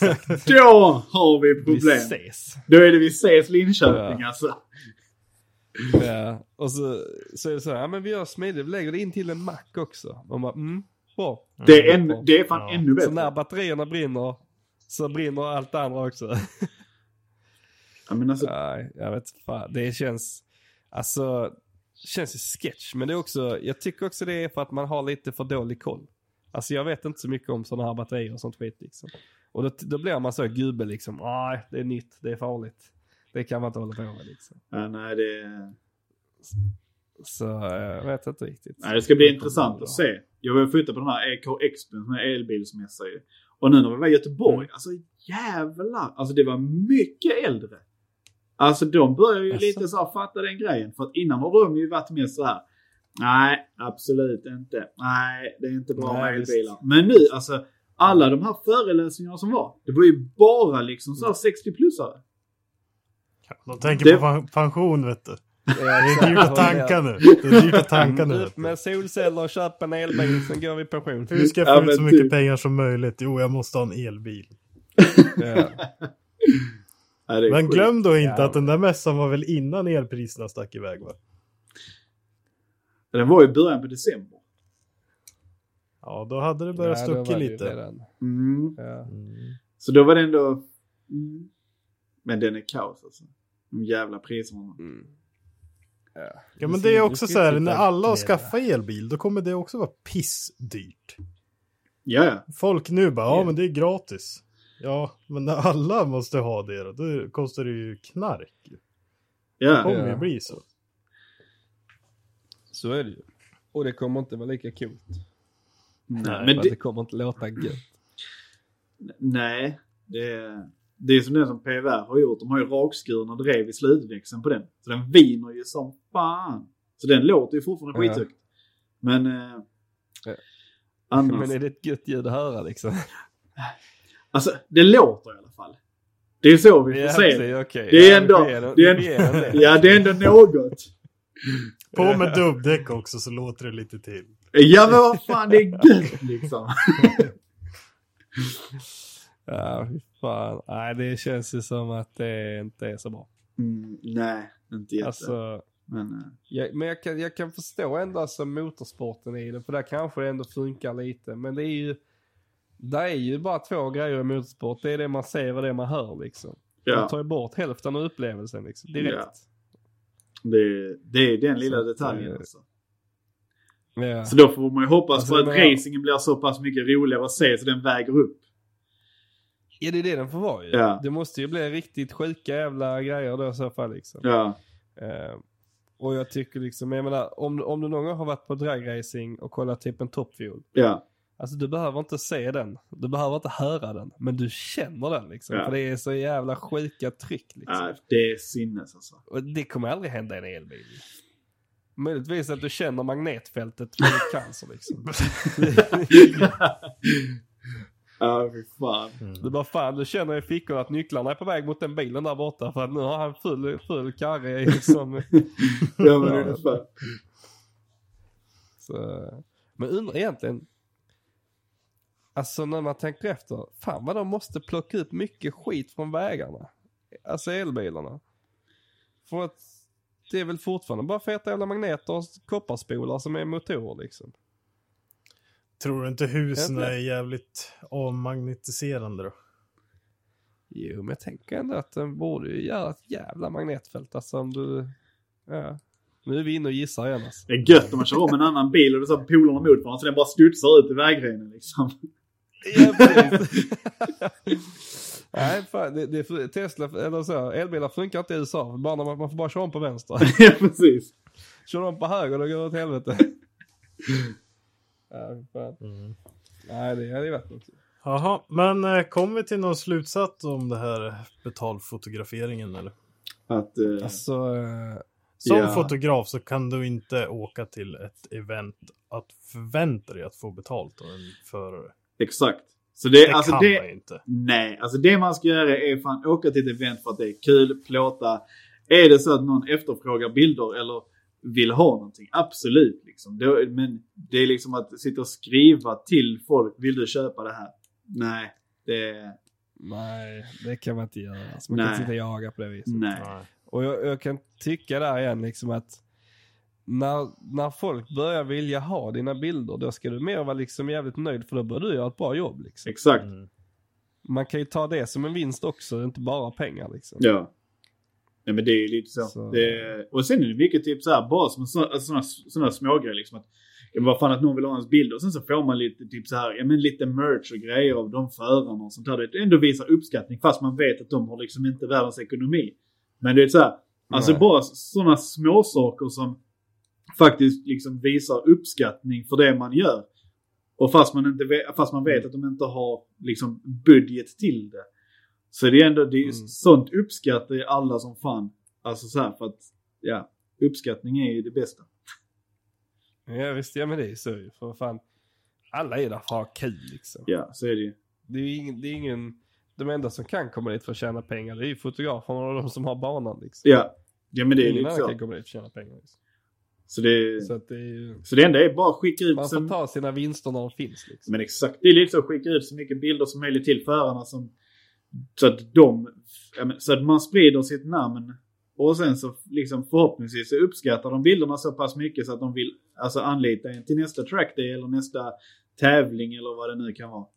Då har vi problem. Vi ses. Då är det vi ses Linköping alltså. Ja, och så är det så här, ja men vi gör smidigt, vi lägger det in till en Mac också. Och man bara, bra. Det är fan ännu bättre. Så när batterierna brinner, så brinner allt andra också. Ja, men alltså... Nej, jag vet fan, det känns ju sketch, men det är också, jag tycker också det är för att man har lite för dålig koll. Alltså jag vet inte så mycket om sådana här batterier och sånt skit liksom. Och då blir man så gubbe liksom, nej det är nytt, det är farligt. Det kan man inte hålla på med liksom. Ja, nej det... Så jag vet inte riktigt. Nej, det ska bli intressant att se. Jag var flytta på den här EK Expo, som är elbilsmässa ju. Och nu när vi var i Göteborg, alltså jävlar. Alltså det var mycket äldre. Alltså de börjar ju lite så här fatta den grejen. För att innan har de ju varit med så här. Nej, absolut inte. Nej, det är inte bra med elbilar. Men nu, alltså alla de här föreläsningarna som var. Det var ju bara liksom så här 60-plussare. De tänker på pension, vet du. Det är dyrt att tanka nu. Det är dyrt att tanka nu. Upp med solceller och köpa en elbil, sen går vi på pension. Hur ska jag få ut så mycket pengar som möjligt? Jo, jag måste ha en elbil. Ja. Men glöm då inte att den där mässan var väl innan elpriserna stack iväg, va? Den var i början på december. Ja, då hade det börjat stucka lite. Ja. Så då var det ändå... Men den är kaos alltså. De jävla priserna. Ja, men det är också så här, när alla har skaffat elbil, då kommer det också vara pissdyrt. Ja. Folk nu bara, men det är gratis. Ja, men när alla måste ha det då kostar det ju knark. Ja. Det kommer ju bli så. Så är det ju. Och det kommer inte vara lika coolt. Nej, men det kommer inte låta gött. Nej, det är som det som PVR har gjort. De har ju rakskurna drev i slutväxeln på den. Så den viner ju som fan. Så den låter ju fortfarande skithögt. Men annars... Men är det ett gött ljud att höra liksom? Alltså, det låter i alla fall. Det är så vi får se. Okay. Det är ändå det är ändå något. På med dubbdäck också så låter det lite till. Ja, men vad fan, det är gött liksom. Ja, fan. Nej, det känns ju som att det inte är så bra. Nej, inte jätte. Alltså, men jag kan förstå ändå alltså motorsporten i det. För där kanske det ändå funkar lite. Men det är ju bara två grejer i motorsport. Det är det man ser och det man hör liksom. Man tar ju bort hälften av upplevelsen liksom, direkt. Ja. Det är den lilla detaljen alltså. Ja. Så då får man ju hoppas på att racingen blir så pass mycket roligare att se så den väger upp. Ja, det är det den får vara ju. Ja. Det måste ju bli riktigt sjuka jävla grejer då i så fall liksom. Ja. Och jag tycker liksom, jag menar, om du någon gång har varit på dragracing och kollat typ en Top Fuel. Ja. Alltså du behöver inte se den. Du behöver inte höra den. Men du känner den liksom. Ja. För det är så jävla sjuka tryck liksom. Ja, det är sinnes alltså. Och det kommer aldrig hända i en elbil. Möjligtvis att du känner magnetfältet med cancer liksom. Ja, fy fan. Du bara fan, du känner i fickorna att nycklarna är på väg mot den bilen där borta. För att nu har han full karre liksom. Ja, men det är fan. Så, men undrar egentligen, alltså när man tänker efter, fan vad de måste plocka ut mycket skit från vägarna. Alltså elbilarna. För att det är väl fortfarande bara feta jävla magneter och kopparspolar som är motorer liksom. Tror du inte husen är jävligt avmagnetiserande då? Jo, men jag tänker ändå att den borde ju göra ett jävla magnetfält. Alltså om du... Ja. Nu är vi inne och gissar igen alltså. Det är gött om man kör om en annan bil och det är så polarna mot varandra så den bara studsar ut i vägrenen liksom. Ja, precis. Nej, fan, det Tesla eller så, elbilar funkar inte i USA. Bara när man får bara köra om på vänster. Ja, precis. Kör om på höger och då går det åt helvete. Ja, fan. Nej, det hade varit något. Jaha, men kom vi till någon slutsats om det här betalfotograferingen eller? Att, som fotograf så kan du inte åka till ett event att förvänta dig att få betalt av en förare. Exakt. Så det alltså kan man inte. Nej, alltså det man ska göra är fan åka till ett event för att det är kul, plåta. Är det så att någon efterfrågar bilder eller vill ha någonting? Absolut liksom. Men det är liksom att sitta och skriva till folk, vill du köpa det här? Nej, det kan man inte göra. Alltså man kan inte sitta och jaga på det viset. Nej. Och jag kan tycka där igen liksom att när folk börjar vilja ha dina bilder, då ska du mer vara liksom jävligt nöjd, för då bör du göra ett bra jobb liksom. Exakt. Man kan ju ta det som en vinst också, inte bara pengar liksom. Ja. Nej, men det är ju lite så. Och sen är det mycket typ så här, bara som sådana smågrejer liksom, att vad fan att någon vill ha ens bilder, och sen så får man lite typ så här, ja men lite merch och grejer av de förarna och sånt där. Det ändå visar uppskattning, fast man vet att de har liksom inte världens ekonomi. Men det är så här, alltså bara sådana små saker som faktiskt liksom visar uppskattning för det man gör. Och fast man vet att de inte har liksom budget till det. Så det är ändå sånt uppskattar i alla som fan. Alltså så här, för att ja, uppskattning är ju det bästa. Ja visst, ja men det är så ju. För fan, alla är där för att ha kul liksom. Ja, så är det ju. Det är ingen, de enda som kan komma dit för att tjäna pengar, det är ju fotograferna och de som har banan liksom. Ja men det är ingen lite så. Kan komma dit för att tjäna pengar liksom. Så det, så att det är ju, så det enda är bara skicka ut. Man får ta sina vinster när de finns liksom. Men exakt, det är lite så, skicka ut så mycket bilder som möjligt till förarna som, så att man sprider sitt namn. Och sen så liksom förhoppningsvis så uppskattar de bilderna så pass mycket så att de vill alltså anlita en till nästa trackday eller nästa tävling eller vad det nu kan vara.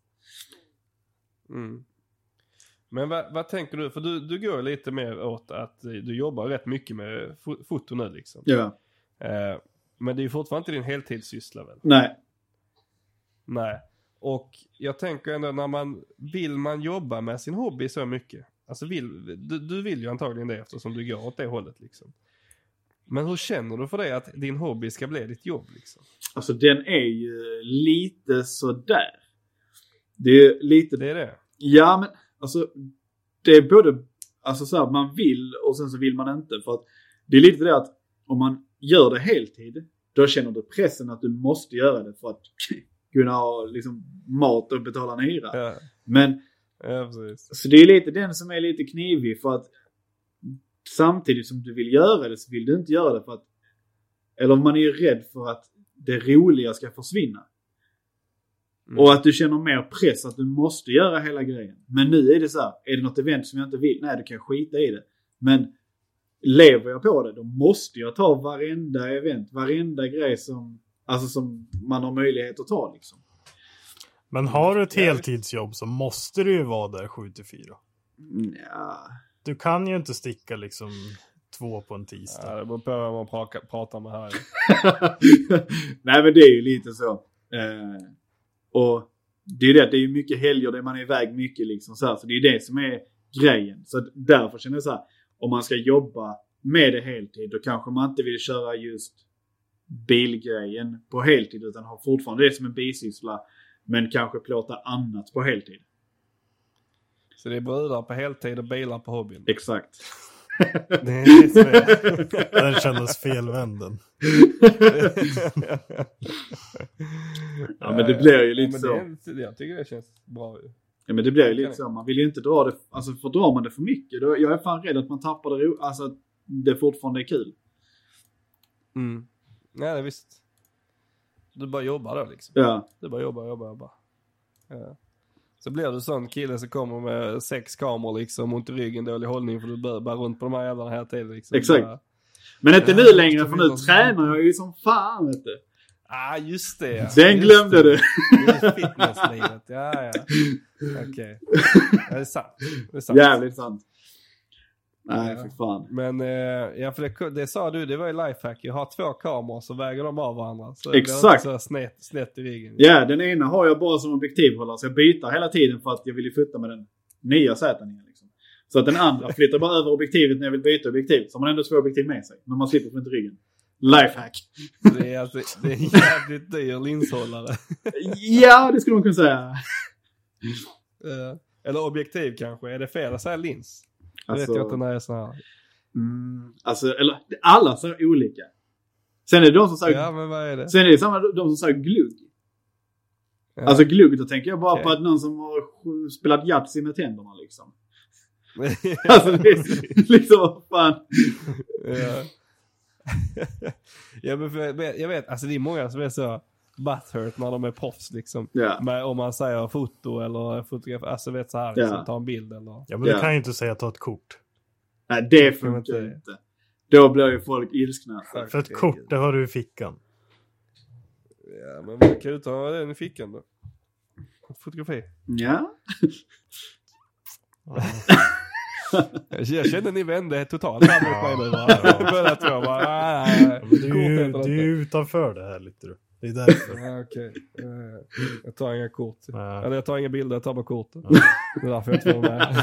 Men vad tänker du? För du går lite mer åt att du jobbar rätt mycket med foto nu liksom. Ja. Men det är ju fortfarande inte din heltidssyssla väl? Nej. Och jag tänker ändå när man jobba med sin hobby så mycket. Alltså du vill ju antagligen det eftersom du går åt det hållet liksom. Men hur känner du för det att din hobby ska bli ditt jobb liksom? Alltså den är ju lite sådär. Det är lite... Det är det? Ja men alltså det är både alltså så här, man vill och sen så vill man inte. För att det är lite det att om man gör det heltid, då känner du pressen att du måste göra det för att kunna ha liksom mat och betala en hyra. Ja. Men ja, precis. Så det är lite den som är lite knivig, för att samtidigt som du vill göra det så vill du inte göra det för att, eller man är ju rädd för att det roliga ska försvinna. Och att du känner mer press att du måste göra hela grejen. Men nu är det så här, är det något event som jag inte vill? Nej, du kan skita i det. Men lever jag på det, då måste jag ta varenda event, varenda grej som man har möjlighet att ta liksom. Men har du ett heltidsjobb så måste du ju vara där 7-4. Ja. Du kan ju inte sticka liksom 2 på en tisdag. Ja, det beror på vad man pratar med här. Nej, men det är ju lite så. Och det är det är ju mycket helger där man är iväg mycket liksom så här. Så det är det som är grejen. Så därför känner jag så här, om man ska jobba med det heltid, då kanske man inte vill köra just bilgrejen på heltid, utan har fortfarande det som en bisyssla, men kanske plåta annat på heltid. Så det är brudar på heltid och bilar på hobbyn. Exakt. Det är det som är. Den kändes felvänden. Ja, men det blir ju lite så. Jag tycker det känns bra. Ja, men det blir ju lite så. Man vill ju inte dra det, alltså för drar man det för mycket, då, jag är fan rädd att man tappar det, alltså att det fortfarande är kul. Nej, det är visst. Du bara jobbar då liksom. Ja. Du bara jobbar. Ja. Så blir du sån kille som kommer med 6 kameror liksom, ont i ryggen, dålig hållning, för du bör bara runt på de här jävlarna här tiden liksom. Exakt. Bara, men inte nu längre, för nu tränar jag ju som fan, vet du. Just det. Ja. Den glömde du. Det är fitnesslivet. Ja. Okej. Det är sant. Jävligt sant. Nej, för fan. Men ja, för det sa du, det var ju lifehack. Jag har 2 kameror så väger de av varandra. Så exakt. Det är så snett i ryggen. Ja, den ena har jag bara som objektivhållare, så jag byter hela tiden för att jag vill ju fota med den nya Z9 liksom. Så att den andra flyttar bara över objektivet när jag vill byta objektiv. Så man ändå 2 objektiv med sig. Men man slipper få inte ryggen. Lifehack. Det är en jävligt dyr linshållare. Ja, det skulle man kunna säga. Eller objektiv kanske. Är det fel att säga lins? Alltså, vet jag inte när jag är så här. Alltså, eller alla så olika. Sen är det de som säger... Ja, men vad är det? Sen är det samma de som säger glugg. Ja. Alltså glugg, då tänker jag bara på att någon som har spelat Yatzy med tänderna liksom. Alltså det är liksom, vad fan. Ja. Ja, men jag vet, alltså det är många som är så butthurt när de är proffs liksom. Yeah. Om man säger foto eller fotograf, alltså vet så här liksom, ta en bild eller. Ja, men du kan ju inte säga ta ett kort. Nej, det funkar inte. Då blir ju folk ilskna. För ett kort, det har du i fickan. Ja, men man kan ju ta den i fickan då. Fotografi. Ja. Jag känner ni vände totalt här mot mig nu. Båda två bara. Du är utanför det här lite. Det är därför. Ja, okej. Jag tar inga kort. Eller jag tar inga bilder, jag tar bara kort. Det är därför jag tror med.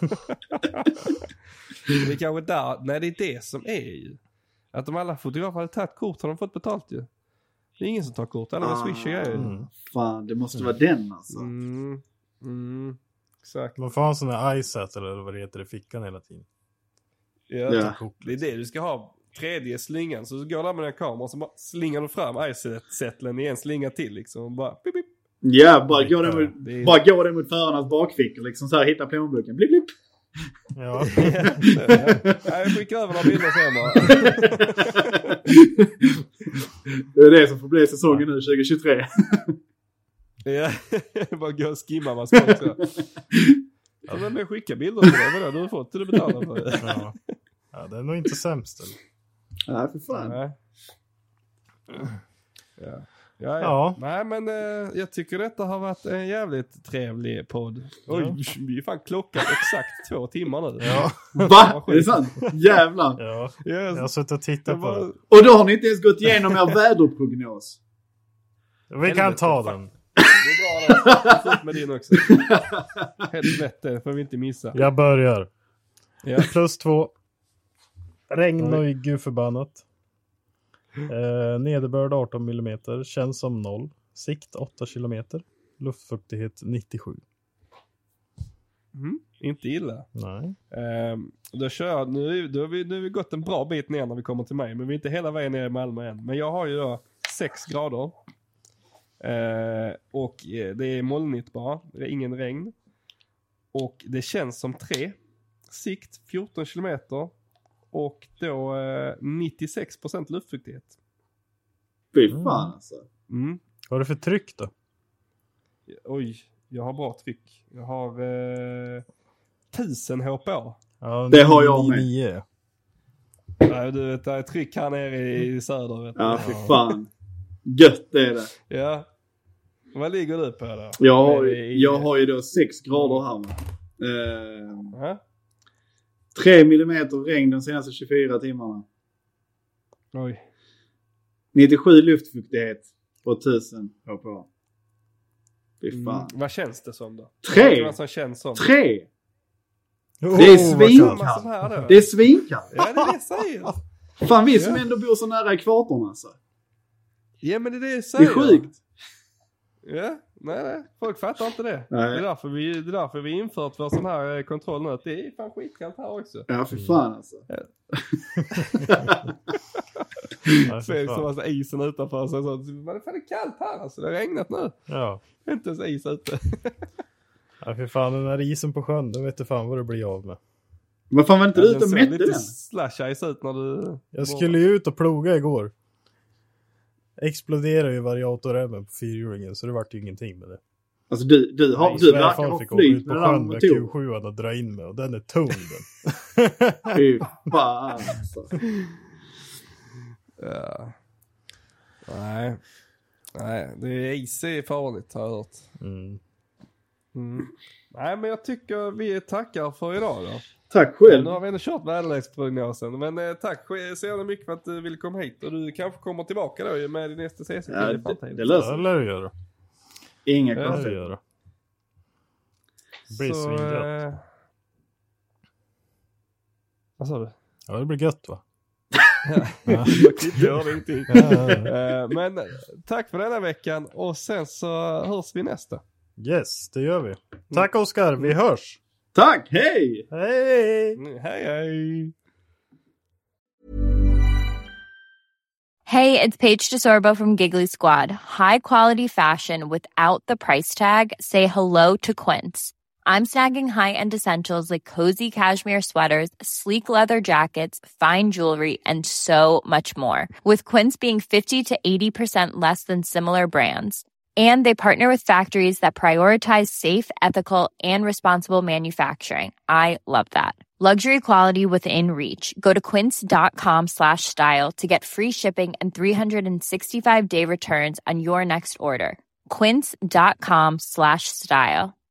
Det är kanske där. Nej, det är det som är ju. Att de alla fotografer hade tagit kort har de fått betalt ju. Det är ingen som tar kort. Alla med Swish är Fan, det måste vara den alltså. Exakt. Man får ha en sån här iSat eller vad det heter i fickan hela tiden. Ja. Det är det du ska ha. Tredje slingan. Så går där med den kameran och så bara slingar du fram iSat-sättlen i en slinga till liksom. Och bara pip, pip. Ja, bara gå det mot förarnas bakfickor liksom så här, hitta plånboken. Blip, blip. Ja. Jag skickar över några bilder sen bara. Det är det som får bli säsongen nu 2023. Ja, bara gå och skimma vad ska också. Ja, men jag skickar bilder till dig. Vad du har fått till du betalar för det. Ja, det är nog inte sämst. Eller? Ja, för fan. Nej. Ja. Nej, men jag tycker detta har varit en jävligt trevlig podd. Oj, vi är fan klockan exakt 2 timmar nu. Ja. Va? Är det sant? Jävlar. Ja, jag har suttit och tittat på det. Och då har ni inte ens gått igenom er väderprognos. Vi kan ta den. Det är bra då. Fort med din också. Helvete, får vi inte missa. Jag börjar. Ja. +2. Regn och gudförbannat. Nederbörd 18 mm. Känns som 0. Sikt 8 km. Luftfuktighet 97. Inte illa. Nej. Nu har vi gått en bra bit ner när vi kommer till mig. Men vi är inte hela vägen ner i Malmö än. Men jag har ju då 6 grader. Och det är molnigt bara. Det är ingen regn. Och det känns som 3. Sikt 14 km. Och då 96% luftfuktighet. Fy fan alltså. Vad är det för tryck då? Oj, jag har bra tryck. Jag har 1000 HPA. Ja, det har jag med. 9. Nej, du vet, det är tryck här nere i söder. Vet du. Ja, fy fan. Gött är det. Ja. Vad ligger du på då? Jag har ju då 6 grader här. 3 millimeter regn de senaste 24 timmarna. Oj. 97 luftfuktighet på 1000 HPA. Fy fan. Vad känns det som då? 3! Vad känns som? 3! Det är svinkallt. Det är svinkallt. Ja, det är det jag säger. Fan, vi som ändå bor så nära ekvatorn alltså. Ja, men det är det jag säger. Det är sjukt. Ja, nej. Folk fattar inte det. Nej. Det är därför vi infört vår sån här kontroll nu. Att det är fan skitkallt här också. Ja, för fan alltså. Sen så var isen utanför så men det är fan kallt här alltså. Det har regnat nu. Ja. Inte ens is ute. Ja, för fan, den här isen på sjön, då vet du fan vad det blir av med. Men fan var inte du ute och mätte den? lite slash-ice ut när du... Jag skulle ju ut och ploga igår. Exploderade ju variatorremmen på fyrhjulingen, så det vart ju ingenting med det. Alltså du verkar ha flyt med den med Q7 och dra in med, och den är tung den. Fy fan alltså. Ja. Nej, det är is är farligt har jag hört. Nej, men jag tycker vi tackar för idag då. Tack själv. Nu har vi ändå kört väderleksprognosen. Men tack så jävla mycket för att du ville komma hit. Och du kanske kommer tillbaka då med din nästa CC. Ja, det löser du göra. Inga konstigheter. Det blir svingött. Vad sa du? Ja, det blir gött va? Jag gör ingenting. Men tack för denna veckan. Och sen så hörs vi nästa. Yes, det gör vi. Tack Oskar, vi hörs. Tack, hej! Hej! Hej! Hey, it's Paige DeSorbo from Giggly Squad. High quality fashion without the price tag. Say hello to Quince. I'm snagging high-end essentials like cozy cashmere sweaters, sleek leather jackets, fine jewelry, and so much more. With Quince being 50 to 80% less than similar brands. And they partner with factories that prioritize safe, ethical, and responsible manufacturing. I love that. Luxury quality within reach. Go to quince.com/style to get free shipping and 365-day returns on your next order. Quince.com/style.